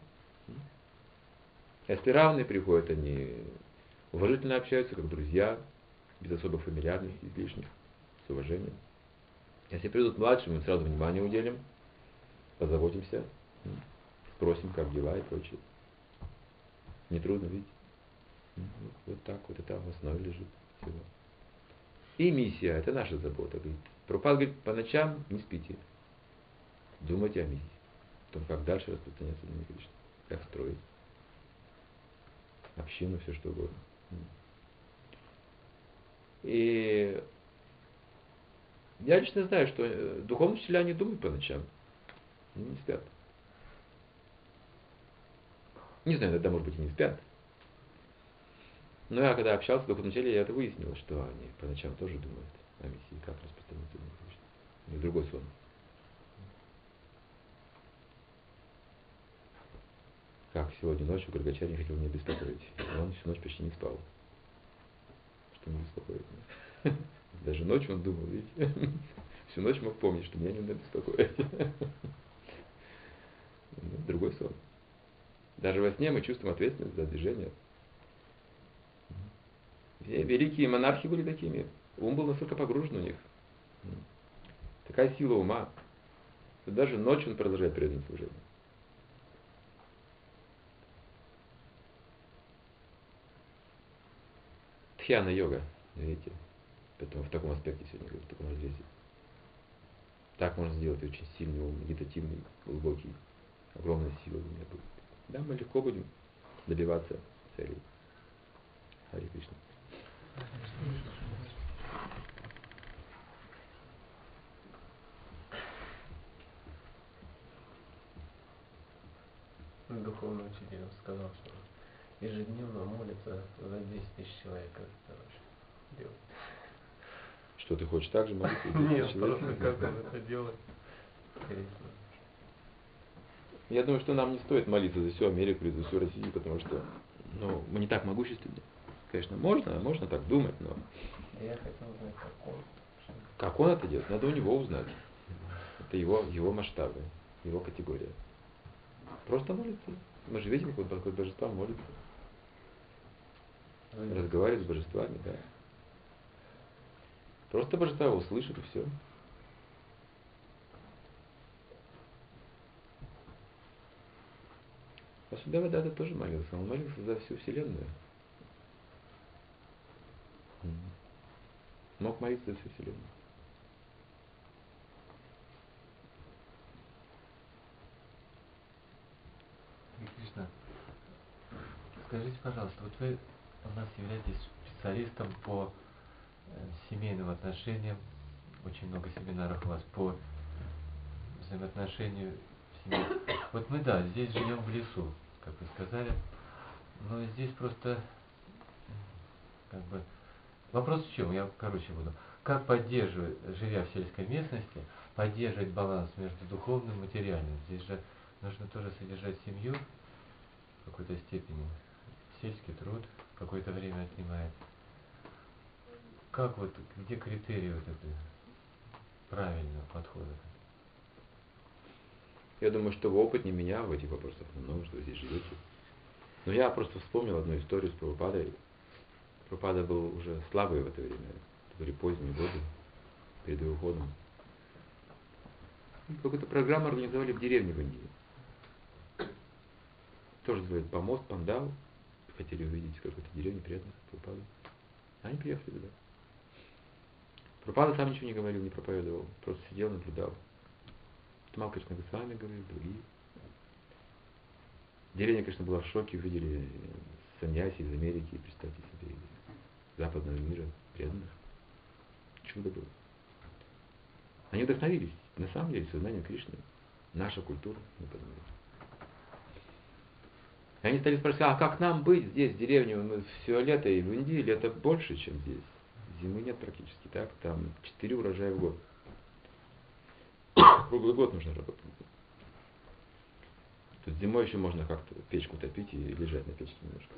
Если равные приходят, они уважительно общаются, как друзья, без особых фамильярностей излишних, с уважением. Если придут младшие, мы сразу внимание уделим, позаботимся, спросим, как дела и прочее. Нетрудно, видите? Вот так вот это в основе лежит всего. И миссия, это наша забота. Прабхупада говорит, по ночам не спите. Думайте о миссии. О том, как дальше распространяться на Кришну. Как строить общину, все что угодно. И я лично знаю, что духовные учителя не думают по ночам. Они не спят. Не знаю, иногда, может быть, и не спят. Но я когда общался с духовным учителем, я это выяснил, что они по ночам тоже думают о миссии, как распространяться на Кришну. У них другой сон. Как сегодня ночью Гаргачарья не хотел меня беспокоить. Он всю ночь почти не спал. Что не беспокоит меня. Даже ночью он думал, видите. Всю ночь мог помнить, что меня не надо беспокоить. Другой сон. Даже во сне мы чувствуем ответственность за движение. Все великие монархи были такими. Ум был настолько погружен у них. Такая сила ума. Что даже ночью он продолжает преданное служение. Дхьяна-йога, видите? Поэтому в таком аспекте сегодня говорю, в таком разрезе. Так можно сделать очень сильный ум, медитативный, глубокий, огромная сила у меня будет. Да, мы легко будем добиваться целей. Харе Кришна. Духовный учитель сказал, что ежедневно молится за 10 тысяч человек, как это вообще делать. Что, ты хочешь так же молиться? Нет, просто как он это делает. Интересно. Я думаю, что нам не стоит молиться за всю Америку или за всю Россию, потому что мы не так могущественны. Конечно, можно так думать, но... Я хотел узнать, как он. Как он это делает, надо у него узнать. Это его масштабы, его категория. Просто молиться. Мы же видим, какое божество молится. Разговаривает с божествами, да. Просто божество его услышит и все. Vasudeva тоже молился. Он молился за всю Вселенную. Мог молиться за всю Вселенную. Кришна, скажите, пожалуйста, вот вы у нас являетесь специалистом по семейным отношениям, очень много семинаров у вас по взаимоотношению в семье. Вот мы, да, здесь живем в лесу, как вы сказали, но здесь просто, вопрос в чем, я короче буду. Как поддерживать, живя в сельской местности, поддерживать баланс между духовным и материальным? Здесь же нужно тоже содержать семью в какой-то степени. Сельский труд какое-то время отнимает. Как где критерии правильного подхода? Я думаю, что вы опытнее меня в этих вопросах, намного, что вы здесь живете. Но я просто вспомнил одну историю с Прабхупадой. Прабхупада был уже слабый в это время. Это были поздние годы, перед его уходом. Какую-то программу организовали в деревне в Индии. Тоже называют помост, пандал. Хотели увидеть какую-то деревню преданных Прабхупады. Они приехали туда. Прабхупада сам ничего не говорил, не проповедовал. Просто сидел, наблюдал. Тамал Кришна Госвами говорил, другие. Деревня, конечно, была в шоке, увидели саньяси из Америки, представьте себе, из западного мира, преданных. Чудо было. Они вдохновились, на самом деле, сознанием Кришны. Наша культура, мы подумали. И они стали спрашивать, а как нам быть здесь, в деревне? Мы все лето, и в Индии лето больше, чем здесь. Зимы нет практически, так? Там 4 урожая в год. Круглый год нужно работать. Тут зимой еще можно как-то печку топить и лежать на печке немножко.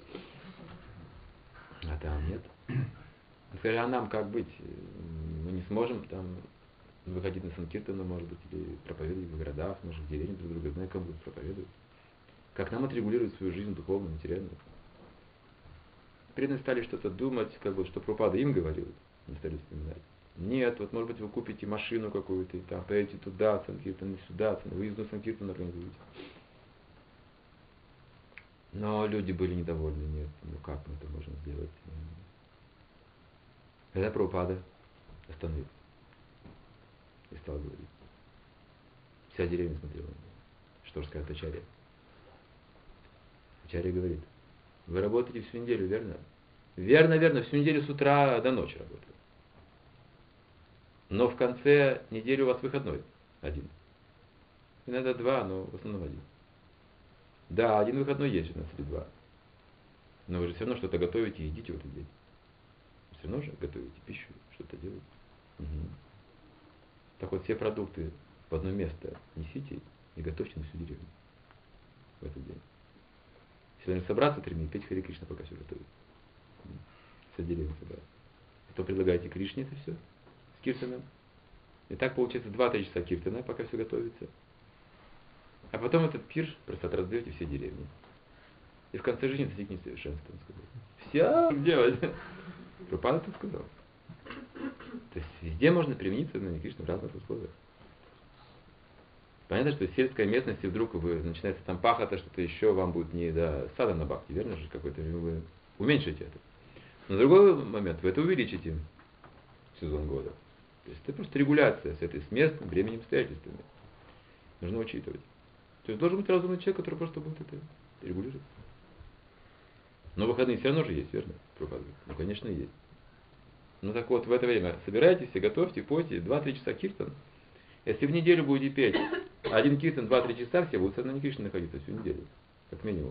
А там нет. Сказали, а нам как быть? Мы не сможем там выходить на санкиртану, может быть, или проповедовать в городах, может, в деревне друг друга, знаем, как будут проповедовать. Как нам отрегулировать свою жизнь духовную, материальную? Преданные стали что-то думать, что Прабхупада им говорил, не стали вспоминать. Нет, вот может быть вы купите машину какую-то, и там поедете туда, санкиртан, сюда, выездную санкиртан организуете. Но люди были недовольны, нет, как мы это можем сделать? Тогда Прабхупада остановился и стал говорить. Вся деревня смотрела на него. Что же скажет Ачарья? Ачарья говорит, вы работаете всю неделю, верно? Верно, всю неделю с утра до ночи работаю. Но в конце недели у вас выходной один. Иногда 2, но в основном 1. Да, один выходной есть у нас или 2. Но вы же все равно что-то готовите и едите в этот день. Все равно же готовите пищу, что-то делаете. Угу. Так вот, все продукты в одно место несите и готовьте на всю деревню в этот день. Сегодня собраться 3 дня и петь Харе Кришна, пока все готовится. Вся деревня собрать. Потом предлагаете Кришне это все с киртаном. И так получается 2-3 часа киртана, пока все готовится. А потом этот пир просто раздаете все деревни. И в конце жизни достигнете совершенства, он сказал. Все делать. Прабхупада это сказал. То есть везде можно применить сознание Кришны в разных условиях. Понятно, что в сельской местности вдруг вы начинается там пахота, что-то еще, вам будет не до сада на бхакти, верно же, какой-то вы уменьшите это. На другой момент вы это увеличите сезон года. То есть это просто регуляция с местом, временем, обстоятельствами. Нужно учитывать. То есть должен быть разумный человек, который просто будет это регулировать. Но выходные все равно же есть, верно? Ну, конечно, есть. Ну так вот, в это время собирайтесь и готовьте, пойте 2-3 часа киртан. Если в неделю будете петь один киртан 2-3 часа, все будут в сознании Кришны находиться всю неделю. Как минимум.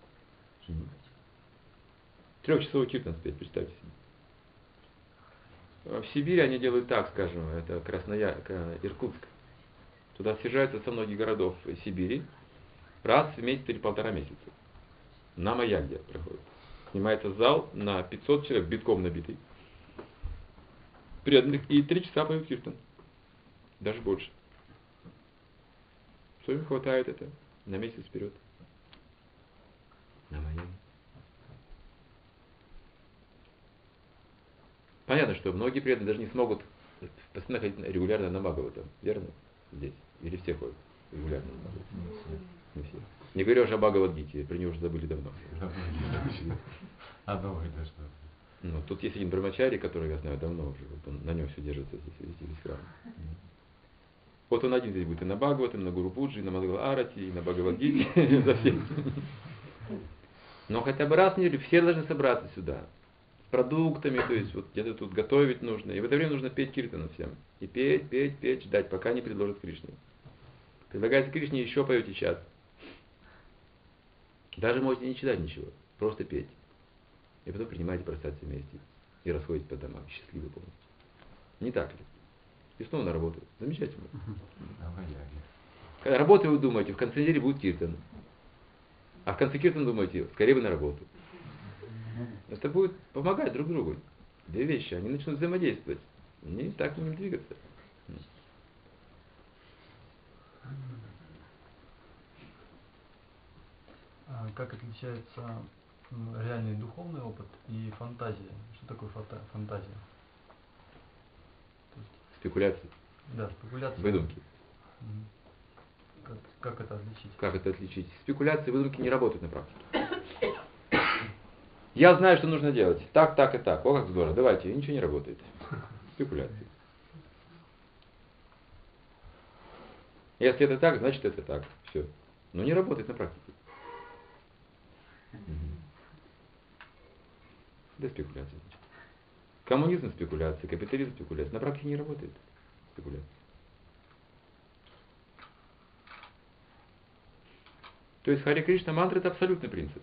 3-часовой киртан спеть, представьте себе. В Сибири они делают так, скажем, это Иркутск. Туда съезжаются со многих городов Сибири раз в месяц или 1,5 месяца. На Маянде проходит. Снимается зал на 500 человек, битком набитый. Преданных. И 3 часа поют киртан. Даже больше. Что им хватает это? На месяц вперед. На Маянде. Понятно, что многие преданные даже не смогут постоянно ходить регулярно на Бхагаватам. Верно? Здесь. Или все ходят регулярно на Бхагаватам? Не все. Не говоря уже о Бхагавад-гите, про нее уже забыли давно. А новый должно быть. Ну, тут есть один брамачари, который я знаю давно уже. Вот он, на нем все держится здесь, весь храм. Вот он один здесь будет и на Бхагаватам, и на Гуру Пуджи, и на Мангала Арати, и на Бхагавад-гите, за всем. Но хотя бы раз в неделю все должны собраться сюда. С продуктами, то есть вот где-то тут готовить нужно. И в это время нужно петь киртану всем. И петь, петь, петь, ждать, пока не предложат Кришне. Предлагается Кришне, еще поете час. Даже можете не читать ничего, просто петь. И потом принимаете просад вместе. И расходитесь по домам, счастливы полностью. Не так ли? И снова на работу. Замечательно. Когда работаете, вы думаете, в конце недели будет киртан. А в конце киртана думаете, скорее бы на работу. Это будет помогать друг другу. Две вещи, они начнут взаимодействовать. Не так не двигаться. Как отличается реальный духовный опыт и фантазия? Что такое фантазия? Спекуляции. Да, спекуляция. Выдумки. Как это отличить? Как это отличить? Спекуляции, выдумки не работают на практике. Я знаю, что нужно делать. Так, так и так. О, как здорово. Давайте. И ничего не работает. Спекуляции. Если это так, значит это так. Все. Но не работает на практике. Это спекуляция. Коммунизм спекуляция, капитализм спекуляция. На практике не работает спекуляция. То есть Харе Кришна мантра — это абсолютный принцип.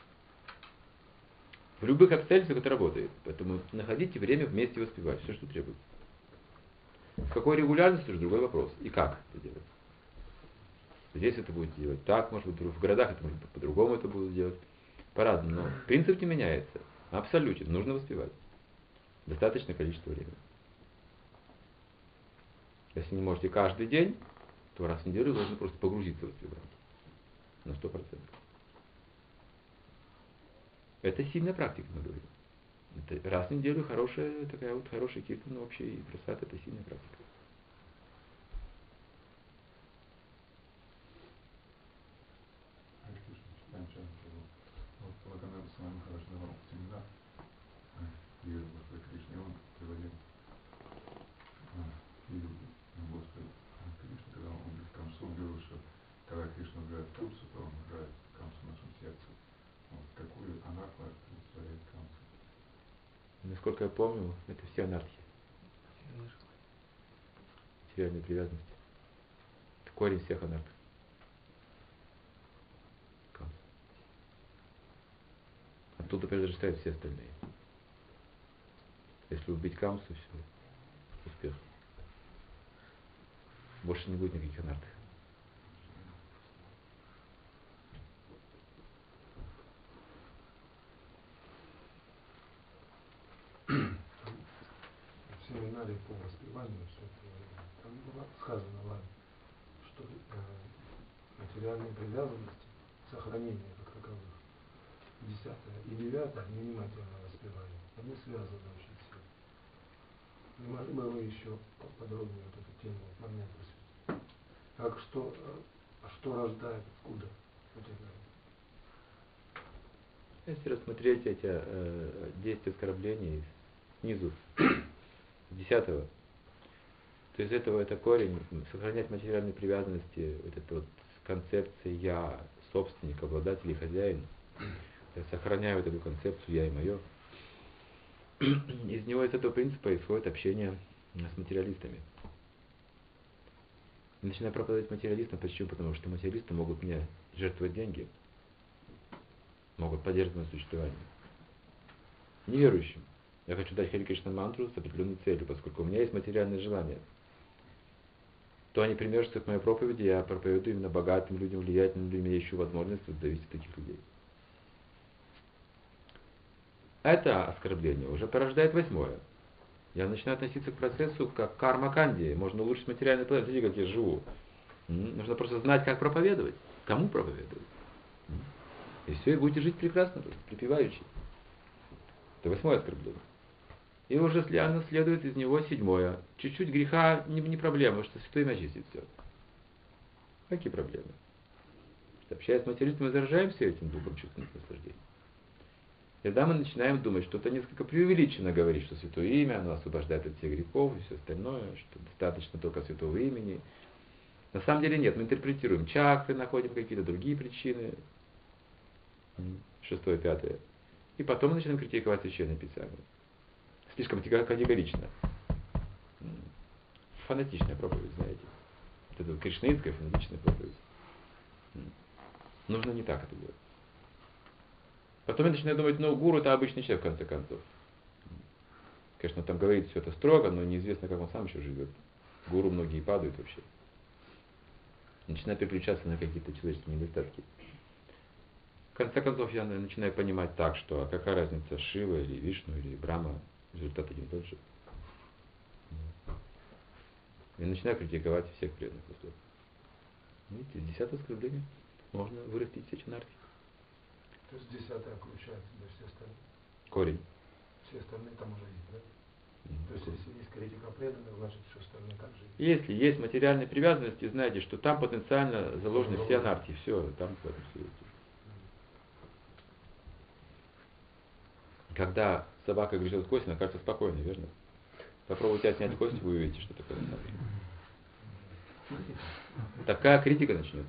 В любых обстоятельствах это работает. Поэтому находите время вместе воспевать. Все, что требуется. В какой регулярности — уже другой вопрос. И как это делать. Здесь это будет делать так, может быть, в городах это может быть по-другому это будут делать. По-разному. Но принцип не меняется. Абсолютно. Нужно воспевать. Достаточное количество времени. Если не можете каждый день, то раз в неделю должны просто погрузиться в воспевание. На 100%. Это сильная практика, мы говорим. Это раз в неделю хорошая такая вот хорошая киртана вообще, и прасад — это сильная практика. Лаганар с вами хорошо давал семинар Вера Господа Кришны, он приводил фильм Господа Кришны, когда он говорит Камсу, он говорил, что когда Кришна играет Камсу, то он играет Камсу в нашем сердце. Вот такую анарху представляет Камсу. Насколько я помню, это все анархии. Материальная привязанность. Это корень всех анархий. Оттуда произрастают все остальные. Если убить Камсу, все, успех. Больше не будет никаких анархий. В семинаре по воспеванию там было сказано вами, что материальные привязанности, сохранение как таковых, 10 и 9 ненимательное воспевание, они связаны очень сильно. Не могли бы вы еще подробнее вот эту тему, момент посвятить? Как что рождает, откуда? Если рассмотреть эти 10 оскорблений снизу, с 10, то из этого это корень, сохранять материальные привязанности, вот эта вот концепция «я» собственник, обладатель и хозяин. Я сохраняю вот эту концепцию «я» и «моё». Из него, из этого принципа исходит общение с материалистами. Я начинаю проповедовать материалистам. Почему? Потому что материалисты могут мне жертвовать деньги, могут поддерживать мое существование. Неверующим я хочу дать Хари Кришна мантру с определенной целью, поскольку у меня есть материальное желание. То они примешиваются к моей проповеди, я проповедую именно богатым людям, влиятельным людям, я ищу возможность зависеть от таких людей. Это оскорбление уже порождает 8. Я начинаю относиться к процессу как к карма-канди. Можно улучшить материальный план. Смотрите, как я живу. Нужно просто знать, как проповедовать, кому проповедовать. И все, и будете жить прекрасно, припеваючи. Это 8 оскорбление. И уже следует из него 7. Чуть-чуть греха не проблема, что святой им очистит все. Какие проблемы? Общаясь с материалистом, мы заражаемся этим духом чувственных наслаждений. Тогда мы начинаем думать, что это несколько преувеличенно говорить, что святое имя, оно освобождает от всех грехов и все остальное, что достаточно только святого имени. На самом деле нет, мы интерпретируем чакры, находим какие-то другие причины. 6, 5. И потом мы начинаем критиковать Священное Писание. Слишком категорично. Фанатичная проповедь, знаете. Вот это кришнаитская фанатичная проповедь. Нужно не так это делать. Потом я начинаю думать, гуру это обычный человек, в конце концов. Конечно, там говорит все это строго, но неизвестно, как он сам еще живет. Гуру многие падают вообще. Начинаю переключаться на какие-то человеческие недостатки. В конце концов, я начинаю понимать так, что какая разница, Шива или Вишну или Брахма, результат один и тот же. И начинаю критиковать всех преданных условий. Видите, из 10 оскорбления можно вырастить сечь анархии. То есть 10 окружает себя все остальные. Корень. Все остальные там уже есть, да? То есть если есть критика преданных, значит все остальные также есть. Если есть материальные привязанности, знаете, что там потенциально заложены все анархии. Все, там в этом все есть. Когда собака грызет кость, она кажется спокойной, верно? Попробуйте отнять кость, вы увидите, что такое на самом деле. Такая критика начнется.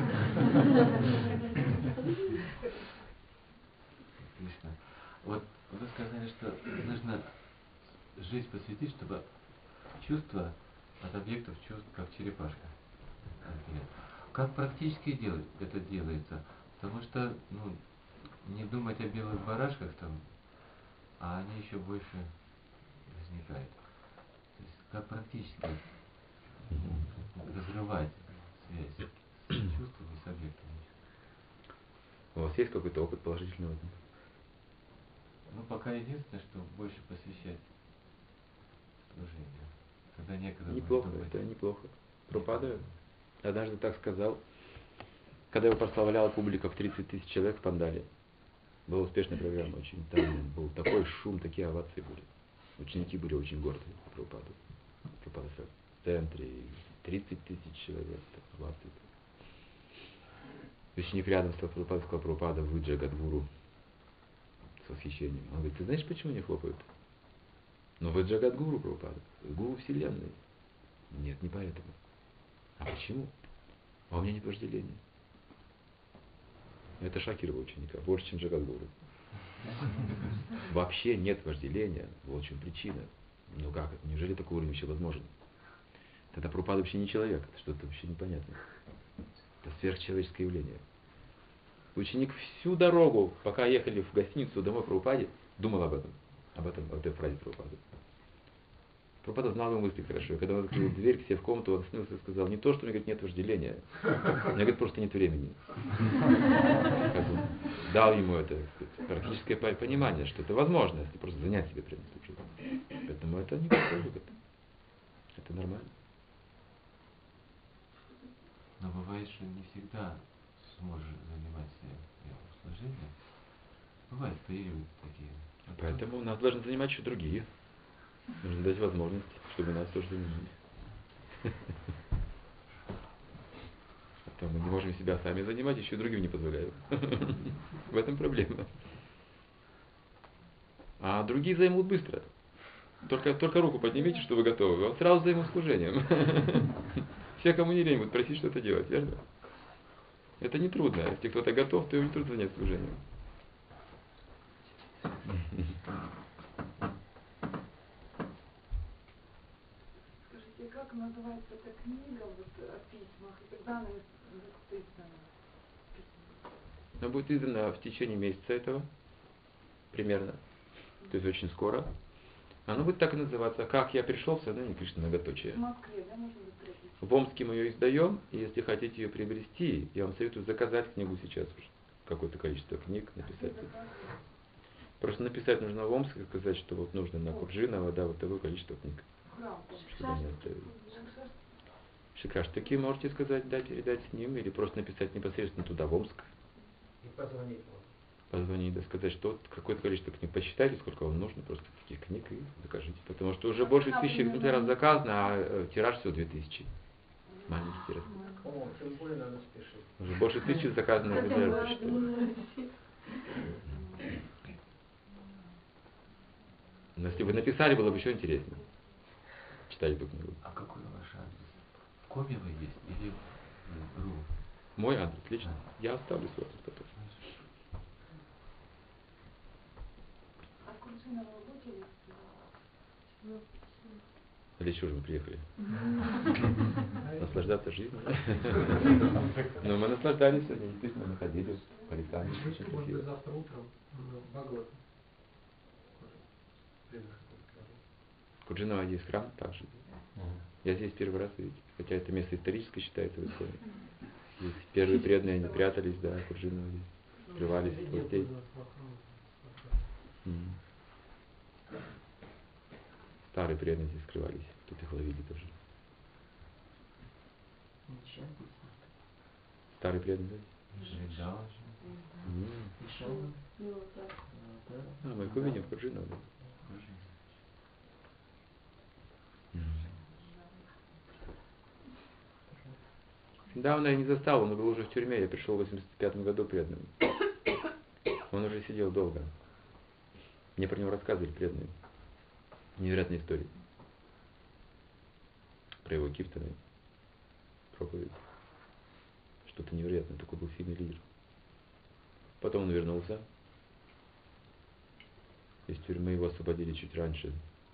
Отлично. Вот вы сказали, что нужно жизнь посвятить, чтобы чувство от объектов чувств, как черепашка. Как практически это делается? Потому что не думать о белых барашках там, а они еще больше возникают. То есть как практически разрывать связь с чувством и с объектом. У вас есть какой-то опыт положительный в этом? Пока единственное, что больше посвящать служению. Когда некогда Неплохо, это неплохо. Прабхупада однажды так сказал, когда его прославляла публика в 30 000 человек в Пандале. Была успешная программа очень. Там был такой шум, такие овации были. Ученики были очень горды Прабхупаду. Прабхупада в центре, 30 000 человек, овации. Ученик рядом с Прабхупадой сказал: Прабхупада, вы Джагадгуру. С восхищением. Он говорит: ты знаешь, почему не хлопают? Вы Джагадгуру, Прабхупада, гуру Вселенной. Нет, не поэтому. А почему? А у меня нет вожделения. Это шокировало ученика, больше, чем Джагадгуру. Вообще нет вожделения, вот в чем причина. Как это? Неужели такой уровень вообще возможен? Тогда Прабхупада вообще не человек, это что-то вообще непонятное. Это сверхчеловеческое явление. Ученик всю дорогу, пока ехали в гостиницу домой к Прабхупаде, думал об этой фразе Прабхупады. Прабхупада знал его мысли хорошо. И когда он открыл дверь к себе в комнату, он остановился и сказал: не то, что у меня, говорит, нет вожделения, у меня, говорит, просто нет времени. Дал ему это практическое понимание, что это возможно, если просто занять себе преданностью к жизни. Поэтому это никакой выгод. Это нормально. Но бывает, что не всегда сможешь заниматься служением. Бывает, появляются такие. Поэтому нас должны занимать еще другие. Нужно дать возможность, чтобы нас тоже занимали. А то мы не можем себя сами занимать, еще и другим не позволяем. В этом проблема. А другие займут быстро. Только руку поднимите, что вы готовы. Он сразу займут служением. Все, кому не лень, будут просить что-то делать, верно? Это не трудно. Если кто-то готов, то ему не трудно занять служением. Скажите, как называется эта книга вот, о письмах, и когда она будет издана? Она будет издана в течение месяца этого, примерно. То есть очень скоро. Оно будет так и называться «Как я пришел в сознание Кришны», многоточие. В Москве, да, можно будет приобрести? В Омске мы ее издаем, и если хотите ее приобрести, я вам советую заказать книгу сейчас уже. Какое-то количество книг написать. Просто написать нужно в Омске, сказать, что вот нужно на Курджинова, да, вот такое количество книг. Чтобы они оставили. Шикраш, такие можете сказать, да, передать с ним, или просто написать непосредственно туда, в Омск. И позвонить вам. Позвонить, да, сказать, что вот какое-то количество книг, посчитайте, сколько вам нужно, просто таких книг, и закажите. Потому что уже больше 1000 экземпляров заказано, а тираж всего 2000. Маленький тираж. О, тем более надо спешить. Уже больше 1000 заказано экземпляров, посчитали. Но если бы написали, было бы еще интереснее. Читали эту книгу. А какой ваш адрес? В Коме вы есть или в РУ? Мой адрес лично. Я оставлю свой адрес потом. А в Курджиново будете ли? Для чего же мы приехали? Наслаждаться жизнью. Но мы наслаждались сегодня, действительно, мы ходили по рекам. Очень Может быть, красиво. завтра утром в Бхагават. В Курджиново есть храм также. Я здесь первый раз, видите, хотя это место историческое считается в Иконе. Здесь первые преданные, они прятались, да, в Курджиново здесь, скрывались от властей. Старые преданные здесь скрывались, тут их ловили тоже. Старые преданные, да? А, мы их увидим в Курджиново, да. Недавно я не застал, он был уже в тюрьме, я пришел в 85 году преданным. Он уже сидел долго. Мне про него рассказывали преданные. Невероятные истории. Про его киртаны, проповедь. Что-то невероятное, такой был сильный лидер. Потом он вернулся. Из тюрьмы его освободили чуть раньше.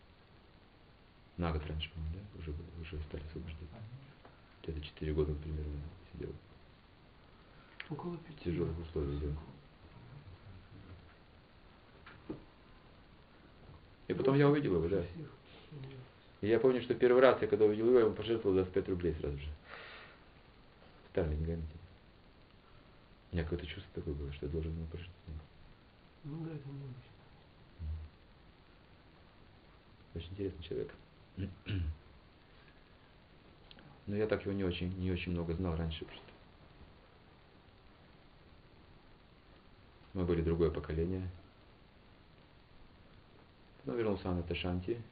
На год раньше, по-моему, да? Уже стали освобождать. Где-то 4 года он примерно сидел. Около 5. В тяжелых условиях, да. И потом я увидел его, да. И я помню, что первый раз, я когда увидел его, я ему пожертвовал 25 рублей сразу же. Старыми деньгами. У меня какое-то чувство такое было, что я должен ему пожертвовать. Ну да, это необычно. Очень интересный человек. Но я так его не очень много знал раньше просто. Мы были другое поколение. Потом вернулся Анатта Шанти.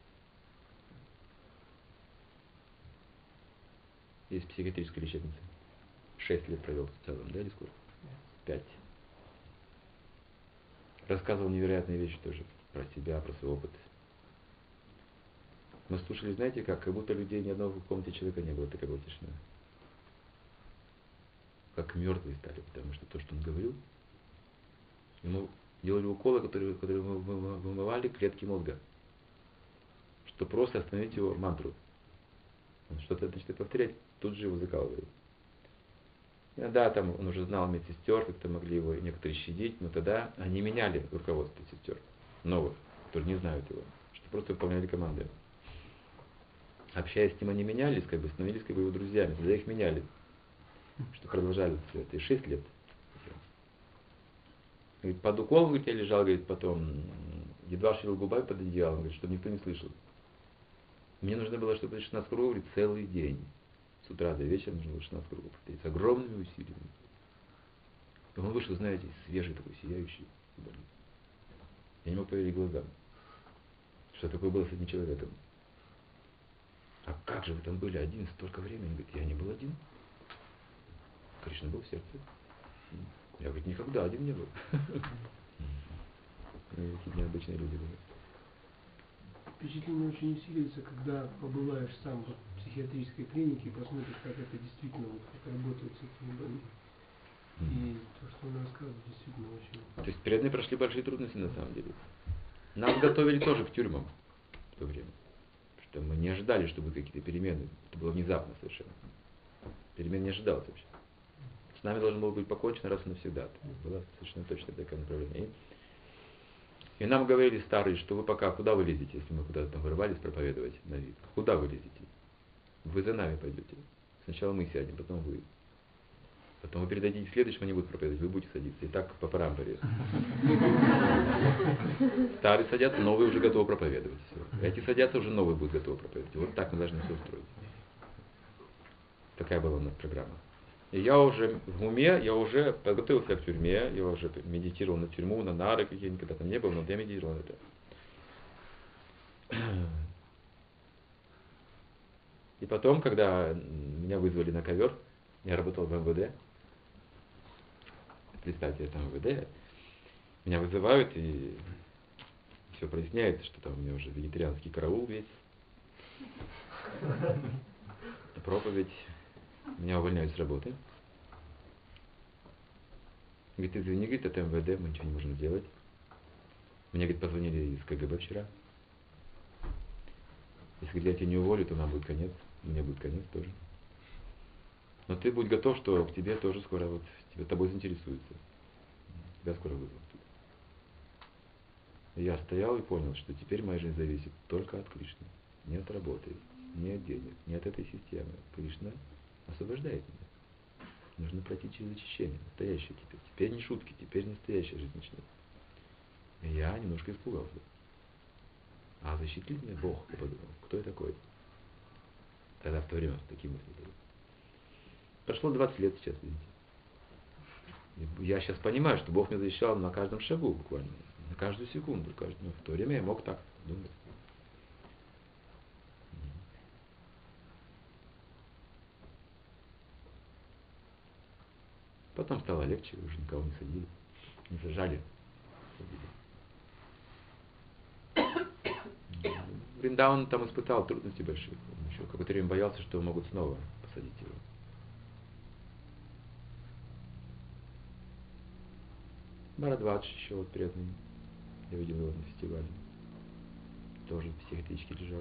Из психиатрической лечебницы. 6 лет провел в целом, да, или сколько? 5. Рассказывал невероятные вещи тоже про себя, про свой опыт. Мы слушали, знаете, как будто людей ни одного в комнате человека не было, такая была тишина. Как мертвые стали, потому что то, что он говорил, ему делали уколы, которые вымывали клетки мозга, чтобы просто остановить его мантру. Он что-то начинает повторять, тут же его закалывали. Да, там он уже знал медсестер, как-то могли его некоторые щадить, но тогда они меняли руководство сестер, новых, которые не знают его, что просто выполняли команды. Общаясь с ним, они менялись, как бы становились как бы его друзьями, тогда их меняли, что продолжали все это. И 6 лет. Говорит, под уколом, говорит, я лежал, говорит, потом едва шевелил губами под одеялом, говорит, чтобы никто не слышал. Мне нужно было, чтобы 16 кругов, говорит, целый день. С утра до вечера нужно было 16 кругов повторить, с огромными усилиями. И он вышел, знаете, свежий такой, сияющий. Я не мог поверить глазам, что такое было с этим человеком. А как же вы там были один столько времени? Он говорит, я не был один. Кришна был в сердце. Я, говорит, никогда один не был. какие необычные люди были. Впечатление очень усиливается, когда побываешь сам в психиатрической клинике и посмотришь, как это действительно вот, как работает с этими больными. И то, что он рассказывает, действительно очень... То есть преданные прошли большие трудности на самом деле. Нас готовили тоже к тюрьмам в то время. Что мы не ожидали, что будут какие-то перемены. Это было внезапно совершенно. Перемен не ожидалось вообще. С нами должно было быть покончено раз и навсегда. Это было совершенно точно такое направление. И нам говорили старые, что вы пока куда вы лезете, если мы куда-то там вырвались проповедовать на вид. Куда вы лезете? Вы за нами пойдете. Сначала мы сядем, потом вы. Потом вы передадите следующему, они будут проповедовать, вы будете садиться. И так по парампоре. Старые садятся, новые уже готовы проповедовать. Все. Эти садятся, уже новые будут готовы проповедовать. Вот так мы должны все устроить. Такая была у нас программа. И я уже в уме, я уже подготовился к тюрьме, я уже медитировал на тюрьму, на нары какие никогда там не был, но я медитировал на это. И потом, когда меня вызвали на ковер, я работал в МВД, представьте, это МВД, меня вызывают, и все проясняется, что там у меня уже вегетарианский караул весь, проповедь, меня увольняют с работы. Говорит, извини, говорит, это МВД, мы ничего не можем сделать. Мне, говорит, позвонили из КГБ вчера. Если, говорит, я тебя не уволю, то нам будет конец, мне будет конец тоже. Но ты будь готов, что к тебе тоже скоро вот тобой заинтересуются. Тебя скоро вызовут. И я стоял и понял, что теперь моя жизнь зависит только от Кришны. Не от работы, не от денег, не от этой системы. Кришна освобождает меня. Нужно пройти через очищение, настоящее теперь. Теперь не шутки, теперь настоящая жизнь начнется. И я немножко испугался. А защитит меня Бог, я подумал, кто я такой? Тогда в то время такие мысли были. Прошло 20 лет сейчас, видите. Я сейчас понимаю, что Бог меня защищал на каждом шагу буквально, на каждую секунду. В то время я мог так думать. Потом стало легче, уже никого не садили, не сажали. Вриндаун там испытал трудности большие. Он еще какое-то время боялся, что могут снова посадить его. Бхарадвадж еще вот преданный. Я видел его на фестивале. Тоже в психиатричке лежал.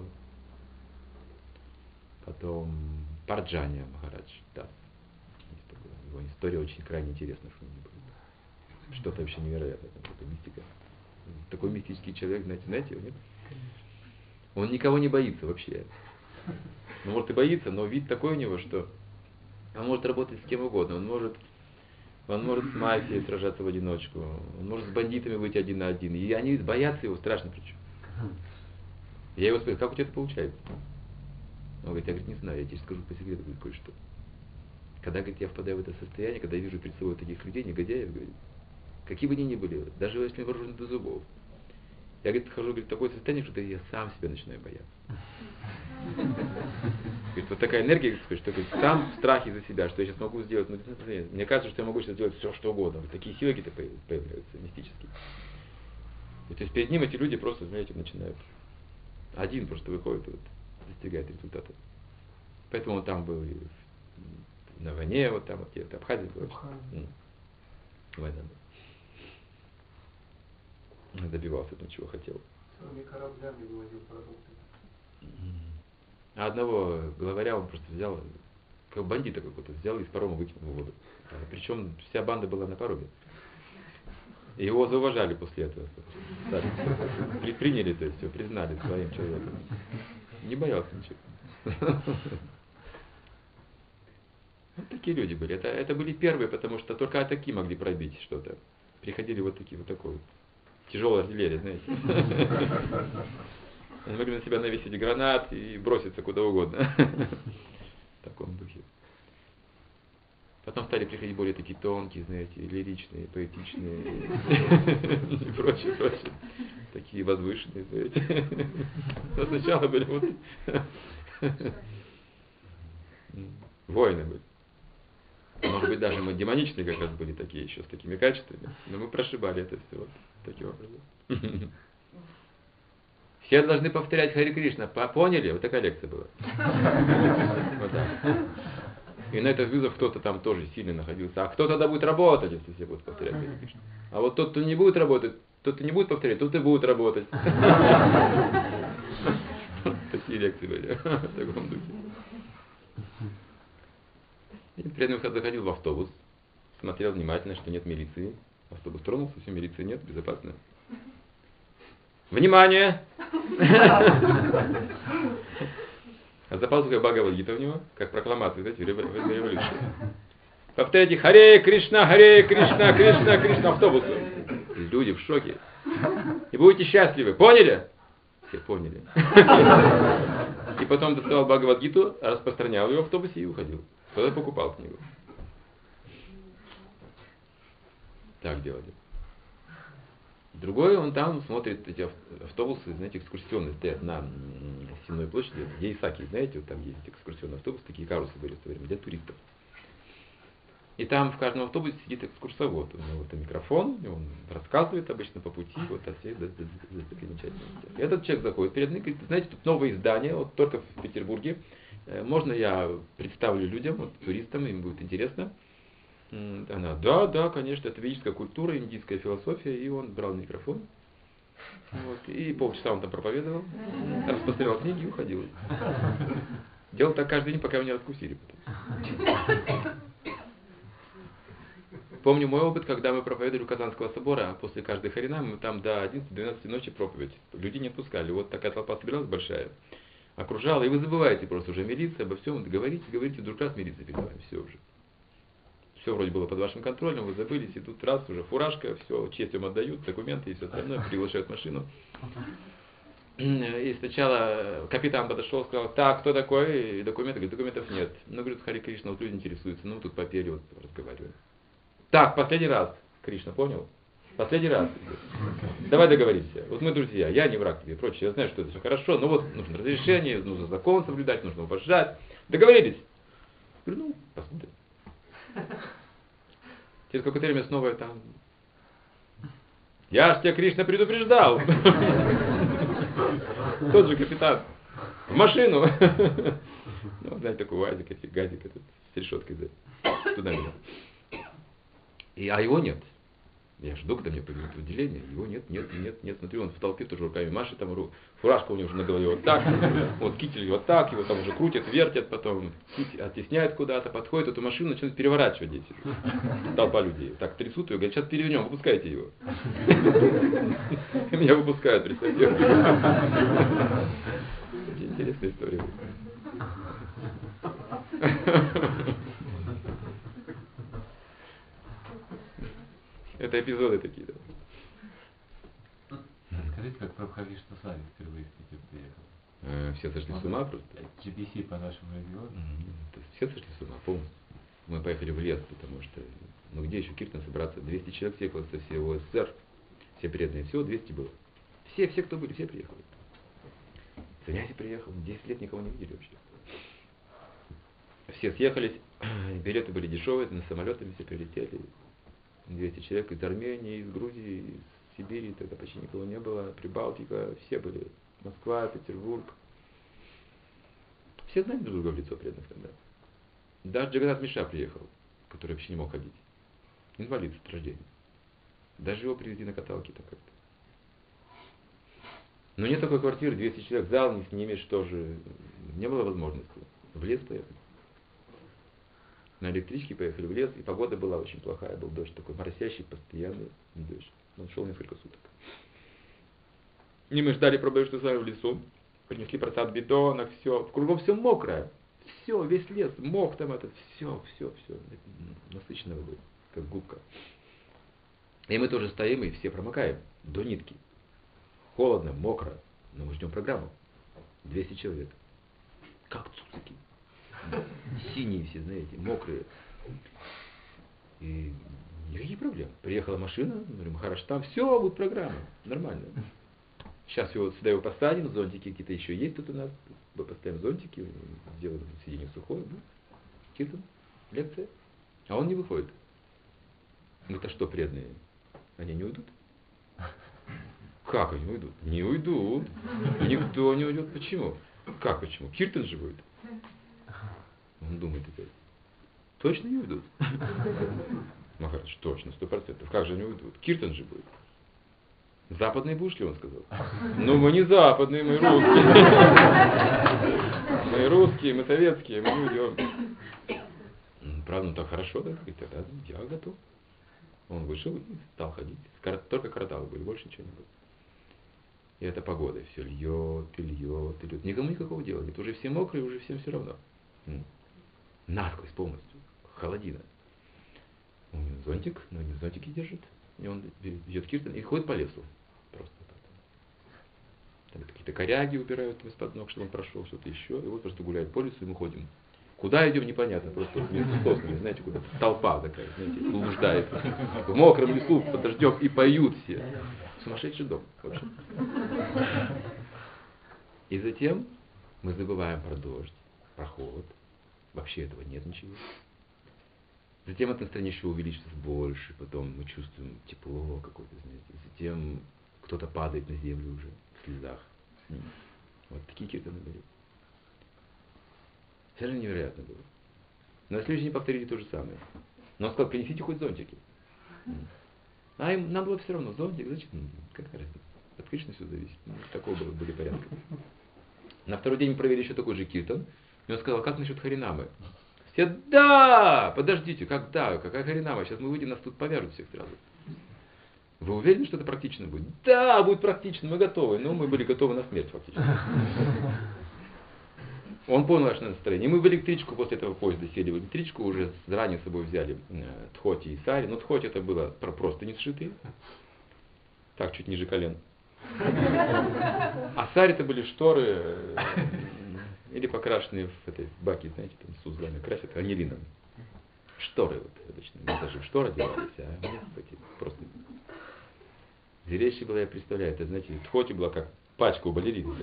Потом Парджания Махарадж. Да. Его история очень крайне интересна. Что-то вообще невероятное. Какая-то мистика. Такой мистический человек, знаете его, нет? Он никого не боится вообще. Ну, может и боится, но вид такой у него, что он может работать с кем угодно. Он может с мафией сражаться в одиночку. Он может с бандитами быть один на один. И они боятся его страшно причем. Я его спросил, как у тебя это получается? Он говорит, я не знаю, я тебе скажу по секрету кое-что. Когда, говорит, я впадаю в это состояние, когда я вижу перед собой таких людей, негодяев, говорит, какие бы они ни были, даже если они вооружены до зубов, я, говорит, хожу, говорит, в такое состояние, что я сам себя начинаю бояться. Говорит, вот такая энергия, что говорит, сам в страхе за себя, что я сейчас могу сделать. Мне кажется, что я могу сейчас сделать все, что угодно. Вот такие силы какие-то появляются мистические. И, то есть перед ним эти люди просто, знаете, начинают. Один просто выходит и вот, достигает результата. Поэтому он там был и на войне, вот там, вот где-то Абхазия была. Война. Добивался этого, чего хотел. Своими кораблями вывозил продукты. А одного главаря он просто взял, как бандита какого-то, взял и из парома выкинул в воду. Причем вся банда была на пароме. И его зауважали после этого. Приняли, то есть все, признали своим человеком. Не боялся ничего. Вот такие люди были. Это были первые, потому что только такие могли пробить что-то. Приходили вот такие, вот такой вот. Тяжелая артиллерия, знаете. Они могли на себя навесить гранат и броситься куда угодно. В таком духе. Потом стали приходить более такие тонкие, знаете, лиричные, поэтичные и прочее. Такие возвышенные, знаете. Но сначала были вот воины были. Может быть, даже мы демоничные как раз были такие еще, с такими качествами. Но мы прошибали это все вот таким образом. Все должны повторять Харе Кришна. Поняли? Вот такая лекция была. Вот так. И на этот вызов кто-то там тоже сильно находился. А кто тогда будет работать, если все будут повторять Харе Кришна? А вот тот, кто не будет работать, тот, кто не будет повторять, тот и будет работать. Такие лекции были в таком духе. И преданный заходил в автобус, смотрел внимательно, что нет милиции. Автобус тронулся, все, милиции нет, безопасно. Внимание! А за пазухой Бхагавад-гита у него, как прокламация, знаете, революция. Повторяйте Харе Кришна, Кришна, Кришна, автобусу. Люди в шоке. И будете счастливы. Поняли? Все поняли. И потом доставал Бхагавад-гиту, распространял ее в автобусе и уходил. Кто-то покупал книгу. Так делали. Другой, он там смотрит эти автобусы, знаете, экскурсионные, стоят на Сенной площади, где Исаки, знаете, вот там есть экскурсионный автобус, такие карусы были в то время, для туристов. И там в каждом автобусе сидит экскурсовод, у него вот микрофон, и он рассказывает обычно по пути, вот о всей достопримечательности. Этот человек заходит перед ним и говорит: знаете, тут новое издание, вот только в Петербурге, можно я представлю людям, вот, туристам, им будет интересно. Она: да, конечно, это ведическая культура, индийская философия, и он брал микрофон. Вот, и полчаса он там проповедовал, распространял книги и уходил. Делал так каждый день, пока его не откусили потом. Помню мой опыт, когда мы проповедовали у Казанского собора, после каждой харинамы мы там до 11-12 ночи проповедь. Людей не отпускали. Вот такая толпа собиралась большая, окружала, и вы забываете просто уже милиция, обо всем, говорите, вдруг раз милиция перед вами, все уже. Все вроде было под вашим контролем, вы забылись, и тут раз уже фуражка, все, честь вам отдают, документы и все остальное, приглашают в машину. И сначала капитан подошел, сказал: так, кто такой? И документы, говорит, документов нет. Ну, говорит, Харе Кришна, вот люди интересуются, ну, тут попели, вот разговариваем. Так, последний раз, Кришна, понял? Последний раз. Давай договоримся. Вот мы друзья, я не враг тебе и прочее. Я знаю, что это все хорошо, но вот нужно разрешение, нужно закон соблюдать, нужно уважать. Договорились? Говорю, ну, посмотрим. Через какое-то время снова там: я ж тебя, Кришна, предупреждал. Тот же капитан. В машину. Ну, знаете, такой УАЗик, газик этот, с решеткой туда меня. А его нет. Я жду, когда мне повезут в отделение. Его нет. Смотрю, он в толпе тоже руками машет, там фуражка у него уже на голове вот так, вот китель вот так, его там уже крутят, вертят, потом оттесняют куда-то, подходит эту машину, начинают переворачивать здесь. Толпа людей. Так трясут ее, говорят: сейчас перевернем, выпускайте его. Меня выпускают, представьте. Очень интересная история. Это эпизоды такие, да. Скажите, как Прабхавишну Сами впервые в Питер приехал? Все сошли с ума просто. GBC по нашему региону? Все сошли с ума полностью. Мы поехали в лес, потому что, ну где еще Киртан собраться? 200 человек съехало со всего СССР, все преданные, всего 200 было. Все, кто были, все приехали. Саньяси приехал, 10 лет никого не видели вообще. Все съехались, билеты были дешевые, на самолетами все прилетели. 200 человек из Армении, из Грузии, из Сибири, тогда почти никого не было, Прибалтика, все были. Москва, Петербург. Все знали друг друга в лицо преданных тогда. Даже Джаганнат Миша приехал, который вообще не мог ходить. Инвалид от рождения. Даже его привезли на каталке так как-то. Но нет такой квартиры, 200 человек, зал не снимешь тоже. Не было возможности. В лес поехали. На электричке поехали в лес, и погода была очень плохая, был дождь такой моросящий, постоянный дождь. Он шел несколько суток. И мы ждали Прабхавишну Свами в лесу, принесли просад бидонок, все, кругом все мокрое, все, весь лес, мох там этот, все, насыщенно водой, как губка. И мы тоже стоим, и все промокаем до нитки. Холодно, мокро, но мы ждем программу. 200 человек. Как цуцики. Синие все, знаете, мокрые. И никаких проблем. Приехала машина, говорю: Махараш, там все, будет программа, нормально. Сейчас сюда его посадим, зонтики какие-то еще есть тут у нас. Мы поставим зонтики, сделаем сиденье сухое. Киртан, лекция. А он не выходит. Мы-то что, преданные? Они не уйдут? Как они уйдут? Не уйдут. Никто не уйдет. Почему? Как почему? Киртан же будет. Он думает опять. Точно не уйдут? Махарадж, точно, 100%. Как же они уйдут? Киртан же будет. Западные будешь ли, он сказал? Ну, мы не западные, мы русские. Мы русские, мы советские, мы не уйдем. Правда, ну так хорошо, да? Говорит, да, я готов. Он вышел и стал ходить. Только кварталы были, больше ничего не было. И это погода, все льет, и льет, и льет. Никому никакого дела нет. Уже все мокрые, уже всем все равно. Насквозь полностью. Холодина. У него зонтик, но не зонтики держит. И он идет киртан и ходит по лесу. Просто так. Там какие-то коряги убирают из-под ног, чтобы он прошел, что-то еще. И вот просто гуляет по лесу, и мы ходим. Куда идем, непонятно. Просто между соснами, знаете, куда толпа такая, знаете, блуждает. В мокром лесу, под дождем, и поют все. Сумасшедший дом, в общем. И затем мы забываем про дождь, про холод. Вообще этого нет ничего. Затем это настроение еще увеличится больше, потом мы чувствуем тепло какое-то, знаете. Затем кто-то падает на землю уже в слезах. Вот такие киртаны были. Совершенно невероятно было. Но на следующий день повторили то же самое. Но он сказал, принесите хоть зонтики. А им, нам было все равно, зонтик, зачем? Какая разница? От Кришны все зависит. Такого были порядка. На второй день мы провели еще такой же киртан. И он сказал, как насчет харинамы? Все, да! Подождите, как да? Какая харинама? Сейчас мы выйдем, нас тут повяжут всех сразу. Вы уверены, что это практично будет? Да, будет практично, мы готовы. Но мы были готовы на смерть фактически. Он понял наше настроение. И мы в электричку после этого поезда сели в электричку, уже заранее с собой взяли тхоти и сари. Но тхоти это было просто не сшитые. Так, чуть ниже колен. А сари это были шторы, или покрашенные в этой баке, знаете, там с узлами красят, анилином. Шторы вот обычно. Мы даже в шторы одевались, а нет, такие просто. Зрелище было, я представляю, это, знаете, тхоти была как пачка у балерин.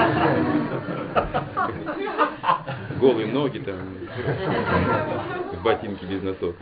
Голые ноги там, ботинки без носок.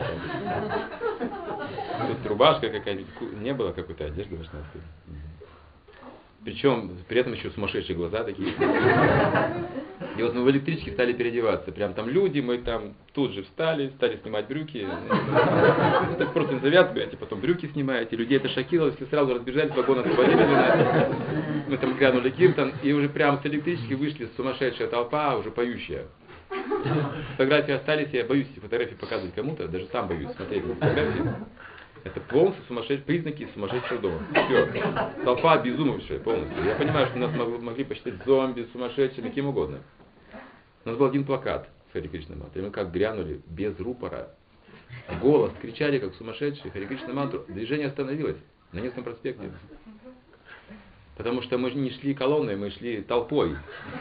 Тут рубашка какая-нибудь, не было какой-то одежды в основном. Причем при этом еще сумасшедшие глаза такие. И вот мы в электричке стали переодеваться. Прям там люди, мы там тут же стали снимать брюки. Так просто на завязку, потом брюки снимаете. Людей это шокировало, все сразу разбежались, вагон освободили. Мы там глянули киртан, и уже прямо с электрички вышли сумасшедшая толпа, уже поющая. Фотографии остались, я боюсь эти фотографии показывать кому-то, даже сам боюсь смотреть на фотографии. Это полностью сумасшедшие признаки сумасшедшего дома. Все. Толпа обезумевшая полностью. Я понимаю, что нас могли посчитать зомби, сумасшедшими, кем угодно. У нас был один плакат с Хари Кришна мантрой. Мы как грянули без рупора. Голос, кричали как сумасшедшие Хари Кришна мантру. Движение остановилось на Невском проспекте. Потому что мы не шли колонной, мы шли толпой.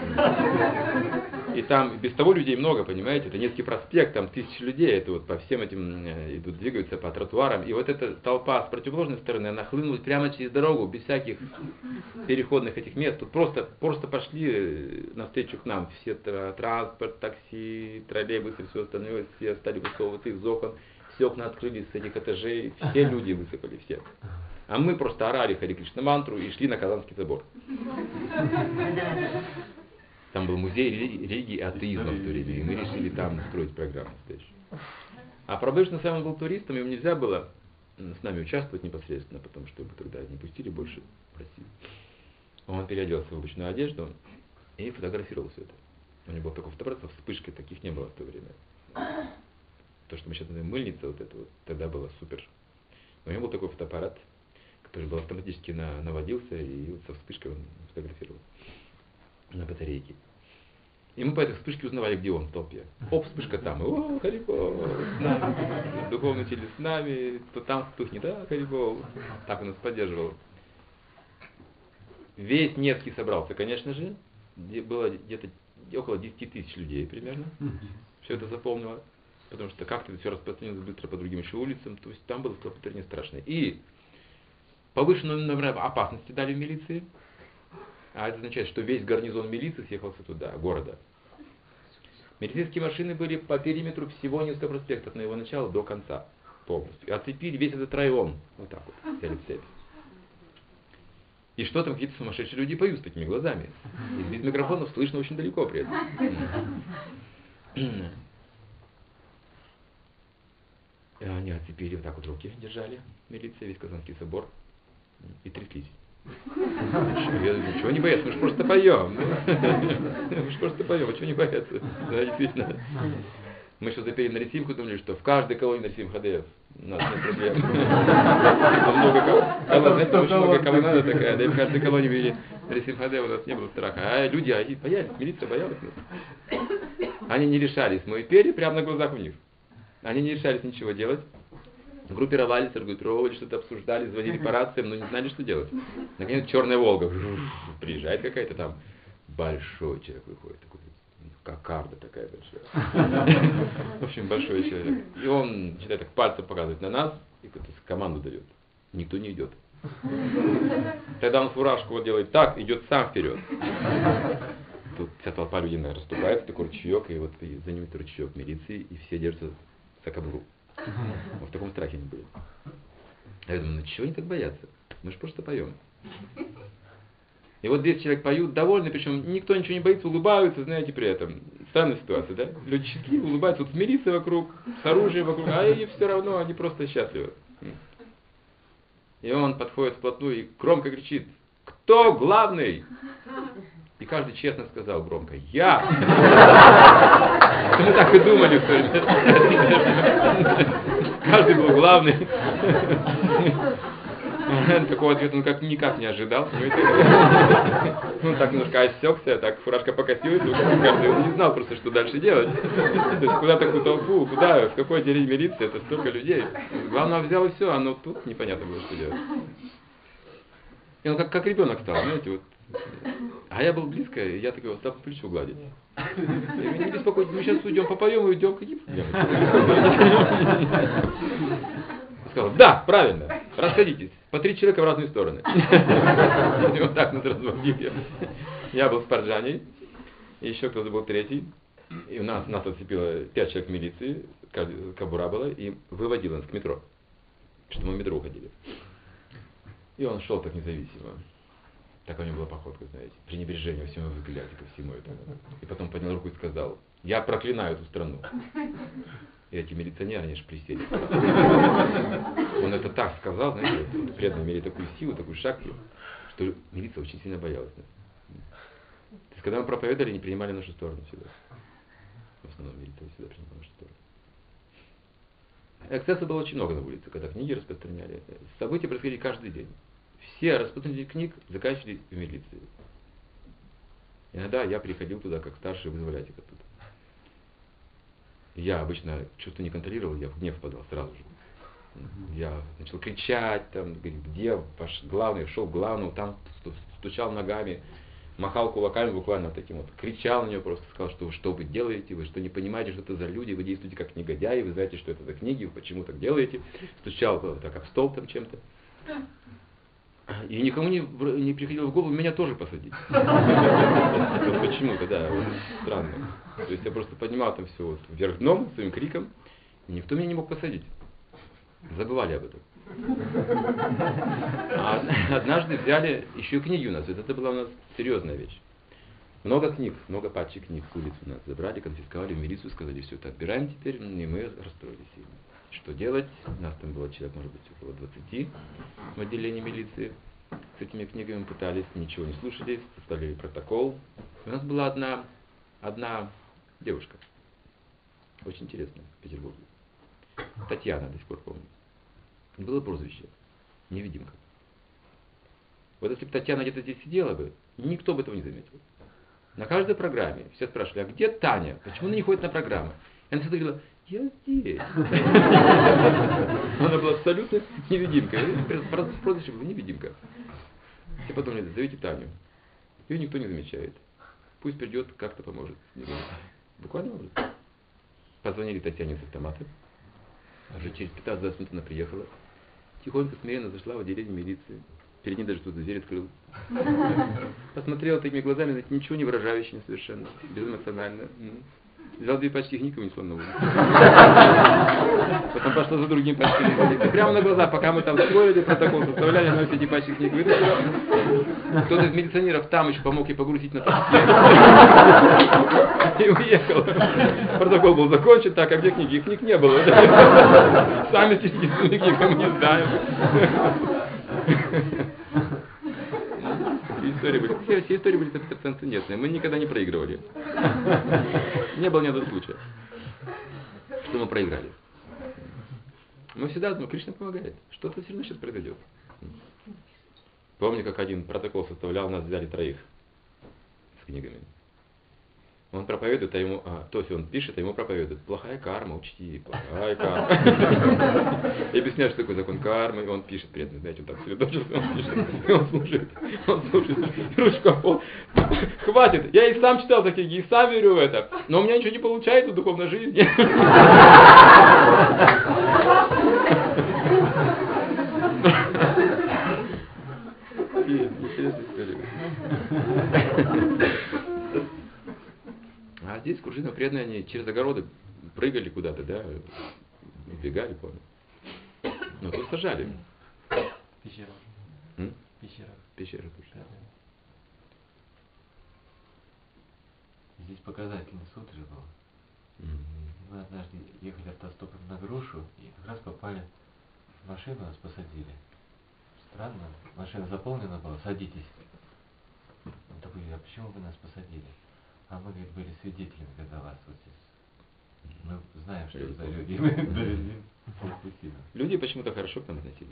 И там без того людей много, понимаете, это Невский проспект, там тысячи людей, это вот по всем этим идут, двигаются по тротуарам. И вот эта толпа с противоположной стороны, она хлынулась прямо через дорогу, без всяких переходных этих мест. Тут просто пошли навстречу к нам. Все транспорт, такси, троллейбусы, все остальное, все стали высовываться из окон. Все окна открылись с этих этажей, все люди высыпали, все. А мы просто орали Хари Кришна мантру и шли на Казанский собор. Там был музей религии и атеизма в то время, и мы решили там строить программу настоящую. А Прабхупада на самом деле был туристом, ему нельзя было с нами участвовать непосредственно, потому что его тогда не пустили больше в Россию. Он переоделся в обычную одежду и фотографировал все это. У него был такой фотоаппарат со вспышкой, таких не было в то время. То, что мы сейчас называем мыльница, вот это вот, тогда было супер. У него был такой фотоаппарат, который был автоматически наводился, и вот со вспышкой он фотографировал на батарейке. И мы по этой вспышке узнавали, где он в толпе. Оп, вспышка там, о, Харибол, с нами, духовный учитель с нами, то там вспыхнет, да, Харибол. Так он нас поддерживал. Весь Невский собрался, конечно же, было где-то около 10 тысяч людей примерно. Все это заполнило, потому что как-то это все распространилось быстро по другим еще улицам, то есть там было столпотворение страшное. И повышенную номер опасности дали в милиции. А это означает, что весь гарнизон милиции съехался туда, города. Милицейские машины были по периметру всего Невского проспекта, от его начала до конца полностью. Оцепили весь этот район. Вот так вот, взяли в цепь. И что там какие-то сумасшедшие люди поют с такими глазами. И без микрофонов слышно очень далеко при этом. Они оцепили, вот так вот руки держали, милиция, весь Казанский собор, и тряслись. Ничего не боятся, мы же просто поем. Мы же просто поем, а чего не боятся? Да, действительно. Мы что запели на Нарисимху, думали, что в каждой колонии Нарисим Хадеев у нас нет проблем. Много кого надо такая, да и в каждой колонии были Нарисим Хадеев, у нас не было страха. А люди боялись, милиция боялась нас. Они не решались, мы пели прямо на глазах у них. Они не решались ничего делать. Группировались, аргументировали, что-то обсуждали, звонили по рациям, но не знали, что делать. Наконец, черная Волга. Приезжает какая-то там, большой человек выходит, такой, кокарда такая большая. В общем, большой человек. И он начинает так пальцем показывать на нас и какую-то команду дает. Никто не идет. Тогда он фуражку вот делает так, идет сам вперед. Тут вся толпа людей расступается, такой ручеек, и вот за ним ручеек милиции, и все держатся за кобуру. Мы в таком страхе не были. Я думаю, ну чего они так боятся? Мы же просто поем. И вот 200 человек поют, довольны, причем никто ничего не боится, улыбаются, знаете, при этом. Странная ситуация, да? Люди счастливы, улыбаются, вот с милицией вокруг, с оружием вокруг, а им все равно, они просто счастливы. И он подходит вплотную и громко кричит: кто главный? И каждый честно сказал громко: я! Мы так и думали, что каждый был главный. Такого ответа он никак не ожидал. Он так немножко осекся, так фуражка покосилась, каждый он не знал просто, что дальше делать. То есть куда такую толпу, куда, в какое отделение милиции, это столько людей. Главное, взял и все, а ну тут непонятно было, что делать. И он как ребенок стал, знаете, вот. А я был близко, и я так его стал по плечу гладить. Не беспокойтесь, мы сейчас уйдем, попоем и уйдем. Какие проблемы? Сказал: да, правильно, расходитесь. По 3 человека в разные стороны. И вот так нас разводили. Я был с Парджаней, и еще кто-то был третий. И нас оцепило 5 человек милиции, кобура была, и выводил нас к метро, чтобы мы в метро уходили. И он шел так независимо. Такая у него была походка, знаете, пренебрежение всему взгляде ко всему этому. И потом поднял руку и сказал: я проклинаю эту страну. И эти милиционеры, они же присели. Он это так сказал, знаете, вот, преданные имели такую силу, такую шакти, что милиция очень сильно боялась нас. То есть, когда мы проповедовали, не принимали нашу сторону всегда. В основном милиция всегда принимала нашу сторону. Эксцессов было очень много на улице, когда книги распространяли. События происходили каждый день. Все распространители книг заканчивали в милиции. Иногда я приходил туда как старший вызволять их оттуда. Я обычно чувство не контролировал, я в гнев впадал сразу же. Я начал кричать, там, говорит, где ваш главный, шел к главному, там стучал ногами, махал кулаками буквально таким вот, кричал на него просто, сказал, что вы делаете, вы что не понимаете, что это за люди, вы действуете как негодяи, вы знаете, что это за книги, вы почему так делаете, стучал так об стол там чем-то. И никому не приходило в голову меня тоже посадить. Почему-то, да, вот, странно. То есть я просто поднимал там все вот вверх дном своим криком, и никто меня не мог посадить. Забывали об этом. А однажды взяли еще и книги у нас. Это была у нас серьезная вещь. Много книг, много пачек книг с улицы у нас забрали, конфисковали, в милицию сказали: все это отбираем теперь, и мы расстроились сильно. Что делать? У нас там было человек, может быть, около 20 в отделении милиции. С этими книгами пытались, ничего не слушали, составили протокол. У нас была одна девушка, очень интересная, в Петербурге. Татьяна, до сих пор помню. Было прозвище невидимка. Вот если бы Татьяна где-то здесь сидела бы, никто бы этого не заметил. На каждой программе все спрашивали: а где Таня? Почему она не ходит на программу? И она всегда говорила: я здесь. Она была абсолютно невидимка. Прозвище было невидимка. И потом говорят: зовите Таню. Ее никто не замечает. Пусть придет, как-то поможет. Буквально образ. Позвонили Татьяне с автомата. Уже через 15-20 минут она приехала. Тихонько, смиренно зашла в отделение милиции. Перед ней даже кто-то дверь открыл. Посмотрела такими глазами, знаете, ничего не выражающими совершенно. Безэмоционально. Взял 2 пачки книг и унесло на улицу. Потом пошла за другим пачкой книг. И прямо на глаза, пока мы там строили, протокол составляли, она все эти пачки книг вытащила. Кто-то из милиционеров там еще помог ей погрузить на такси. И уехал. Протокол был закончен, так, а где книги? Их книг не было. Сами книги мы не знаем. Все истории были трансцендентные. Мы никогда не проигрывали. Не было ни одного случая, что мы проиграли. Мы всегда думаем, Кришна помогает. Что-то все равно сейчас произойдет. Помню, как один протокол составлял, нас взяли 3 с книгами. Он проповедует, а ему, то есть он пишет, а ему проповедует. Плохая карма, учти, плохая карма. И объясняет, что такое закон кармы, и он пишет, преданный, знаете, он так сосредоточился, он пишет, и он слушает, ручка в пол. Хватит, я и сам читал такие книги, и сам верю в это, но у меня ничего не получается в духовной жизни. Интересная история. А здесь Кружина преданные, они через огороды прыгали куда-то, да, убегали, помню. Но тут сажали. Пещера. Пещера. Пещера тоже. Здесь показательный суд же был. Мы однажды ехали автостопом на Грушу и как раз попали в машину, нас посадили. Странно, машина заполнена была, садитесь. Он такой, а почему вы нас посадили? А мы, говорит, были свидетелями, когда вас вот здесь. Мы знаем, что за люди. Мы довели. Люди почему-то хорошо к нам относились.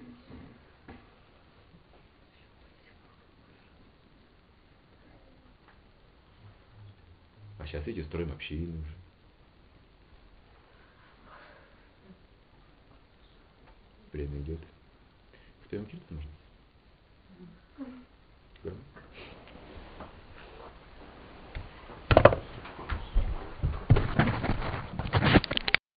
А сейчас эти строим общины уже. Время идет. Споем киртан, может? Да.